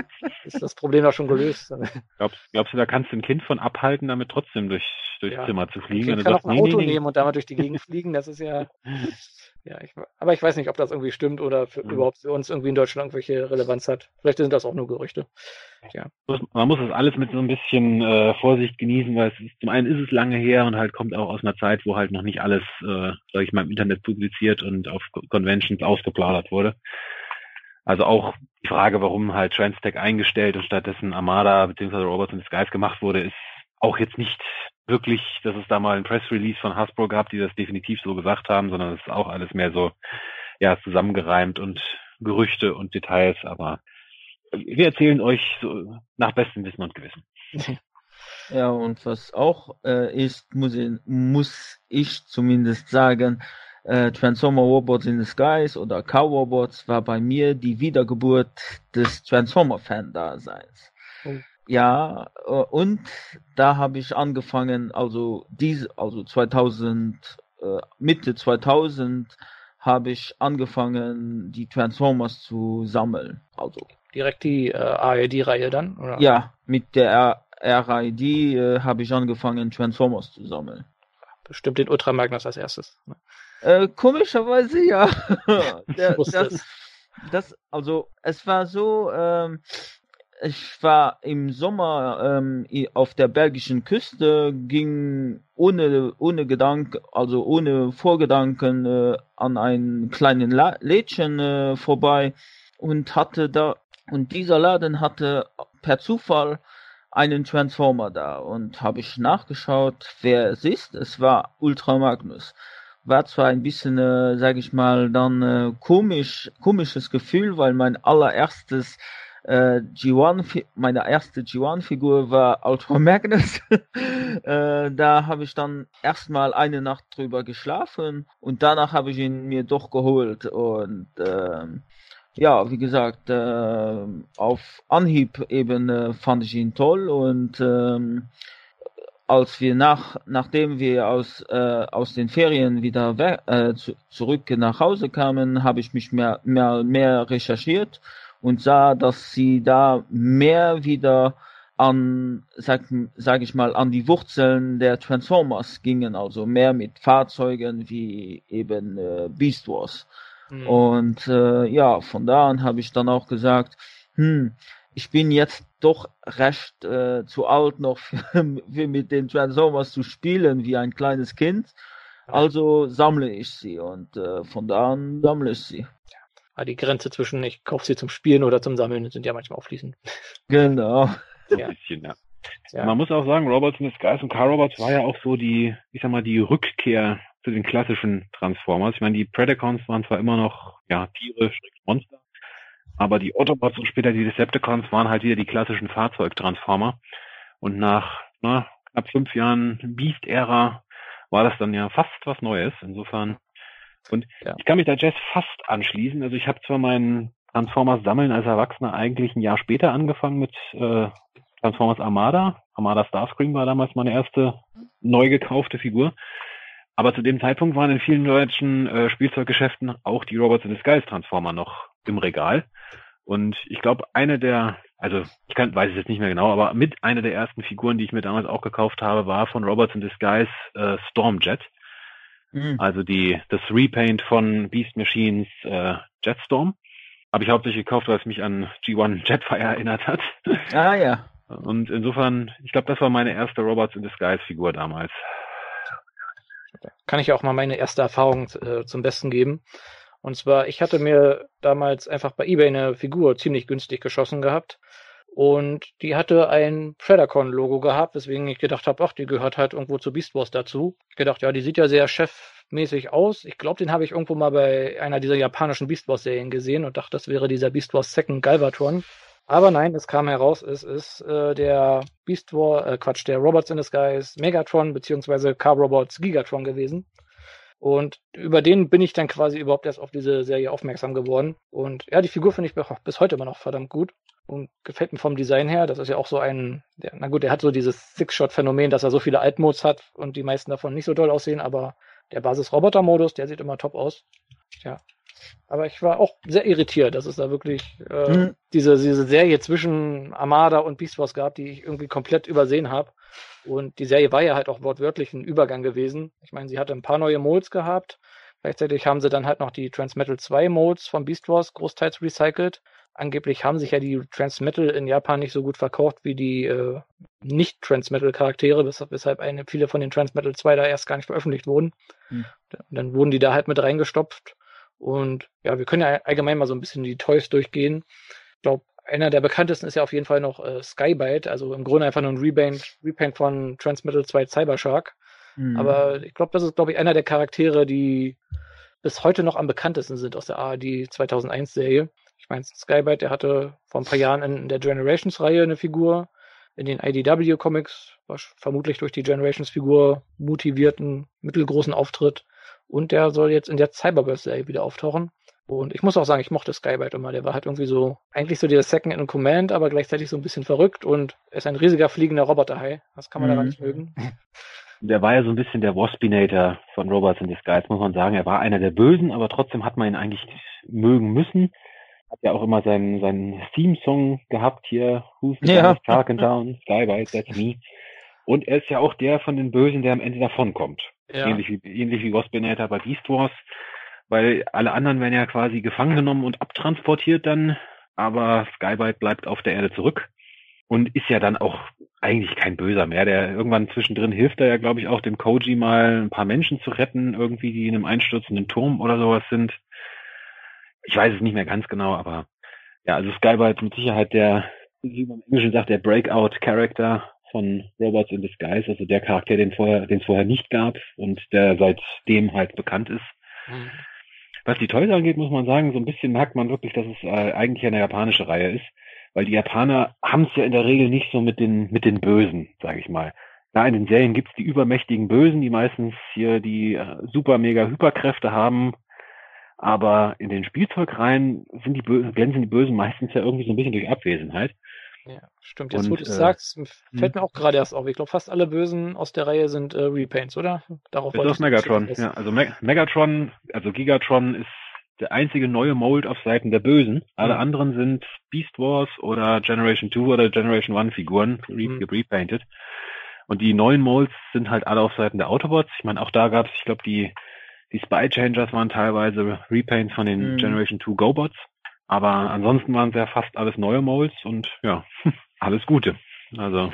Ist das Problem doch schon gelöst. Glaubst, glaubst du, da kannst du ein Kind von abhalten, damit trotzdem durch, durchs Ja. Zimmer zu Ein fliegen? Kind Wenn du kann auch sagst, ein nee, Auto nee, nee. nehmen und damit durch die Gegend fliegen, das ist ja, ja, ich, aber ich weiß nicht, ob das irgendwie stimmt oder für, Mhm. überhaupt für uns irgendwie in Deutschland irgendwelche Relevanz hat. Vielleicht sind das auch nur Gerüchte. Muss- Man muss das alles mit so ein bisschen äh, Vorsicht genießen, weil es ist, zum einen ist es lange her und halt kommt auch aus einer Zeit, wo halt noch nicht alles, äh, sag ich mal, im Internet publiziert und auf Co- Conventions ausgeplaudert wurde. Also auch die Frage, warum halt Transtech eingestellt und stattdessen Armada bzw. Robots in Disguise gemacht wurde, ist auch jetzt nicht wirklich, dass es da mal ein Press-Release von Hasbro gab, die das definitiv so gesagt haben, sondern es ist auch alles mehr so ja zusammengereimt und Gerüchte und Details, aber wir erzählen euch so nach bestem Wissen und Gewissen. Ja, und was auch äh, ist, muss ich, muss ich zumindest sagen, äh, Transformer Robots in Disguise oder Cow Robots war bei mir die Wiedergeburt des Transformer-Fan-Daseins. Oh. Ja, äh, und da habe ich angefangen, also diese, also zweitausend, äh, Mitte zweitausend habe ich angefangen, die Transformers zu sammeln. Also Direkt die äh, A R D-Reihe dann? Oder? ja, mit der R I D äh, habe ich angefangen, Transformers zu sammeln. Bestimmt den Ultra Magnus als erstes. Äh, komischerweise ja. Der, wusste das, das, also es war so, ähm, ich war im Sommer ähm, i- auf der belgischen Küste, ging ohne ohne Gedanken, also ohne Vorgedanken äh, an einen kleinen La Lädchen äh, vorbei und hatte da und dieser Laden hatte per Zufall einen Transformer da und habe ich nachgeschaut, wer es ist. Es war Ultra Magnus. War zwar ein bisschen, äh, sag ich mal, dann äh, komisch, komisches Gefühl, weil mein allererstes äh, G eins, meine erste G eins-Figur war Ultra Magnus. äh, da habe ich dann erstmal eine Nacht drüber geschlafen und danach habe ich ihn mir doch geholt und ähm, ja, wie gesagt, äh, auf Anhieb eben äh, fand ich ihn toll und ähm, als wir nach, nachdem wir aus, äh, aus den Ferien wieder we äh, zu, zurück nach Hause kamen, habe ich mich mehr, mehr, mehr recherchiert und sah, dass sie da mehr wieder an, sag, sag ich mal, an die Wurzeln der Transformers gingen, also mehr mit Fahrzeugen wie eben äh, Beast Wars. Mhm. Und äh, ja, von da an habe ich dann auch gesagt, hm, ich bin jetzt doch recht äh, zu alt noch für, für mit den Transformers zu spielen wie ein kleines Kind. Also sammle ich sie und äh, von da an sammle ich sie. Ja, die Grenze zwischen ich kaufe sie zum Spielen oder zum Sammeln sind ja manchmal auch fließend. Genau. So Ja. ein bisschen, ja. Ja. Man muss auch sagen, Robots in Disguise und Car-Robots war ja auch so die, ich sag mal, die Rückkehr zu den klassischen Transformers. Ich meine, die Predacons waren zwar immer noch, ja, Tiere, Monster, aber die Autobots und später die Decepticons waren halt wieder die klassischen Fahrzeugtransformer. Und nach na, knapp fünf Jahren Beast-Ära war das dann ja fast was Neues. Insofern. Und ja. Ich kann mich da Jess fast anschließen. Also ich habe zwar meinen Transformers sammeln als Erwachsener eigentlich ein Jahr später angefangen mit äh, Transformers Armada. Armada Starscream war damals meine erste neu gekaufte Figur. Aber zu dem Zeitpunkt waren in vielen deutschen äh, Spielzeuggeschäften auch die Robots in Disguise Transformer noch im Regal. Und ich glaube, eine der, also ich kann, weiß es jetzt nicht mehr genau, aber mit einer der ersten Figuren, die ich mir damals auch gekauft habe, war von Robots in Disguise äh, Stormjet. Mhm. Also die das Repaint von Beast Machines äh, Jetstorm. Habe ich hauptsächlich gekauft, weil es mich an G eins Jetfire erinnert hat. Ah ja. Und insofern, ich glaube, das war meine erste Robots in Disguise Figur damals. Kann ich auch mal meine erste Erfahrung äh, zum Besten geben. Und zwar, ich hatte mir damals einfach bei eBay eine Figur ziemlich günstig geschossen gehabt. Und die hatte ein Predacon-Logo gehabt, weswegen ich gedacht habe, ach, die gehört halt irgendwo zu Beast Wars dazu. Ich gedacht, ja, die sieht ja sehr chefmäßig aus. Ich glaube, den habe ich irgendwo mal bei einer dieser japanischen Beast Wars-Serien gesehen und dachte, das wäre dieser Beast Wars Second Galvatron. Aber nein, es kam heraus, es ist äh, der Beast War, äh, Quatsch, der Robots in Disguise Megatron beziehungsweise Car-Robots Gigatron gewesen. Und über den bin ich dann quasi überhaupt erst auf diese Serie aufmerksam geworden. Und ja, die Figur finde ich bis heute immer noch verdammt gut und gefällt mir vom Design her. Das ist ja auch so ein, der, na gut, der hat so dieses Six-Shot-Phänomen, dass er so viele Altmodes hat und die meisten davon nicht so doll aussehen, aber der Basis-Roboter-Modus, der sieht immer top aus. Ja. Aber ich war auch sehr irritiert, dass es da wirklich äh, mhm. diese, diese Serie zwischen Armada und Beast Wars gab, die ich irgendwie komplett übersehen habe. Und die Serie war ja halt auch wortwörtlich ein Übergang gewesen. Ich meine, sie hatte ein paar neue Modes gehabt. Gleichzeitig haben sie dann halt noch die Transmetal zwei Modes von Beast Wars großteils recycelt. Angeblich haben sich ja die Transmetal in Japan nicht so gut verkauft wie die äh, Nicht-Transmetal-Charaktere, weshalb, weshalb eine, viele von den Transmetal zwei da erst gar nicht veröffentlicht wurden. Mhm. Dann wurden die da halt mit reingestopft. Und ja, wir können ja allgemein mal so ein bisschen die Toys durchgehen. Ich glaube, einer der bekanntesten ist ja auf jeden Fall noch äh, Skybite, also im Grunde einfach nur ein Repaint, Repaint von Transmetal zwei Cybershark. Mhm. Aber ich glaube, das ist, glaube ich, einer der Charaktere, die bis heute noch am bekanntesten sind aus der A R D zweitausendeins Serie. Ich meine, Skybite, der hatte vor ein paar Jahren in der Generations-Reihe eine Figur, in den I D W-Comics, war vermutlich durch die Generations-Figur motivierten, mittelgroßen Auftritt. Und der soll jetzt in der Cyberverse-Serie wieder auftauchen. Und ich muss auch sagen, ich mochte Skybite immer. Der war halt irgendwie so, eigentlich so der Second in Command, aber gleichzeitig so ein bisschen verrückt und er ist ein riesiger fliegender Roboterhai. Das kann man mhm. daran nicht mögen. Der war ja so ein bisschen der Waspinator von Robots in Disguise, muss man sagen. Er war einer der Bösen, aber trotzdem hat man ihn eigentlich mögen müssen. Hat ja auch immer seinen, seinen Theme-Song gehabt hier. Who's the ja. Talking Down? Skybite, that's me. Und er ist ja auch der von den Bösen, der am Ende davonkommt. Ja. Ähnlich wie, ähnlich wie Waspinator bei Beast Wars. Weil alle anderen werden ja quasi gefangen genommen und abtransportiert dann. Aber Skybite bleibt auf der Erde zurück. Und ist ja dann auch eigentlich kein Böser mehr. Der irgendwann zwischendrin hilft er ja, glaube ich, auch dem Koji mal ein paar Menschen zu retten. Irgendwie, die in einem einstürzenden Turm oder sowas sind. Ich weiß es nicht mehr ganz genau, aber ja, also Skybite mit Sicherheit der, wie man im Englischen sagt, der Breakout-Character von Robots in Disguise, also der Charakter, den vorher, den es vorher nicht gab und der seitdem halt bekannt ist. Mhm. Was die Toys angeht, muss man sagen, so ein bisschen merkt man wirklich, dass es äh, eigentlich eine japanische Reihe ist, weil die Japaner haben es ja in der Regel nicht so mit den mit den Bösen, sage ich mal. Da in den Serien gibt's die übermächtigen Bösen, die meistens hier die äh, super mega Hyperkräfte haben, aber in den Spielzeugreihen sind die Bö- glänzen die Bösen meistens ja irgendwie so ein bisschen durch Abwesenheit. Ja, stimmt. Jetzt, und, wo du es äh, sagst, fällt mir auch gerade erst auf. Ich glaube, fast alle Bösen aus der Reihe sind äh, Repaints, oder? Darauf bis auf Megatron. Ja, also Meg- Megatron, also Gigatron ist der einzige neue Mold auf Seiten der Bösen. Alle mhm. anderen sind Beast Wars oder Generation zwei oder Generation eins Figuren, re- mhm. repainted. Und die neuen Molds sind halt alle auf Seiten der Autobots. Ich meine, auch da gab es, ich glaube, die Die Spy Changers waren teilweise Repaints von den Mhm. Generation zwei Go-Bots. Aber ansonsten waren es ja fast alles neue Molds und ja, alles Gute. Also,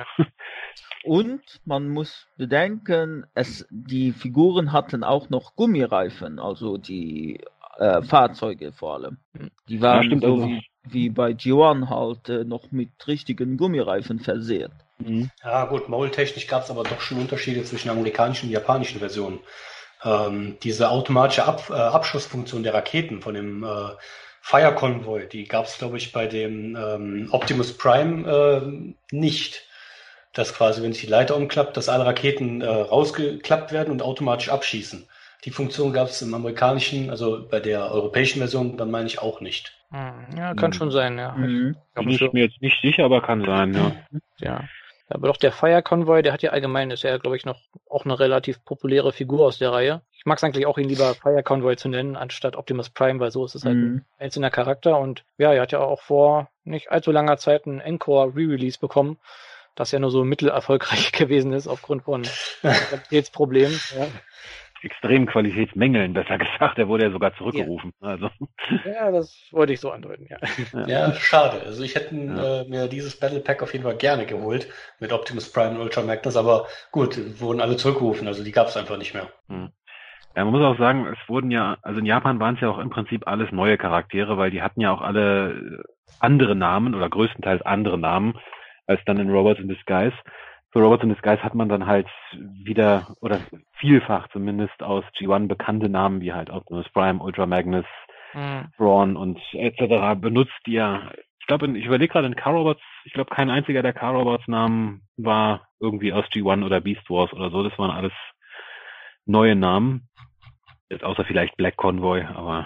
Und man muss bedenken, es, die Figuren hatten auch noch Gummireifen, also die äh, Fahrzeuge vor allem. Die waren Ja, stimmt, so also- wie, wie bei G eins halt äh, noch mit richtigen Gummireifen versehen. mhm. Ja gut, Mold-technisch gab es aber doch schon Unterschiede zwischen amerikanischen und japanischen Versionen. Ähm, diese automatische Ab äh, Abschussfunktion der Raketen von dem äh, Fire Convoy, die gab es, glaube ich, bei dem ähm, Optimus Prime äh, nicht. Dass quasi, wenn sich die Leiter umklappt, dass alle Raketen äh, rausgeklappt werden und automatisch abschießen. Die Funktion gab es im amerikanischen, also bei der europäischen Version, dann meine ich auch nicht. Hm, Ja, kann Mhm. schon sein, ja. Mhm. Bin ich mir jetzt nicht sicher, aber kann sein, ja. Ja. Aber doch der Fire Convoy, der hat ja allgemein, ist ja, glaube ich, noch auch eine relativ populäre Figur aus der Reihe. Ich mag es eigentlich auch, ihn lieber Fire Convoy zu nennen, anstatt Optimus Prime, weil so ist es halt Mhm. ein einzelner Charakter. Und ja, er hat ja auch vor nicht allzu langer Zeit ein Encore Re-Release bekommen, das ja nur so mittelerfolgreich gewesen ist aufgrund von Qualitätsproblemen. Ja. Extremen Qualitätsmängeln, besser gesagt. Der wurde ja sogar zurückgerufen. Also, ja, das wollte ich so andeuten, ja. Ja, schade. Also ich hätte Ja. äh, mir dieses Battle Pack auf jeden Fall gerne geholt mit Optimus Prime und Ultra Magnus, aber gut, wurden alle zurückgerufen, also die gab es einfach nicht mehr. ja, man muss auch sagen, es wurden ja, also in Japan waren es ja auch im Prinzip alles neue Charaktere, weil die hatten ja auch alle andere Namen oder größtenteils andere Namen als dann in Robots in Disguise. Für Robots in Disguise hat man dann halt wieder, oder vielfach zumindest aus G eins bekannte Namen wie halt Optimus Prime, Ultra Magnus, Hm. Brawn und et cetera benutzt, die ja, ich glaube, ich überlege gerade in Car-Robots, ich glaube, kein einziger der Car-Robots-Namen war irgendwie aus G eins oder Beast Wars oder so, das waren alles neue Namen. Jetzt außer vielleicht Black Convoy, aber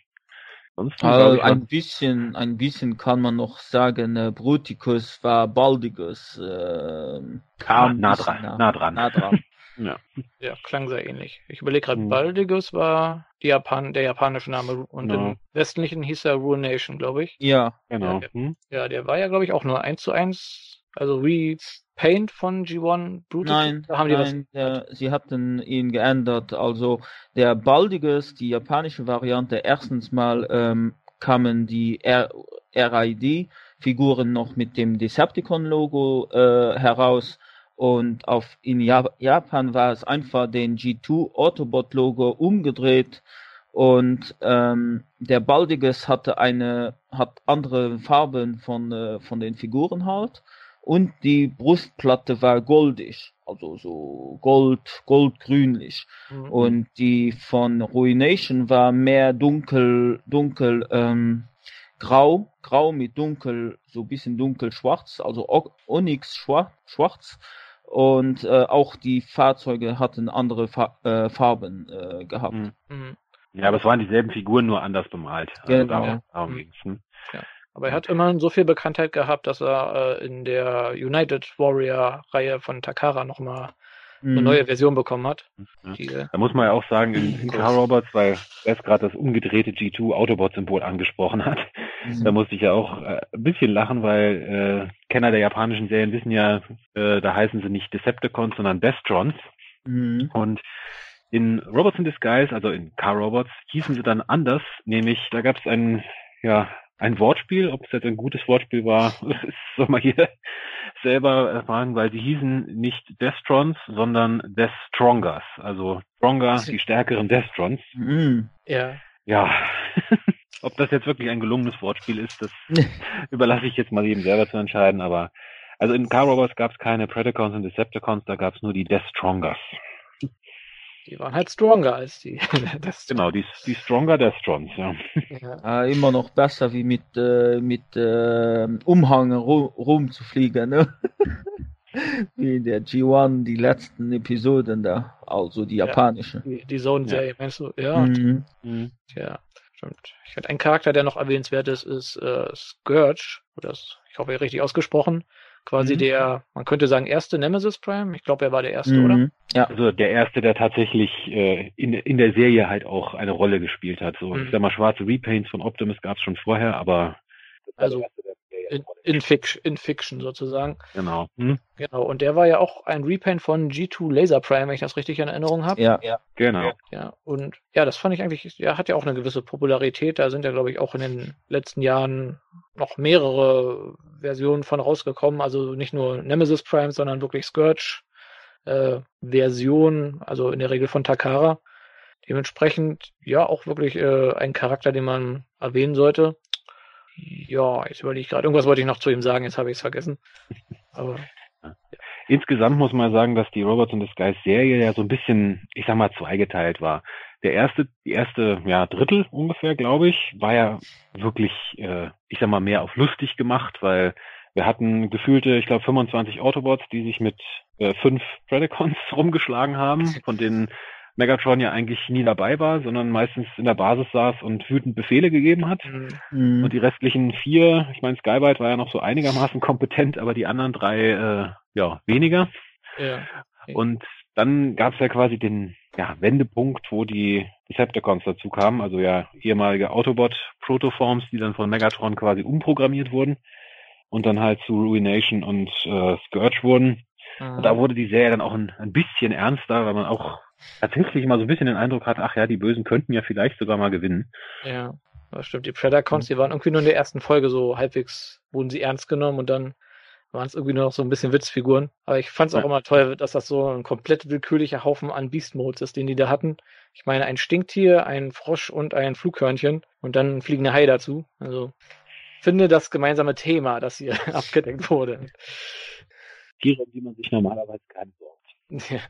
sonst Also ein bisschen, ein bisschen kann man noch sagen, äh, Bruticus war Baldigus. Äh, kam ein nah bisschen dran, nah, nah dran. nah dran. Ja. Ja, klang sehr ähnlich. Ich überlege gerade, Hm. Baldigus war die Japan der japanische Name und Genau. im westlichen hieß er Ruination, glaube ich. Ja, Genau. Ja. Hm? Ja, der war ja, glaube ich, auch nur eins zu eins, also Repaint von G eins Bruticus. nein, Da haben die nein, was. äh, sie hatten ihn geändert. Also der Baldigus, die japanische Variante, erstens mal ähm, kamen die R I D-Figuren noch mit dem Decepticon-Logo äh, heraus. Und auf in Japan war es einfach den G zwei Autobot-Logo umgedreht. Und ähm, der Baldigus hatte eine, hat andere Farben von, äh, von den Figuren halt. Und die Brustplatte war goldig, also so gold, goldgrünlich. Mhm. Und die von Ruination war mehr dunkel, dunkel, ähm, grau, grau mit dunkel, so ein bisschen dunkel-schwarz, also Onyx schwarz, schwarz. Und äh, auch die Fahrzeuge hatten andere Fa äh, Farben äh, gehabt. Hm. Mhm. Ja, aber es waren dieselben Figuren, nur anders bemalt. Also Genau. darum, darum Hm. ging's. Hm? Aber er hat immerhin so viel Bekanntheit gehabt, dass er äh, in der United Warrior-Reihe von Takara nochmal eine Mhm. neue Version bekommen hat. Ja. Die, äh, Da muss man ja auch sagen, in, in Gut. Car Robots, weil erst gerade das umgedrehte G zwei Autobot-Symbol angesprochen hat, Mhm. da musste ich ja auch äh, ein bisschen lachen, weil äh, Kenner der japanischen Serien wissen ja, äh, da heißen sie nicht Decepticons, sondern Destrons. Mhm. Und in Robots in Disguise, also in Car Robots, hießen sie dann anders, nämlich da gab es ein, ja, ein Wortspiel, ob es jetzt ein gutes Wortspiel war, soll man hier selber erfahren, weil sie hießen nicht Destrons, sondern Destrongers, also Stronger, die stärkeren Destrons. Mhm. ja. Ja, ob das jetzt wirklich ein gelungenes Wortspiel ist, das überlasse ich jetzt mal jedem selber zu entscheiden, aber also in Car Robots gab es keine Predacons und Decepticons, da gab es nur die Destrongers. Die waren halt stronger als die. das, Genau, die, die Stronger Destrons, ja. Ja. Äh, immer noch besser wie mit, äh, mit äh, Umhang ru rumzufliegen, ne? Wie in der G eins, die letzten Episoden da, also die Ja. japanische. Die, die Zone-Serie, Ja. meinst du? Ja, Mhm. Mhm. ja, stimmt. Ich finde, ein Charakter, der noch erwähnenswert ist, ist äh, Scourge. Das, ich hoffe, richtig ausgesprochen. Quasi Mhm. der, man könnte sagen, erste Nemesis Prime. Ich glaube, er war der erste, Mhm. oder? Ja. Also der erste, der tatsächlich äh, in, in der Serie halt auch eine Rolle gespielt hat. So, Mhm. ich sag mal, schwarze Repaints von Optimus gab es schon vorher, aber das war Also- der erste, der in der in, in, Fiction, in Fiction sozusagen. Genau. Hm? Genau, und der war ja auch ein Repaint von G zwei Laser Prime, wenn ich das richtig in Erinnerung habe. Ja, ja, genau. Ja, und ja, das fand ich eigentlich, ja, hat ja auch eine gewisse Popularität. Da sind ja, glaube ich, auch in den letzten Jahren noch mehrere Versionen von rausgekommen. Also nicht nur Nemesis Prime, sondern wirklich Scourge äh, Version, also in der Regel von Takara. Dementsprechend, ja, auch wirklich äh, ein Charakter, den man erwähnen sollte. Ja, jetzt überlege ich gerade, irgendwas wollte ich noch zu ihm sagen, jetzt habe ich es vergessen. Aber insgesamt muss man sagen, dass die Robots in Disguise Serie ja so ein bisschen, ich sag mal, zweigeteilt war. Der erste, die erste, ja, Drittel ungefähr, glaube ich, war ja wirklich, äh, ich sag mal, mehr auf lustig gemacht, weil wir hatten gefühlte, ich glaube, fünfundzwanzig Autobots, die sich mit äh, fünf Predacons rumgeschlagen haben, von denen Megatron ja eigentlich nie dabei war, sondern meistens in der Basis saß und wütend Befehle gegeben hat. Mhm. Und die restlichen vier, ich meine, Skybite war ja noch so einigermaßen kompetent, aber die anderen drei, äh, ja, weniger. ja. Und dann gab es ja quasi den ja, Wendepunkt, wo die Decepticons dazu kamen, also ja ehemalige Autobot-Protoforms, die dann von Megatron quasi umprogrammiert wurden und dann halt zu Ruination und äh, Scourge wurden. Mhm. Und da wurde die Serie dann auch ein, ein bisschen ernster, weil man auch tatsächlich mal so ein bisschen den Eindruck hat, ach ja, die Bösen könnten ja vielleicht sogar mal gewinnen. Ja, das stimmt. Die Predacons, die waren irgendwie nur in der ersten Folge so halbwegs, wurden sie ernst genommen und dann waren es irgendwie nur noch so ein bisschen Witzfiguren. Aber ich fand es auch Ja. immer toll, dass das so ein komplett willkürlicher Haufen an Beast-Modes ist, den die da hatten. Ich meine, ein Stinktier, ein Frosch und ein Flughörnchen und dann ein fliegender Hai dazu. Also finde das gemeinsame Thema, das hier abgedeckt wurde. Tiere, um die man sich normalerweise gar nicht sorgt. Ja.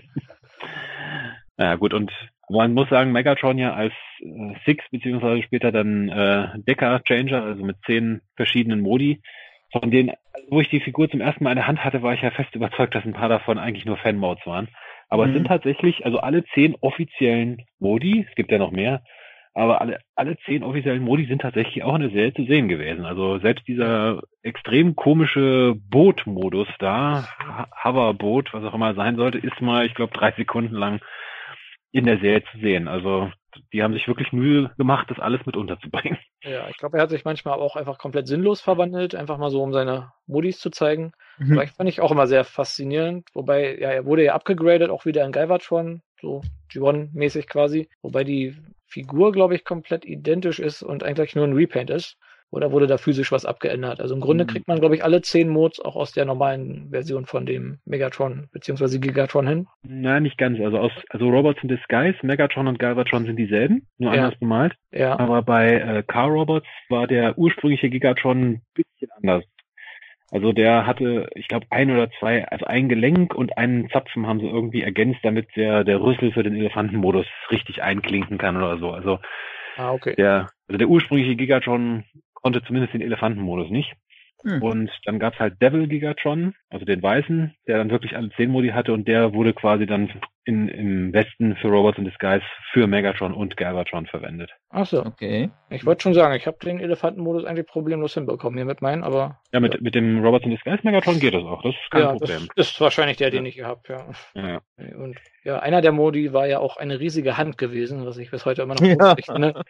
Ja gut, und man muss sagen, Megatron ja als äh, Six beziehungsweise später dann äh, Decker Changer, also mit zehn verschiedenen Modi, von denen, wo ich die Figur zum ersten Mal in der Hand hatte, war ich ja fest überzeugt, dass ein paar davon eigentlich nur Fan-Modes waren. Aber Mhm. es sind tatsächlich, also alle zehn offiziellen Modi, es gibt ja noch mehr, aber alle, alle zehn offiziellen Modi sind tatsächlich auch in der Serie zu sehen gewesen. Also selbst dieser extrem komische Boot-Modus da, Hoverboot, was auch immer sein sollte, ist mal, ich glaube, drei Sekunden lang in der Serie zu sehen. Also die haben sich wirklich Mühe gemacht, das alles mit unterzubringen. Ja, ich glaube, er hat sich manchmal auch einfach komplett sinnlos verwandelt, einfach mal so, um seine Modis zu zeigen. Mhm. Aber ich fand ich auch immer sehr faszinierend. Wobei, ja, er wurde ja abgegradet, auch wieder in Galvatron, so G eins-mäßig quasi. Wobei die Figur, glaube ich, komplett identisch ist und eigentlich nur ein Repaint ist. Oder wurde da physisch was abgeändert? Also im Grunde Mhm. kriegt man, glaube ich, alle zehn Modes auch aus der normalen Version von dem Megatron bzw. Gigatron hin. Na, nicht ganz. Also aus, also Robots in Disguise, Megatron und Galvatron sind dieselben, nur Ja. anders bemalt. Ja, Aber bei äh, Car Robots war der ursprüngliche Gigatron ein bisschen anders. Also der hatte, ich glaube, ein oder zwei, also ein Gelenk und einen Zapfen haben sie irgendwie ergänzt, damit der, der Rüssel für den Elefantenmodus richtig einklinken kann oder so. Also ah, okay. der, also der ursprüngliche Gigatron konnte zumindest den Elefantenmodus nicht. Hm. Und dann gab's halt Devil Gigatron, also den weißen, der dann wirklich alle zehn Modi hatte und der wurde quasi dann in, im Westen für Robots in Disguise für Megatron und Galvatron verwendet. Ach so. Okay. Ich wollte schon sagen, ich habe den Elefantenmodus eigentlich problemlos hinbekommen hier mit meinen, aber Ja, mit, mit dem Robots in Disguise Megatron geht das auch, das ist kein ja, Problem. das ist wahrscheinlich der, den ich gehabt, ja. Ja. Und ja, einer der Modi war ja auch eine riesige Hand gewesen, was ich bis heute immer noch Ja. lustig finde.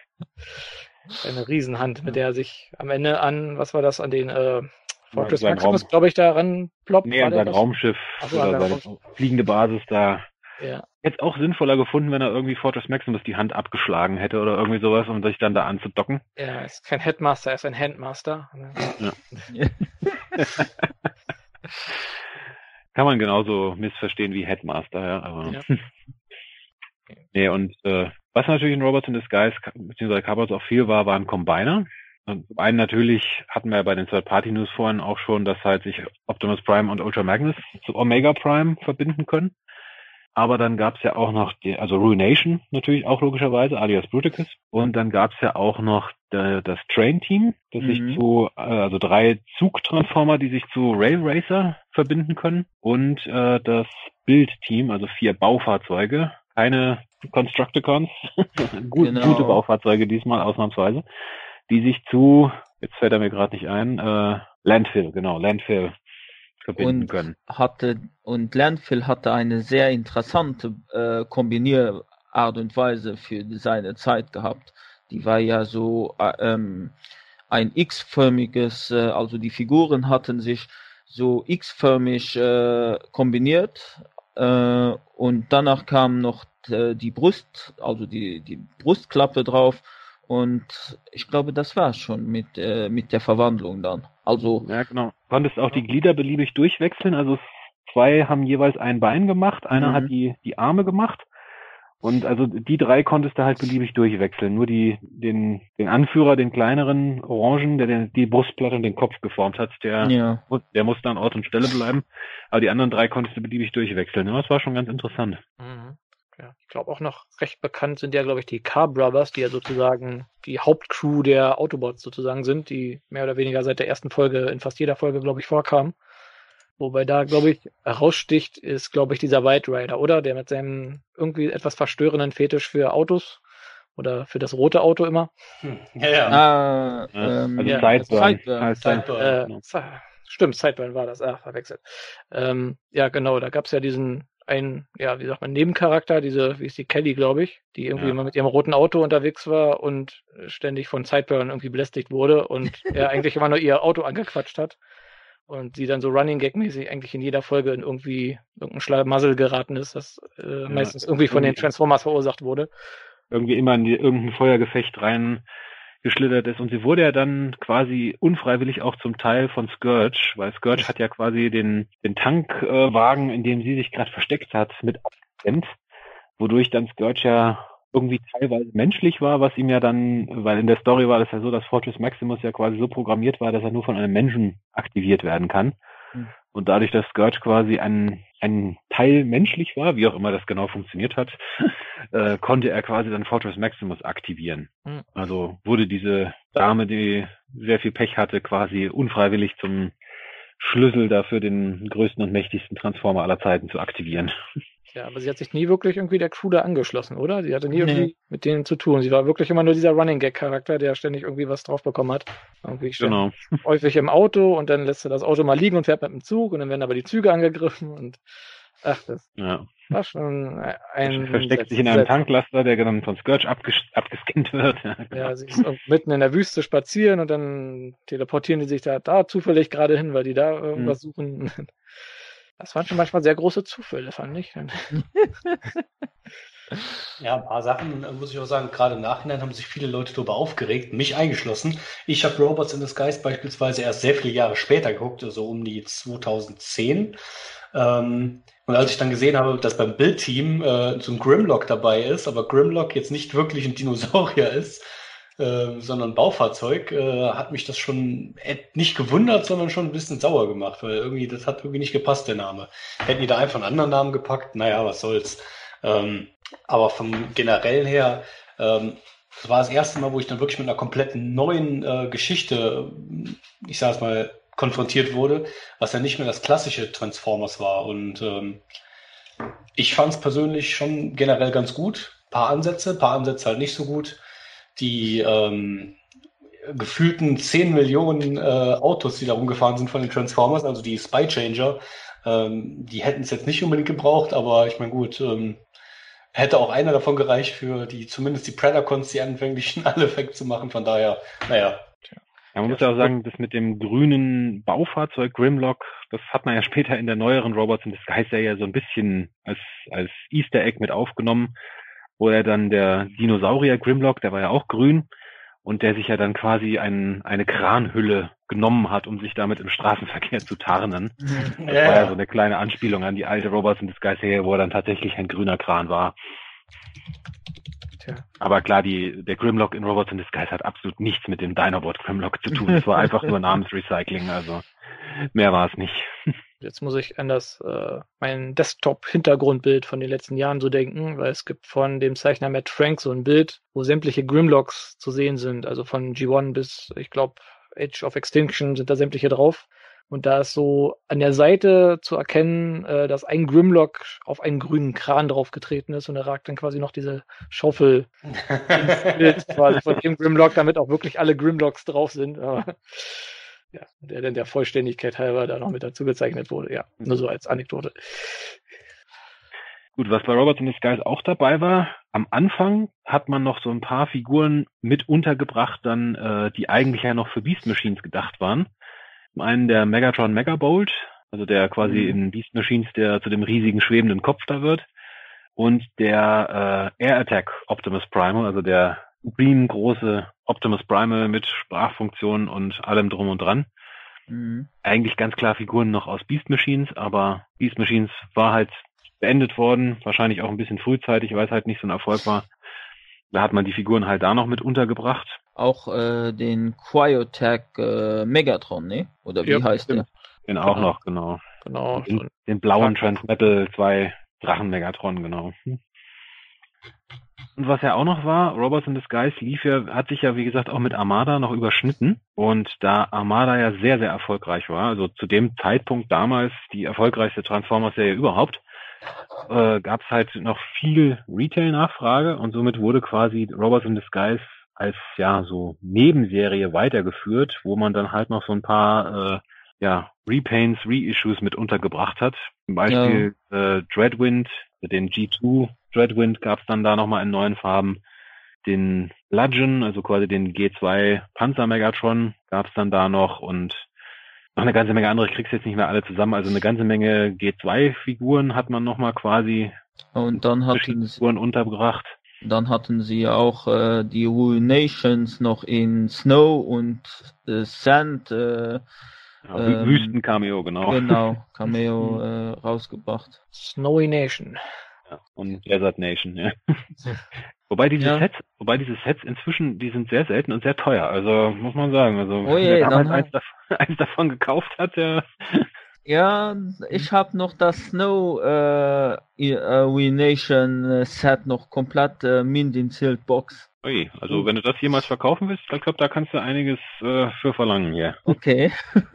Eine Riesenhand, mit der er sich am Ende an, was war das, an den äh, Fortress sein Maximus, Raum- glaube ich, da ranploppt. Nee, war an der sein das? Raumschiff Ach so, an oder sein seine fliegende Basis da. Ja, Jetzt auch sinnvoller gefunden, wenn er irgendwie Fortress Maximus die Hand abgeschlagen hätte oder irgendwie sowas, um sich dann da anzudocken. er ist kein Headmaster, er ist ein Handmaster. Kann man genauso missverstehen wie Headmaster, ja. Aber Ja. nee, und äh, was natürlich in Robots in Disguise beziehungsweise Carbots auch viel war, waren Combiner. Und zum einen natürlich hatten wir ja bei den Third-Party-News vorhin auch schon, dass halt sich Optimus Prime und Ultra Magnus zu Omega Prime verbinden können. Aber dann gab's ja auch noch die, also Ruination natürlich auch logischerweise, alias Bruticus. Und dann gab's ja auch noch de, das Train-Team, das Mhm. sich zu, äh, also drei Zugtransformer, die sich zu Rail Racer verbinden können. Und äh, das Build-Team, also vier Baufahrzeuge, keine Constructicons, Gut, Genau. gute Baufahrzeuge diesmal ausnahmsweise, die sich zu, jetzt fällt er mir gerade nicht ein, äh, Landfill, genau, Landfill verbinden Und können. hatte und Landfill hatte eine sehr interessante äh, Kombinierart und Weise für seine Zeit gehabt. Die war ja so äh, ähm, ein X-förmiges, äh, also die Figuren hatten sich so X-förmig äh, kombiniert äh, und danach kam noch äh, die Brust, also die, die Brustklappe drauf und ich glaube, das war's schon mit, äh, mit der Verwandlung dann. Also Ja, genau. Du konntest auch die Glieder beliebig durchwechseln, also zwei haben jeweils ein Bein gemacht, einer Mhm. hat die, die Arme gemacht. Und also die drei konntest du halt beliebig durchwechseln. Nur die, den, den Anführer, den kleineren Orangen, der den, die Brustplatte und den Kopf geformt hat, der, ja. der musste an Ort und Stelle bleiben. Aber die anderen drei konntest du beliebig durchwechseln. Ja, das war schon ganz interessant. Mhm. Ja, ich glaube auch noch recht bekannt sind ja, glaube ich, die Car Brothers, die ja sozusagen die Hauptcrew der Autobots sozusagen sind, die mehr oder weniger seit der ersten Folge in fast jeder Folge, glaube ich, vorkamen. Wobei da, glaube ich, heraussticht, ist, glaube ich, dieser White Rider, oder? Der mit seinem irgendwie etwas verstörenden Fetisch für Autos oder für das rote Auto immer. Hm. Ja, ja. Ah, Ja, ähm, also ja, Sideburn. Sideburn. heißt er. Sideburn. Äh, genau. Sa- Stimmt, Sideburn war das. Ah, verwechselt. Ähm, ja, genau, da gab's ja diesen einen, ja, wie sagt man, Nebencharakter, diese, wie ist die, Kelly, glaube ich, die irgendwie Ja. immer mit ihrem roten Auto unterwegs war und ständig von Sideburn irgendwie belästigt wurde und er eigentlich immer nur ihr Auto angequatscht hat. Und sie dann so Running Gag-mäßig eigentlich in jeder Folge in irgendwie irgendein Schlamassel geraten ist, das äh, Ja, meistens irgendwie von den irgendwie- Transformers verursacht wurde. Irgendwie immer in die, irgendein Feuergefecht rein geschlittert ist. Und sie wurde ja dann quasi unfreiwillig auch zum Teil von Scourge, weil Scourge hat ja quasi den, den Tankwagen, äh, in dem sie sich gerade versteckt hat, mit abgescannt, wodurch dann Scourge ja irgendwie teilweise menschlich war, was ihm ja dann, weil in der Story war das ja so, dass Fortress Maximus ja quasi so programmiert war, dass er nur von einem Menschen aktiviert werden kann. Hm. Und dadurch, dass Scourge quasi ein, ein Teil menschlich war, wie auch immer das genau funktioniert hat, äh, konnte er quasi dann Fortress Maximus aktivieren. Hm. Also wurde diese Dame, die sehr viel Pech hatte, quasi unfreiwillig zum Schlüssel dafür, den größten und mächtigsten Transformer aller Zeiten zu aktivieren. Ja, aber sie hat sich nie wirklich irgendwie der Crew da angeschlossen, oder? Sie hatte nie Nee. irgendwie mit denen zu tun. Sie war wirklich immer nur dieser Running Gag-Charakter, der ständig irgendwie was drauf bekommen hat. Irgendwie ständig Genau. häufig im Auto und dann lässt er das Auto mal liegen und fährt mit dem Zug und dann werden aber die Züge angegriffen und ach, das Ja. war schon ein... Versteckt sich in einem seltsam. Tanklaster, der dann von Scourge abges abgescannt wird. Ja, genau. Ja, sie ist irgendwo mitten in der Wüste spazieren und dann teleportieren die sich da, da zufällig gerade hin, weil die da irgendwas Hm. suchen. Das waren schon manchmal sehr große Zufälle, fand ich. Ja, ein paar Sachen, äh, muss ich auch sagen, gerade im Nachhinein haben sich viele Leute darüber aufgeregt, mich eingeschlossen. Ich habe Robots in Disguise beispielsweise erst sehr viele Jahre später geguckt, also um die zweitausendzehn. Ähm, und als ich dann gesehen habe, dass beim Bildteam äh, so ein Grimlock dabei ist, aber Grimlock jetzt nicht wirklich ein Dinosaurier ist, äh, sondern ein Baufahrzeug, äh, hat mich das schon äh, nicht gewundert, sondern schon ein bisschen sauer gemacht, weil irgendwie, das hat irgendwie nicht gepasst, der Name. Hätten die da einfach einen anderen Namen gepackt, naja, was soll's. Ähm, aber vom Generellen her, ähm, das war das erste Mal, wo ich dann wirklich mit einer kompletten neuen äh, Geschichte, ich sag's mal, konfrontiert wurde, was ja nicht mehr das klassische Transformers war. Und ähm, ich fand es persönlich schon generell ganz gut. Ein paar Ansätze, ein paar Ansätze halt nicht so gut. Die ähm, gefühlten zehn Millionen äh, Autos, die da rumgefahren sind von den Transformers, also die Spy Changer, ähm, die hätten es jetzt nicht unbedingt gebraucht, aber ich meine gut, ähm, hätte auch einer davon gereicht für die, zumindest die Predacons, die anfänglichen, alle wegzumachen. Von daher, naja. Ja, man muss ja auch sagen, das mit dem grünen Baufahrzeug Grimlock, das hat man ja später in der neueren Robots in Disguise ja so ein bisschen als, als Easter Egg mit aufgenommen, wo er dann der Dinosaurier Grimlock, der war ja auch grün, und der sich ja dann quasi ein, eine Kranhülle genommen hat, um sich damit im Straßenverkehr zu tarnen. Das war ja so eine kleine Anspielung an die alte Robots in Disguise-Serie, wo er dann tatsächlich ein grüner Kran war. Tja. Aber klar, die, der Grimlock in Robots in Disguise hat absolut nichts mit dem Dinobot Grimlock zu tun. Es war einfach nur Namensrecycling, also mehr war es nicht. Jetzt muss ich an das äh, mein Desktop-Hintergrundbild von den letzten Jahren so denken, weil es gibt von dem Zeichner Matt Frank so ein Bild, wo sämtliche Grimlocks zu sehen sind. Also von G eins bis, ich glaube, Age of Extinction sind da sämtliche drauf. Und da ist so an der Seite zu erkennen, äh, dass ein Grimlock auf einen grünen Kran draufgetreten ist und da ragt dann quasi noch diese Schaufel ins Bild quasi von dem Grimlock, damit auch wirklich alle Grimlocks drauf sind. Aber ja, der dann der Vollständigkeit halber da noch mit dazu gezeichnet wurde. Ja, nur so als Anekdote. Gut, was bei Robots in Disguise auch dabei war, am Anfang hat man noch so ein paar Figuren mit untergebracht, dann äh, die eigentlich ja noch für Beast Machines gedacht waren. Zum einen der Megatron Megabolt, also der quasi mhm. in Beast Machines, der zu dem riesigen schwebenden Kopf da wird. Und der äh, Air Attack Optimus Primal, also der riesengroße Optimus Primal mit Sprachfunktionen und allem drum und dran. Mhm. Eigentlich ganz klar Figuren noch aus Beast Machines, aber Beast Machines war halt beendet worden, wahrscheinlich auch ein bisschen frühzeitig, weil es halt nicht so ein Erfolg war. Da hat man die Figuren halt da noch mit untergebracht. Auch äh, den Cryotech äh, Megatron, ne? Oder wie ja, heißt stimmt. der? Den auch genau. noch, genau. Genau. Den, den blauen Transmetal zwei Drachen Megatron, genau. Und was ja auch noch war, Robots in Disguise lief ja, hat sich ja wie gesagt auch mit Armada noch überschnitten. Und da Armada ja sehr, sehr erfolgreich war, also zu dem Zeitpunkt damals die erfolgreichste Transformers-Serie überhaupt, äh, gab es halt noch viel Retail-Nachfrage und somit wurde quasi Robots in Disguise als ja so Nebenserie weitergeführt, wo man dann halt noch so ein paar äh, ja Repaints, Reissues mit untergebracht hat. Zum Beispiel ja. äh, Dreadwind, den G zwei Dreadwind gab es dann da nochmal in neuen Farben. Den Bludgeon, also quasi den G zwei Panzer Megatron gab es dann da noch und noch eine ganze Menge andere, ich krieg's jetzt nicht mehr alle zusammen, also eine ganze Menge G zwei Figuren hat man nochmal quasi und dann hatten sie, Figuren untergebracht. Dann hatten sie auch äh, die Ruinations noch in Snow und äh, Sand äh, ja, ähm, Wüsten-Cameo, genau. Genau, Cameo äh, rausgebracht. Snowy Nation. Ja, und Desert Nation, ja. Wobei diese ja. Sets, wobei diese Sets inzwischen, die sind sehr selten und sehr teuer, also muss man sagen. Also oh je, wer damals eins, davon, eins davon gekauft hat, der ja, ich habe noch das Snow äh, Ruination Set noch komplett äh, mint in Sealed Box. Ui, also wenn du das jemals verkaufen willst, ich glaube, da kannst du einiges äh, für verlangen, ja. Okay.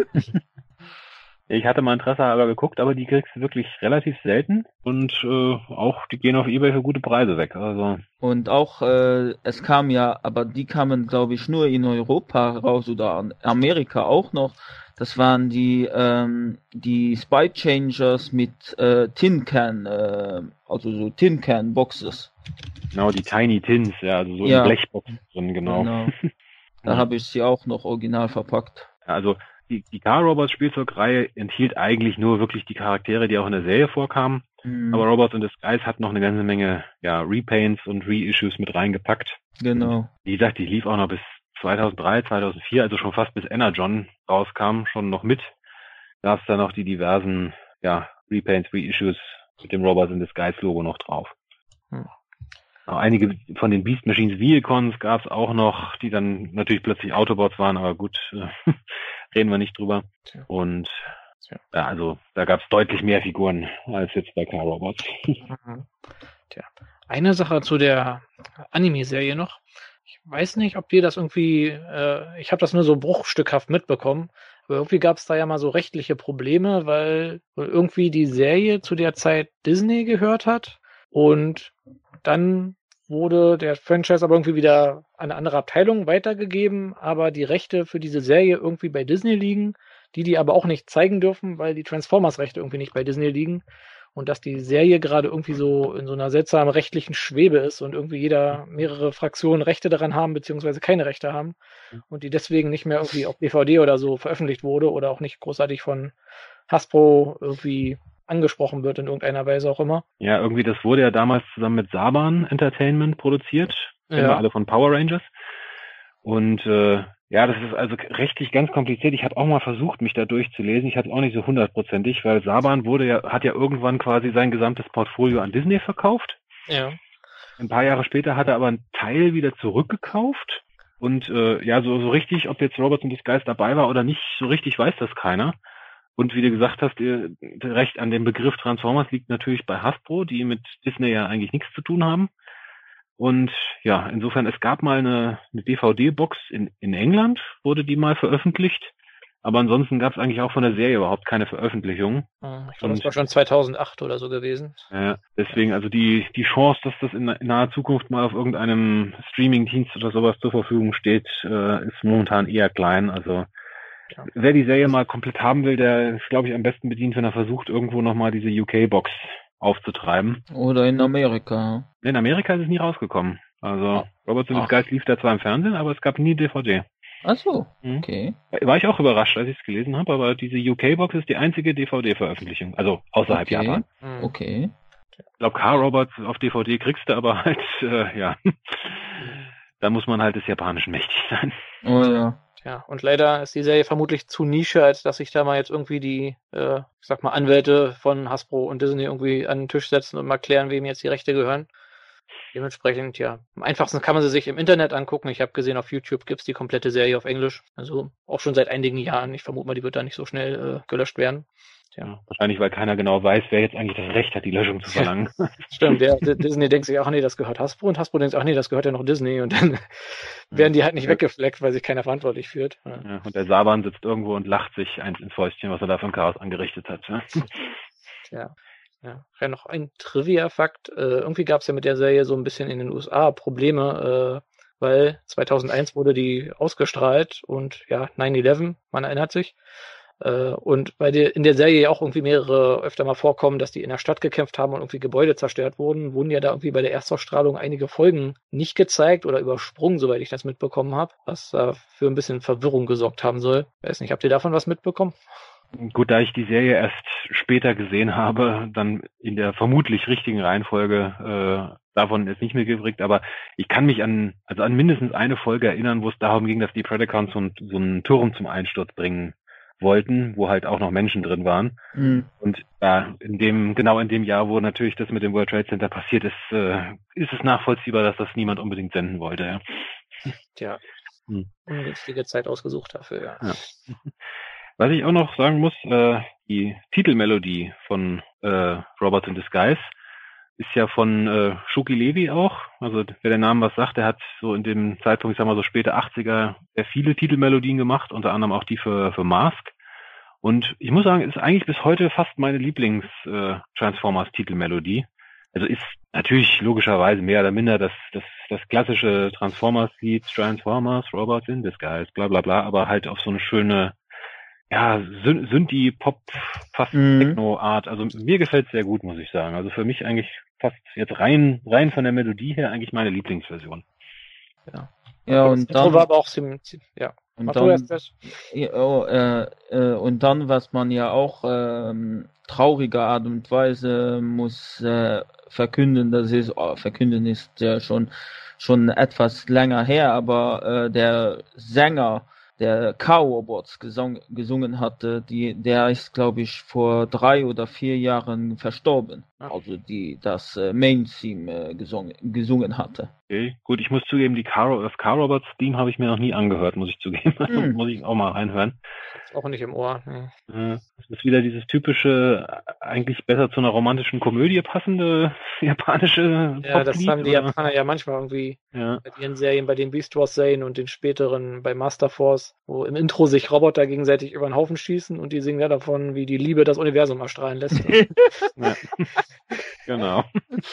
Ich hatte mal Interesse halber geguckt, aber die kriegst du wirklich relativ selten und äh, auch die gehen auf eBay für gute Preise weg. Also und auch äh, es kam ja, aber die kamen glaube ich nur in Europa raus oder in Amerika auch noch. Das waren die ähm, die Spy Changers mit äh, Tin Can, äh, also so Tin Can Boxes. Genau, die Tiny Tins, ja, also so ja. in Blechboxen drin, genau. genau. Da ja. habe ich sie auch noch original verpackt. Also die, die Car-Robots Spielzeugreihe enthielt eigentlich nur wirklich die Charaktere, die auch in der Serie vorkamen. Mhm. Aber Robots in Disguise hat noch eine ganze Menge ja, Repaints und Reissues mit reingepackt. Genau. Und wie gesagt, die lief auch noch bis zweitausenddrei, zweitausendvier, also schon fast bis Energon rauskam, schon noch mit. Da gab es dann noch die diversen ja, Repaints, Reissues mit dem Robots in Disguise Logo noch drauf. Mhm. Auch einige von den Beast Machines Vehicons gab es auch noch, die dann natürlich plötzlich Autobots waren, aber gut, äh, reden wir nicht drüber. Tja. Und Tja. ja, also da gab es deutlich mehr Figuren als jetzt bei Car Robots. Mhm. Tja. Eine Sache zu der Anime-Serie noch. Ich weiß nicht, ob dir das irgendwie, äh, ich habe das nur so bruchstückhaft mitbekommen, aber irgendwie gab es da ja mal so rechtliche Probleme, weil irgendwie die Serie zu der Zeit Disney gehört hat und dann wurde der Franchise aber irgendwie wieder an eine andere Abteilung weitergegeben, aber die Rechte für diese Serie irgendwie bei Disney liegen, die die aber auch nicht zeigen dürfen, weil die Transformers-Rechte irgendwie nicht bei Disney liegen und dass die Serie gerade irgendwie so in so einer seltsamen rechtlichen Schwebe ist und irgendwie jeder mehrere Fraktionen Rechte daran haben, beziehungsweise keine Rechte haben und die deswegen nicht mehr irgendwie auf D V D oder so veröffentlicht wurde oder auch nicht großartig von Hasbro irgendwie angesprochen wird in irgendeiner Weise auch immer. Ja, irgendwie, das wurde ja damals zusammen mit Saban Entertainment produziert. Kennen ja. wir alle von Power Rangers. Und äh, ja, das ist also rechtlich ganz kompliziert. Ich habe auch mal versucht, mich da durchzulesen. Ich hatte es auch nicht so hundertprozentig, weil Saban wurde ja, hat ja irgendwann quasi sein gesamtes Portfolio an Disney verkauft. Ja. Ein paar Jahre später hat er aber einen Teil wieder zurückgekauft. Und äh, ja, so, so richtig, ob jetzt Robots in Disguise dabei war oder nicht, so richtig weiß das keiner. Und wie du gesagt hast, ihr Recht an dem Begriff Transformers liegt natürlich bei Hasbro, die mit Disney ja eigentlich nichts zu tun haben. Und ja, insofern, es gab mal eine, eine D V D-Box in, in England, wurde die mal veröffentlicht. Aber ansonsten gab es eigentlich auch von der Serie überhaupt keine Veröffentlichung. Ich glaube, das war schon zweitausendacht oder so gewesen. Ja, deswegen, also die, die Chance, dass das in, in naher Zukunft mal auf irgendeinem Streaming-Dienst oder sowas zur Verfügung steht, äh, ist momentan eher klein. Also ja. Wer die Serie mal komplett haben will, der ist, glaube ich, am besten bedient, wenn er versucht, irgendwo nochmal diese U K-Box aufzutreiben. Oder in Amerika. In Amerika ist es nie rausgekommen. Also Robots in Ach. Disguise lief da zwar im Fernsehen, aber es gab nie D V D. Ach so, Mhm. okay. War ich auch überrascht, als ich es gelesen habe, aber diese U K-Box ist die einzige D V D-Veröffentlichung, also außerhalb Okay. Japan. Mhm. Okay. Ich glaube, Car Robots auf D V D kriegst du aber halt, äh, ja, da muss man halt des Japanischen mächtig sein. Oh ja. Ja, und leider ist die Serie vermutlich zu Nische, als dass sich da mal jetzt irgendwie die, äh, ich sag mal, Anwälte von Hasbro und Disney irgendwie an den Tisch setzen und mal klären, wem jetzt die Rechte gehören. Dementsprechend, ja, am einfachsten kann man sie sich im Internet angucken. Ich habe gesehen, auf YouTube gibt's die komplette Serie auf Englisch. Also auch schon seit einigen Jahren. Ich vermute mal, die wird da nicht so schnell äh, gelöscht werden. Ja, wahrscheinlich, weil keiner genau weiß, wer jetzt eigentlich das Recht hat, die Löschung zu verlangen. Stimmt, ja. Disney denkt sich, ach nee, das gehört Hasbro. Und Hasbro denkt sich, ach nee, das gehört ja noch Disney. Und dann werden die halt nicht weggefleckt, weil sich keiner verantwortlich führt. Ja. Ja, und der Saban sitzt irgendwo und lacht sich eins ins Fäustchen, was er da für ein Chaos angerichtet hat. Ja. Ja. Ja, ja, noch ein Trivia-Fakt. Äh, irgendwie gab es ja mit der Serie so ein bisschen in den U S A Probleme, äh, weil zweitausendeins wurde die ausgestrahlt und ja, neun elf, man erinnert sich. Äh, und weil die, in der Serie ja auch irgendwie mehrere öfter mal vorkommen, dass die in der Stadt gekämpft haben und irgendwie Gebäude zerstört wurden, wurden ja da irgendwie bei der Erstausstrahlung einige Folgen nicht gezeigt oder übersprungen, soweit ich das mitbekommen habe, was äh, für ein bisschen Verwirrung gesorgt haben soll. Weiß nicht, habt ihr davon was mitbekommen? Gut, da ich die Serie erst später gesehen habe, dann in der vermutlich richtigen Reihenfolge, äh, davon ist nicht mehr übrig, aber ich kann mich an, also an mindestens eine Folge erinnern, wo es darum ging, dass die Predacons so, so einen Turm zum Einsturz bringen wollten, wo halt auch noch Menschen drin waren. Mhm. Und ja, in dem, genau in dem Jahr, wo natürlich das mit dem World Trade Center passiert ist, äh, ist es nachvollziehbar, dass das niemand unbedingt senden wollte, ja. Tja, Hm. ungünstige Zeit ausgesucht dafür, ja. Ja. Was ich auch noch sagen muss, äh, die Titelmelodie von äh, Robots in Disguise ist ja von äh, Shuki Levy auch. Also wer der Name was sagt, der hat so in dem Zeitpunkt, ich sag mal so späte achtziger, sehr viele Titelmelodien gemacht, unter anderem auch die für, für Mask. Und ich muss sagen, ist eigentlich bis heute fast meine Lieblings-Transformers-Titelmelodie. Also ist natürlich logischerweise mehr oder minder das, das, das klassische Transformers-Lied, Transformers, Robots in Disguise, bla bla bla, aber halt auf so eine schöne, ja, Synthie-Pop, fast Mhm. Techno-Art. Also mir gefällt es sehr gut, muss ich sagen. Also für mich eigentlich fast jetzt rein rein von der Melodie her eigentlich meine Lieblingsversion. Ja, Ja, und das Intro dann, war aber auch ziemlich, ja. und Mach du dann, erst das. ja, oh, äh, äh, und dann, was man ja auch ähm, trauriger Art und Weise muss äh, verkünden, das ist, oh, verkünden ist ja schon schon etwas länger her, aber äh, der Sänger, der Car-Robots gesung, gesungen hatte, die, der ist, glaube ich, vor drei oder vier Jahren verstorben. Ah. Also die das äh, Main-Theme äh, gesungen, gesungen hatte. Okay, gut, ich muss zugeben, die Car das Car Robots Theme habe ich mir noch nie angehört, muss ich zugeben. Also Hm. muss ich auch mal reinhören. Ist auch nicht im Ohr. Ne. Äh, Das ist wieder dieses typische, äh, eigentlich besser zu einer romantischen Komödie passende japanische Ja, das Poplied, haben die oder? Japaner ja manchmal irgendwie Ja, bei ihren Serien, bei den Beast Wars Serien und den späteren bei Master Force, wo im Intro sich Roboter gegenseitig über den Haufen schießen und die singen ja davon, wie die Liebe das Universum erstrahlen lässt. ja. Genau.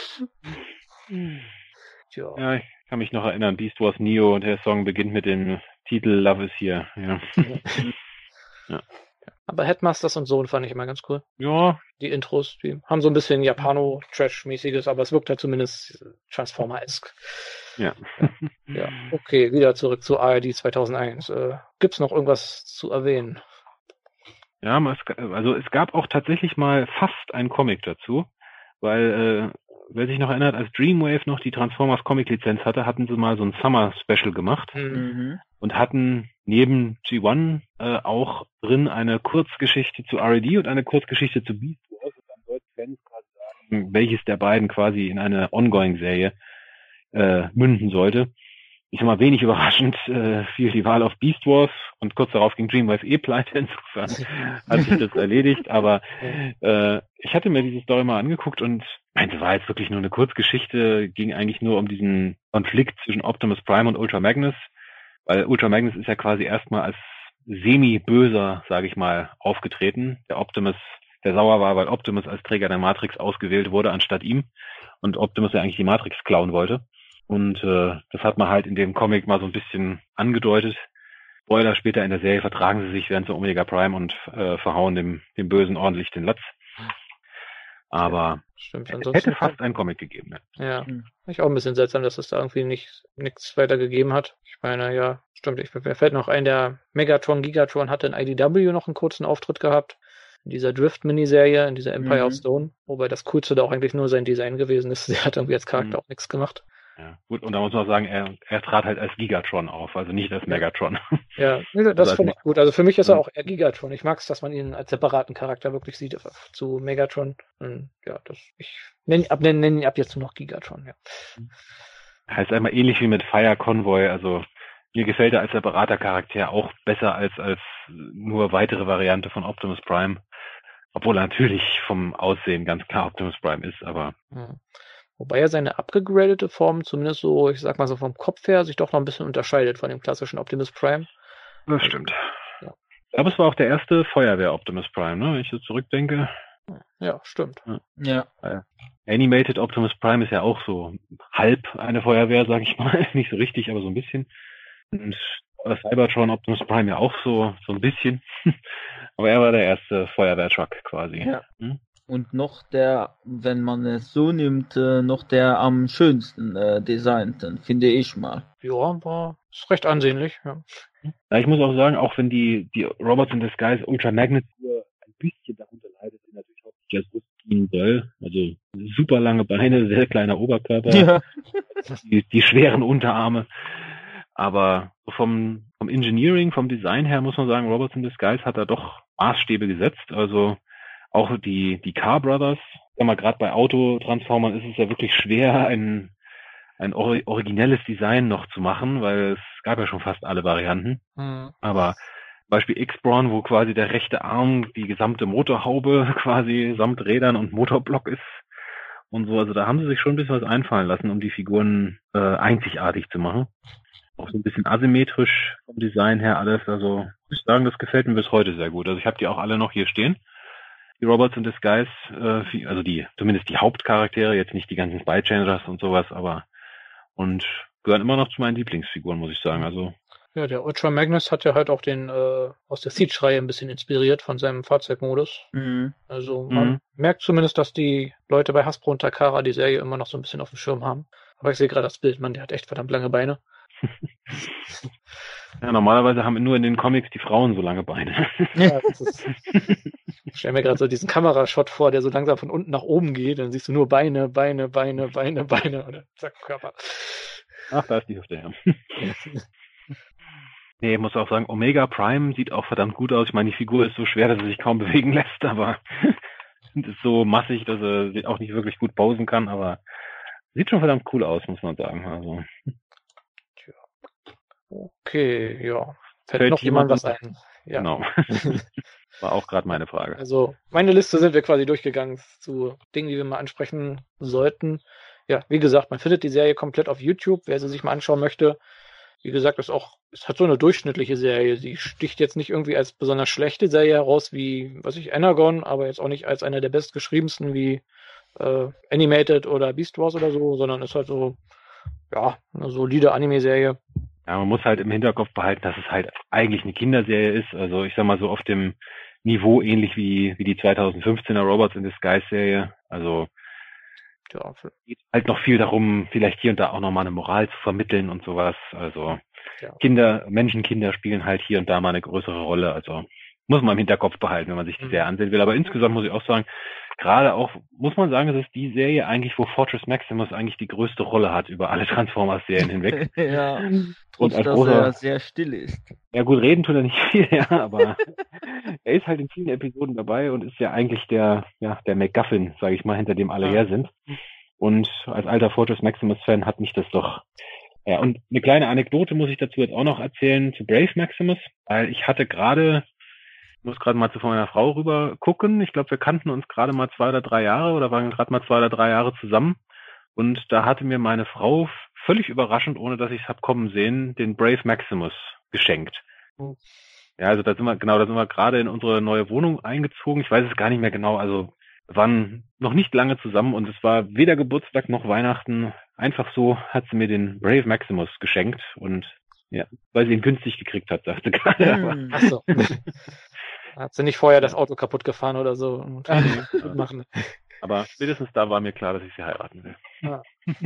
Tja. Ja, ich kann mich noch erinnern, Beast Wars Neo und der Song beginnt mit dem Titel Love is Here. Ja. Aber Headmasters und Sohn fand ich immer ganz cool. Ja, Die Intros, die haben so ein bisschen Japano-Trash-mäßiges, aber es wirkt halt zumindest Transformer-esque. ja. Ja, okay, wieder zurück zu A R D zweitausendeins. Äh, gibt's noch irgendwas zu erwähnen? Ja, es, also es gab auch tatsächlich mal fast einen Comic dazu, weil, äh, wer sich noch erinnert, als Dreamwave noch die Transformers Comic-Lizenz hatte, hatten sie mal so ein Summer-Special gemacht Hm. Mhm. und hatten neben G eins äh, auch drin eine Kurzgeschichte zu R E D und eine Kurzgeschichte zu Beast Wars. Und dann sollten Fans quasi sagen, welches der beiden quasi in eine Ongoing-Serie äh, münden sollte. Ich sag mal, wenig überraschend äh, fiel die Wahl auf Beast Wars und kurz darauf ging Dreamwave eh pleite, insofern hat sich das erledigt, aber äh, ich hatte mir diese Story mal angeguckt und meinte, war jetzt wirklich nur eine Kurzgeschichte, ging eigentlich nur um diesen Konflikt zwischen Optimus Prime und Ultra Magnus, weil Ultra Magnus ist ja quasi erstmal als semi-böser, sage ich mal, aufgetreten. Der Optimus, der sauer war, weil Optimus als Träger der Matrix ausgewählt wurde anstatt ihm und Optimus ja eigentlich die Matrix klauen wollte. Und äh, das hat man halt in dem Comic mal so ein bisschen angedeutet. Spoiler, später in der Serie vertragen sie sich, werden zu Omega Prime und äh, verhauen dem, dem Bösen ordentlich den Latz. Aber Stimmt. es Ansonsten hätte fast einen Comic gegeben. Ja. Ja, Hm. finde ich auch ein bisschen seltsam, dass es da irgendwie nicht nichts weiter gegeben hat. Ich meine, ja, stimmt. Ich, mir fällt noch ein, der Megatron Gigatron hatte in I D W noch einen kurzen Auftritt gehabt. In dieser Drift-Miniserie, in dieser Empire Mhm. of Stone. Wobei das Coolste da auch eigentlich nur sein Design gewesen ist. Er hat irgendwie als Charakter Mhm. auch nichts gemacht. Ja, gut, und da muss man auch sagen, er, er trat halt als Gigatron auf, also nicht als Ja. Megatron. Ja, nee, das Also finde als ich gut. Also für mich ist er Mhm. auch eher Gigatron. Ich mag es, dass man ihn als separaten Charakter wirklich sieht zu Megatron. Und ja, das ich nenne ab, nenn, nenn ihn ab jetzt nur noch Gigatron, ja. Heißt einmal ähnlich wie mit Fire Convoy, also mir gefällt er als separater Charakter auch besser als als nur weitere Variante von Optimus Prime. Obwohl er natürlich vom Aussehen ganz klar Optimus Prime ist, aber Ja. Wobei er seine abgegradete Form zumindest so, ich sag mal so vom Kopf her, sich doch noch ein bisschen unterscheidet von dem klassischen Optimus Prime. das stimmt. Ja. Aber es war auch der erste Feuerwehr Optimus Prime, ne? Wenn ich so zurückdenke. Ja, stimmt. Ja. Animated Optimus Prime ist ja auch so halb eine Feuerwehr, sag ich mal. Nicht so richtig, aber so ein bisschen. Und Cybertron Optimus Prime ja auch so, so ein bisschen. Aber er war der erste Feuerwehrtruck quasi. Ja. Hm? Und noch der, wenn man es so nimmt, äh, noch der am schönsten äh, designten, finde ich mal. Ja, war ist recht ansehnlich, ja. Ja, ich muss auch sagen, auch wenn die, die Robots in Disguise Ultra Magnet ein bisschen darunter leidet, sind natürlich hauptsächlich das Rüsten soll. Also super lange Beine, sehr kleiner Oberkörper, Ja. die, die schweren Unterarme. Aber vom, vom Engineering, vom Design her muss man sagen, Robots in Disguise hat er doch Maßstäbe gesetzt. Also auch die, die Car Brothers, sag mal, gerade bei Autotransformern ist es ja wirklich schwer, ein, ein ori- originelles Design noch zu machen, weil es gab ja schon fast alle Varianten. Hm. Aber Beispiel X-Brawn, wo quasi der rechte Arm die gesamte Motorhaube quasi samt Rädern und Motorblock ist und so. Also da haben sie sich schon ein bisschen was einfallen lassen, um die Figuren äh, einzigartig zu machen. Auch so ein bisschen asymmetrisch vom Design her alles. Also muss ich sagen, das gefällt mir bis heute sehr gut. Also ich habe die auch alle noch hier stehen. Die Robots in Disguise, äh, also die, zumindest die Hauptcharaktere, jetzt nicht die ganzen Spy Changers und sowas, aber und gehören immer noch zu meinen Lieblingsfiguren, muss ich sagen. Also Ja, der Ultra Magnus hat ja halt auch den äh, aus der Siege-Reihe ein bisschen inspiriert von seinem Fahrzeugmodus. Mhm. Also man Mhm. merkt zumindest, dass die Leute bei Hasbro und Takara die Serie immer noch so ein bisschen auf dem Schirm haben. Aber ich sehe gerade das Bild, man, der hat echt verdammt lange Beine. ja, normalerweise haben nur in den Comics die Frauen so lange Beine. Ja, das ist, ich stelle mir gerade so diesen Kamerashot vor, der so langsam von unten nach oben geht. Dann siehst du nur Beine, Beine, Beine, Beine, Beine oder zack, Körper. Ach, da ist die Hüfte, ja. Nee, ich muss auch sagen, Omega Prime sieht auch verdammt gut aus. Ich meine, die Figur ist so schwer, dass sie sich kaum bewegen lässt, aber ist so massig, dass er auch nicht wirklich gut posen kann, aber sieht schon verdammt cool aus, muss man sagen. Also Okay, ja. Fällt, Fällt noch jemand jemand was ein? Ja. genau. War auch gerade meine Frage. Also, meine Liste sind wir quasi durchgegangen zu Dingen, die wir mal ansprechen sollten. Ja, wie gesagt, man findet die Serie komplett auf YouTube, wer sie sich mal anschauen möchte. Wie gesagt, ist auch, es hat so eine durchschnittliche Serie. Sie sticht jetzt nicht irgendwie als besonders schlechte Serie heraus wie, was ich, Energon, aber jetzt auch nicht als eine der bestgeschriebensten wie äh, Animated oder Beast Wars oder so, sondern ist halt so, ja, eine solide Anime-Serie. Ja, man muss halt im Hinterkopf behalten, dass es halt eigentlich eine Kinderserie ist. Also ich sag mal so auf dem Niveau ähnlich wie, wie die zweitausendfünfzehner Robots in Disguise Serie. Also Ja, geht halt noch viel darum, vielleicht hier und da auch nochmal eine Moral zu vermitteln und sowas. Also ja. Kinder, Menschenkinder spielen halt hier und da mal eine größere Rolle. Also muss man im Hinterkopf behalten, wenn man sich die Mhm. Serie ansehen will. Aber insgesamt muss ich auch sagen, gerade auch, muss man sagen, es ist die Serie eigentlich, wo Fortress Maximus eigentlich die größte Rolle hat über alle Transformers-Serien hinweg. Ja, Und trotz als dass großer- er sehr still ist. Ja gut, reden tut er nicht viel, ja, aber er ist halt in vielen Episoden dabei und ist ja eigentlich der, ja, der MacGuffin, sage ich mal, hinter dem alle Ja. her sind. Und als alter Fortress Maximus-Fan hat mich das doch. Ja, und eine kleine Anekdote muss ich dazu jetzt auch noch erzählen zu Brave Maximus, weil ich hatte gerade, ich muss gerade mal zu meiner Frau rüber gucken. Ich glaube, wir kannten uns gerade mal zwei oder drei Jahre oder waren gerade mal zwei oder drei Jahre zusammen. Und da hatte mir meine Frau völlig überraschend, ohne dass ich es hab kommen sehen, den Brave Maximus geschenkt. Mhm. Ja, also da sind wir, genau, da sind wir gerade in unsere neue Wohnung eingezogen. Ich weiß es gar nicht mehr genau, also wir waren noch nicht lange zusammen und es war weder Geburtstag noch Weihnachten. Einfach so hat sie mir den Brave Maximus geschenkt und ja, weil sie ihn günstig gekriegt hat, sagte gerade. aber- Hm. Ach so. Hat sie nicht vorher das Auto kaputt gefahren oder so? Und Ah, gut machen. Aber spätestens da war mir klar, dass ich sie heiraten will. Ja.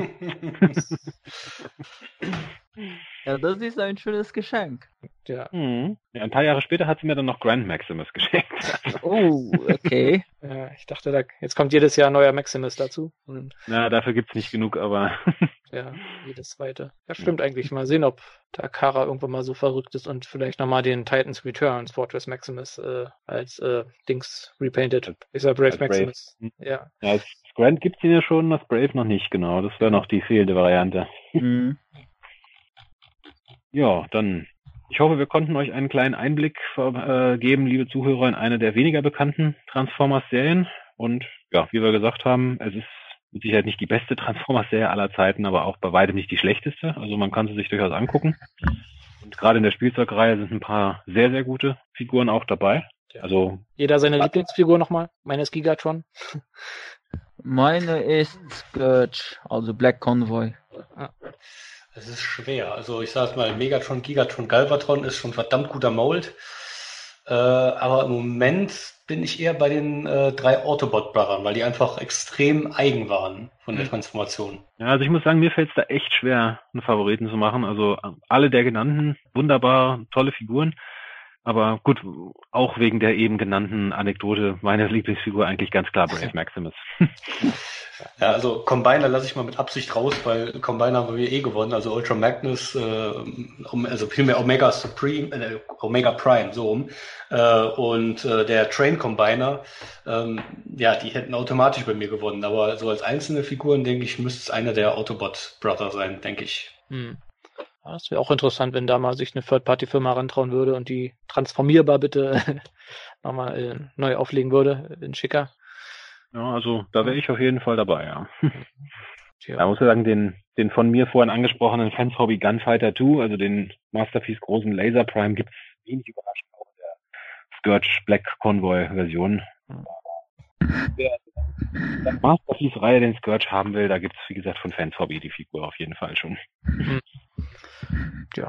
Ja, das ist ein schönes Geschenk. Ja. Mhm. Ja, ein paar Jahre später hat sie mir dann noch Grand Maximus geschenkt. Oh, okay. Ja, ich dachte, da, jetzt kommt jedes Jahr ein neuer Maximus dazu. Und Na, dafür gibt's nicht genug, aber ja, jedes zweite. Ja, stimmt eigentlich. Mal sehen, ob Takara irgendwann mal so verrückt ist und vielleicht nochmal den Titans Returns Fortress Maximus äh, als äh, Dings repainted. Ist ja Brave als Maximus. Brave. Ja. ja, als Grand gibt's ihn ja schon, das Brave noch nicht, genau. Das wäre noch die fehlende Variante. Mhm. Ja, dann, ich hoffe, wir konnten euch einen kleinen Einblick äh, geben, liebe Zuhörer, in eine der weniger bekannten Transformers-Serien. Und ja, wie wir gesagt haben, es ist mit Sicherheit nicht die beste Transformers-Serie aller Zeiten, aber auch bei weitem nicht die schlechteste. Also man kann sie sich durchaus angucken. Und gerade in der Spielzeugreihe sind ein paar sehr, sehr gute Figuren auch dabei. Ja. Also Jeder seine Lieblingsfigur nochmal. Meine ist Gigatron. Meine ist Scourge, also Black Convoy. Es ist schwer. Also ich sag mal, Megatron, Gigatron, Galvatron ist schon verdammt guter Mold. Äh, aber im Moment bin ich eher bei den äh, drei Autobot-Brothern, weil die einfach extrem eigen waren von der Transformation. Ja, also ich muss sagen, mir fällt es da echt schwer, einen Favoriten zu machen. Also alle der genannten, wunderbar, tolle Figuren. Aber gut, auch wegen der eben genannten Anekdote, meine Lieblingsfigur eigentlich ganz klar Brave Maximus. Ja, also Combiner lasse ich mal mit Absicht raus, weil Combiner haben wir eh gewonnen. Also Ultra Magnus, äh, also vielmehr Omega Supreme, äh, Omega Prime, so rum. Äh, und äh, der Train Combiner, ähm, ja, die hätten automatisch bei mir gewonnen. Aber so als einzelne Figuren, denke ich, müsste es einer der Autobot Brother sein, denke ich. Hm. Ja, das wäre auch interessant, wenn da mal sich eine Third-Party-Firma rantrauen würde und die transformierbar bitte nochmal äh, neu auflegen würde, in schicker. Ja, also da wäre ich auf jeden Fall dabei, ja. Tja. Da muss ich sagen, den, den von mir vorhin angesprochenen Fans Hobby Gunfighter zwei, also den Masterpiece großen Laser Prime, gibt's wenig überraschend auch in der Scourge Black Convoy Version. Hm. Wer der Masterpiece-Reihe den Scourge haben will, da gibt's, wie gesagt, von Fans Hobby die Figur auf jeden Fall schon. Hm. Ja.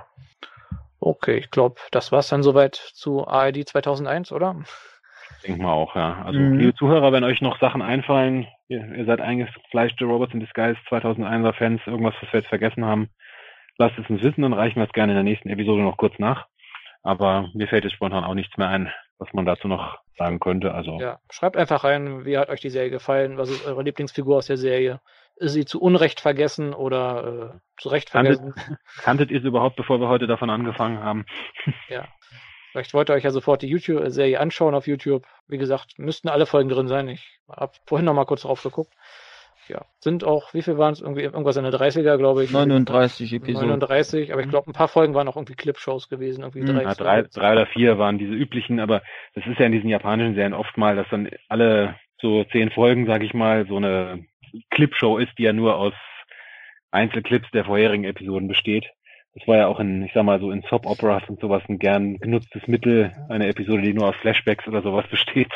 Okay, ich glaube, das war's dann soweit zu A R D zweitausendeins, oder? Denke mal auch, ja. Also, Mhm. liebe Zuhörer, wenn euch noch Sachen einfallen, ihr, ihr seid eingefleischte Robots in Disguise zweitausendeiner Fans, irgendwas, was wir jetzt vergessen haben, lasst es uns wissen, dann reichen wir es gerne in der nächsten Episode noch kurz nach. Aber mir fällt jetzt spontan auch nichts mehr ein, was man dazu noch sagen könnte. Also, Ja, schreibt einfach rein, wie hat euch die Serie gefallen, was ist eure Lieblingsfigur aus der Serie? Ist sie zu Unrecht vergessen oder äh, zu Recht vergessen? kanntet ihr es überhaupt, bevor wir heute davon angefangen haben? Ja. Vielleicht wollt ihr euch ja sofort die YouTube-Serie anschauen auf YouTube. Wie gesagt, müssten alle Folgen drin sein. Ich habe vorhin noch mal kurz drauf geguckt. Ja, sind auch, wie viel waren es? Irgendwie irgendwas in der dreißiger, glaube ich. neununddreißig Episoden. neununddreißig, aber ich glaube, ein paar Folgen waren auch irgendwie Clip-Shows gewesen. Irgendwie Mhm. drei, Ja, drei, drei oder vier waren diese üblichen, aber das ist ja in diesen japanischen Serien oft mal, dass dann alle so zehn Folgen, sage ich mal, so eine Clipshow ist, die ja nur aus Einzelclips der vorherigen Episoden besteht. Das war ja auch in, ich sag mal, so in Soap-Operas und sowas ein gern genutztes Mittel, eine Episode, die nur aus Flashbacks oder sowas besteht.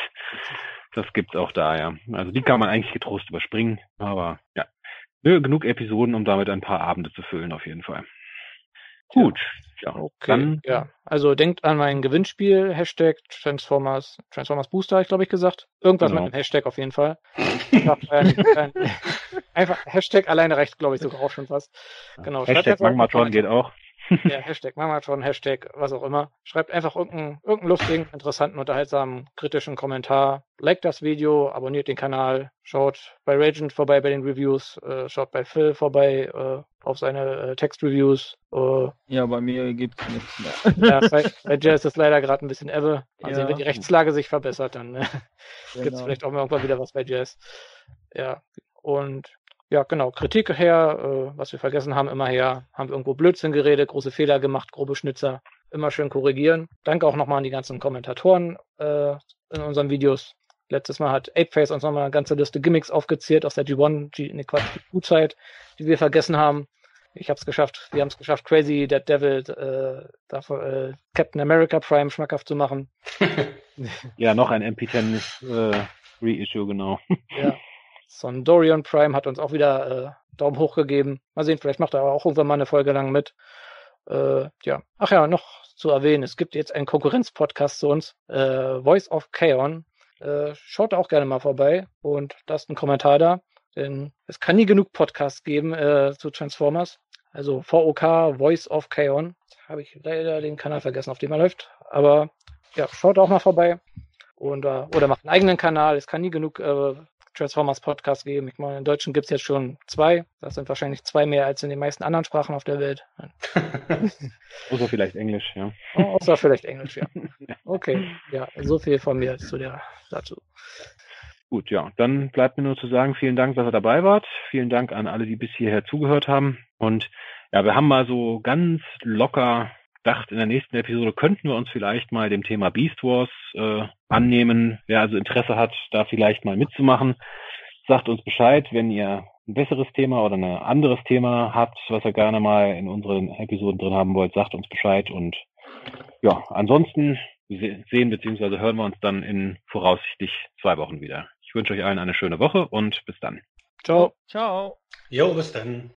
Das gibt's auch da, ja. Also die kann man eigentlich getrost überspringen, aber ja. Nö, genug Episoden, um damit ein paar Abende zu füllen, auf jeden Fall. Gut, ja. Okay, Dann, ja. Also denkt an mein Gewinnspiel, Hashtag Transformers, Transformers Booster, habe ich glaube ich gesagt. Irgendwas Genau. mit dem Hashtag auf jeden Fall. Einfach, ein, ein, einfach Hashtag alleine reicht, glaube ich, sogar auch schon fast. Genau. schreibt Hashtag einfach einen Magmatron geht Kommentar. auch. Ja, Hashtag Magmatron, Hashtag was auch immer. Schreibt einfach irgendeinen, irgendeinen lustigen, interessanten, unterhaltsamen, kritischen Kommentar. Liked das Video, abonniert den Kanal, schaut bei Ragent vorbei bei den Reviews, äh, schaut bei Phil vorbei äh, auf seine äh, Textreviews. Äh, Ja, bei mir gibt's nichts mehr. ja, bei, bei Jazz ist leider gerade ein bisschen Ebbe. Also Ja. wenn die Rechtslage sich verbessert, dann äh, Genau. gibt's vielleicht auch mal irgendwann wieder was bei Jazz. Ja, und ja, genau, Kritik her, äh, was wir vergessen haben, immer her, haben wir irgendwo Blödsinn geredet, große Fehler gemacht, grobe Schnitzer, immer schön korrigieren. Danke auch nochmal an die ganzen Kommentatoren äh, in unseren Videos. Letztes Mal hat Apeface uns nochmal eine ganze Liste Gimmicks aufgezählt aus der G eins, G, ne Quatsch, die U-Zeit, die wir vergessen haben. Ich hab's geschafft, wir haben es geschafft, Crazy Dead Devil äh, dafür, äh, Captain America Prime schmackhaft zu machen. Ja, noch ein M P zehn äh, Reissue, genau. Ja. Sondorian Prime hat uns auch wieder äh, Daumen hoch gegeben. Mal sehen, vielleicht macht er aber auch irgendwann mal eine Folge lang mit. Äh, ja. Ach ja, noch zu erwähnen, es gibt jetzt einen Konkurrenzpodcast zu uns, äh, Voice of Chaos. Äh, schaut auch gerne mal vorbei und lasst einen Kommentar da, denn es kann nie genug Podcasts geben äh, zu Transformers. Also V O K, Voice of Kaon. Habe ich leider den Kanal vergessen, auf dem er läuft. Aber ja, schaut auch mal vorbei. Und, äh, oder macht einen eigenen Kanal. Es kann nie genug äh, Transformers Podcasts geben. Ich meine, in Deutschen gibt es jetzt schon zwei. Das sind wahrscheinlich zwei mehr als in den meisten anderen Sprachen auf der Welt. Außer vielleicht Englisch, ja. Oh, außer vielleicht Englisch, ja. Okay, ja, so viel von mir zu der, dazu. Gut, ja, dann bleibt mir nur zu sagen, vielen Dank, dass ihr dabei wart. Vielen Dank an alle, die bis hierher zugehört haben. Und ja, wir haben mal so ganz locker gedacht, in der nächsten Episode könnten wir uns vielleicht mal dem Thema Beast Wars äh, annehmen. Wer also Interesse hat, da vielleicht mal mitzumachen, sagt uns Bescheid, wenn ihr ein besseres Thema oder ein anderes Thema habt, was ihr gerne mal in unseren Episoden drin haben wollt, sagt uns Bescheid. Und ja, ansonsten sehen bzw. hören wir uns dann in voraussichtlich zwei Wochen wieder. Ich wünsche euch allen eine schöne Woche und bis dann. Ciao. Ciao. Jo, bis dann.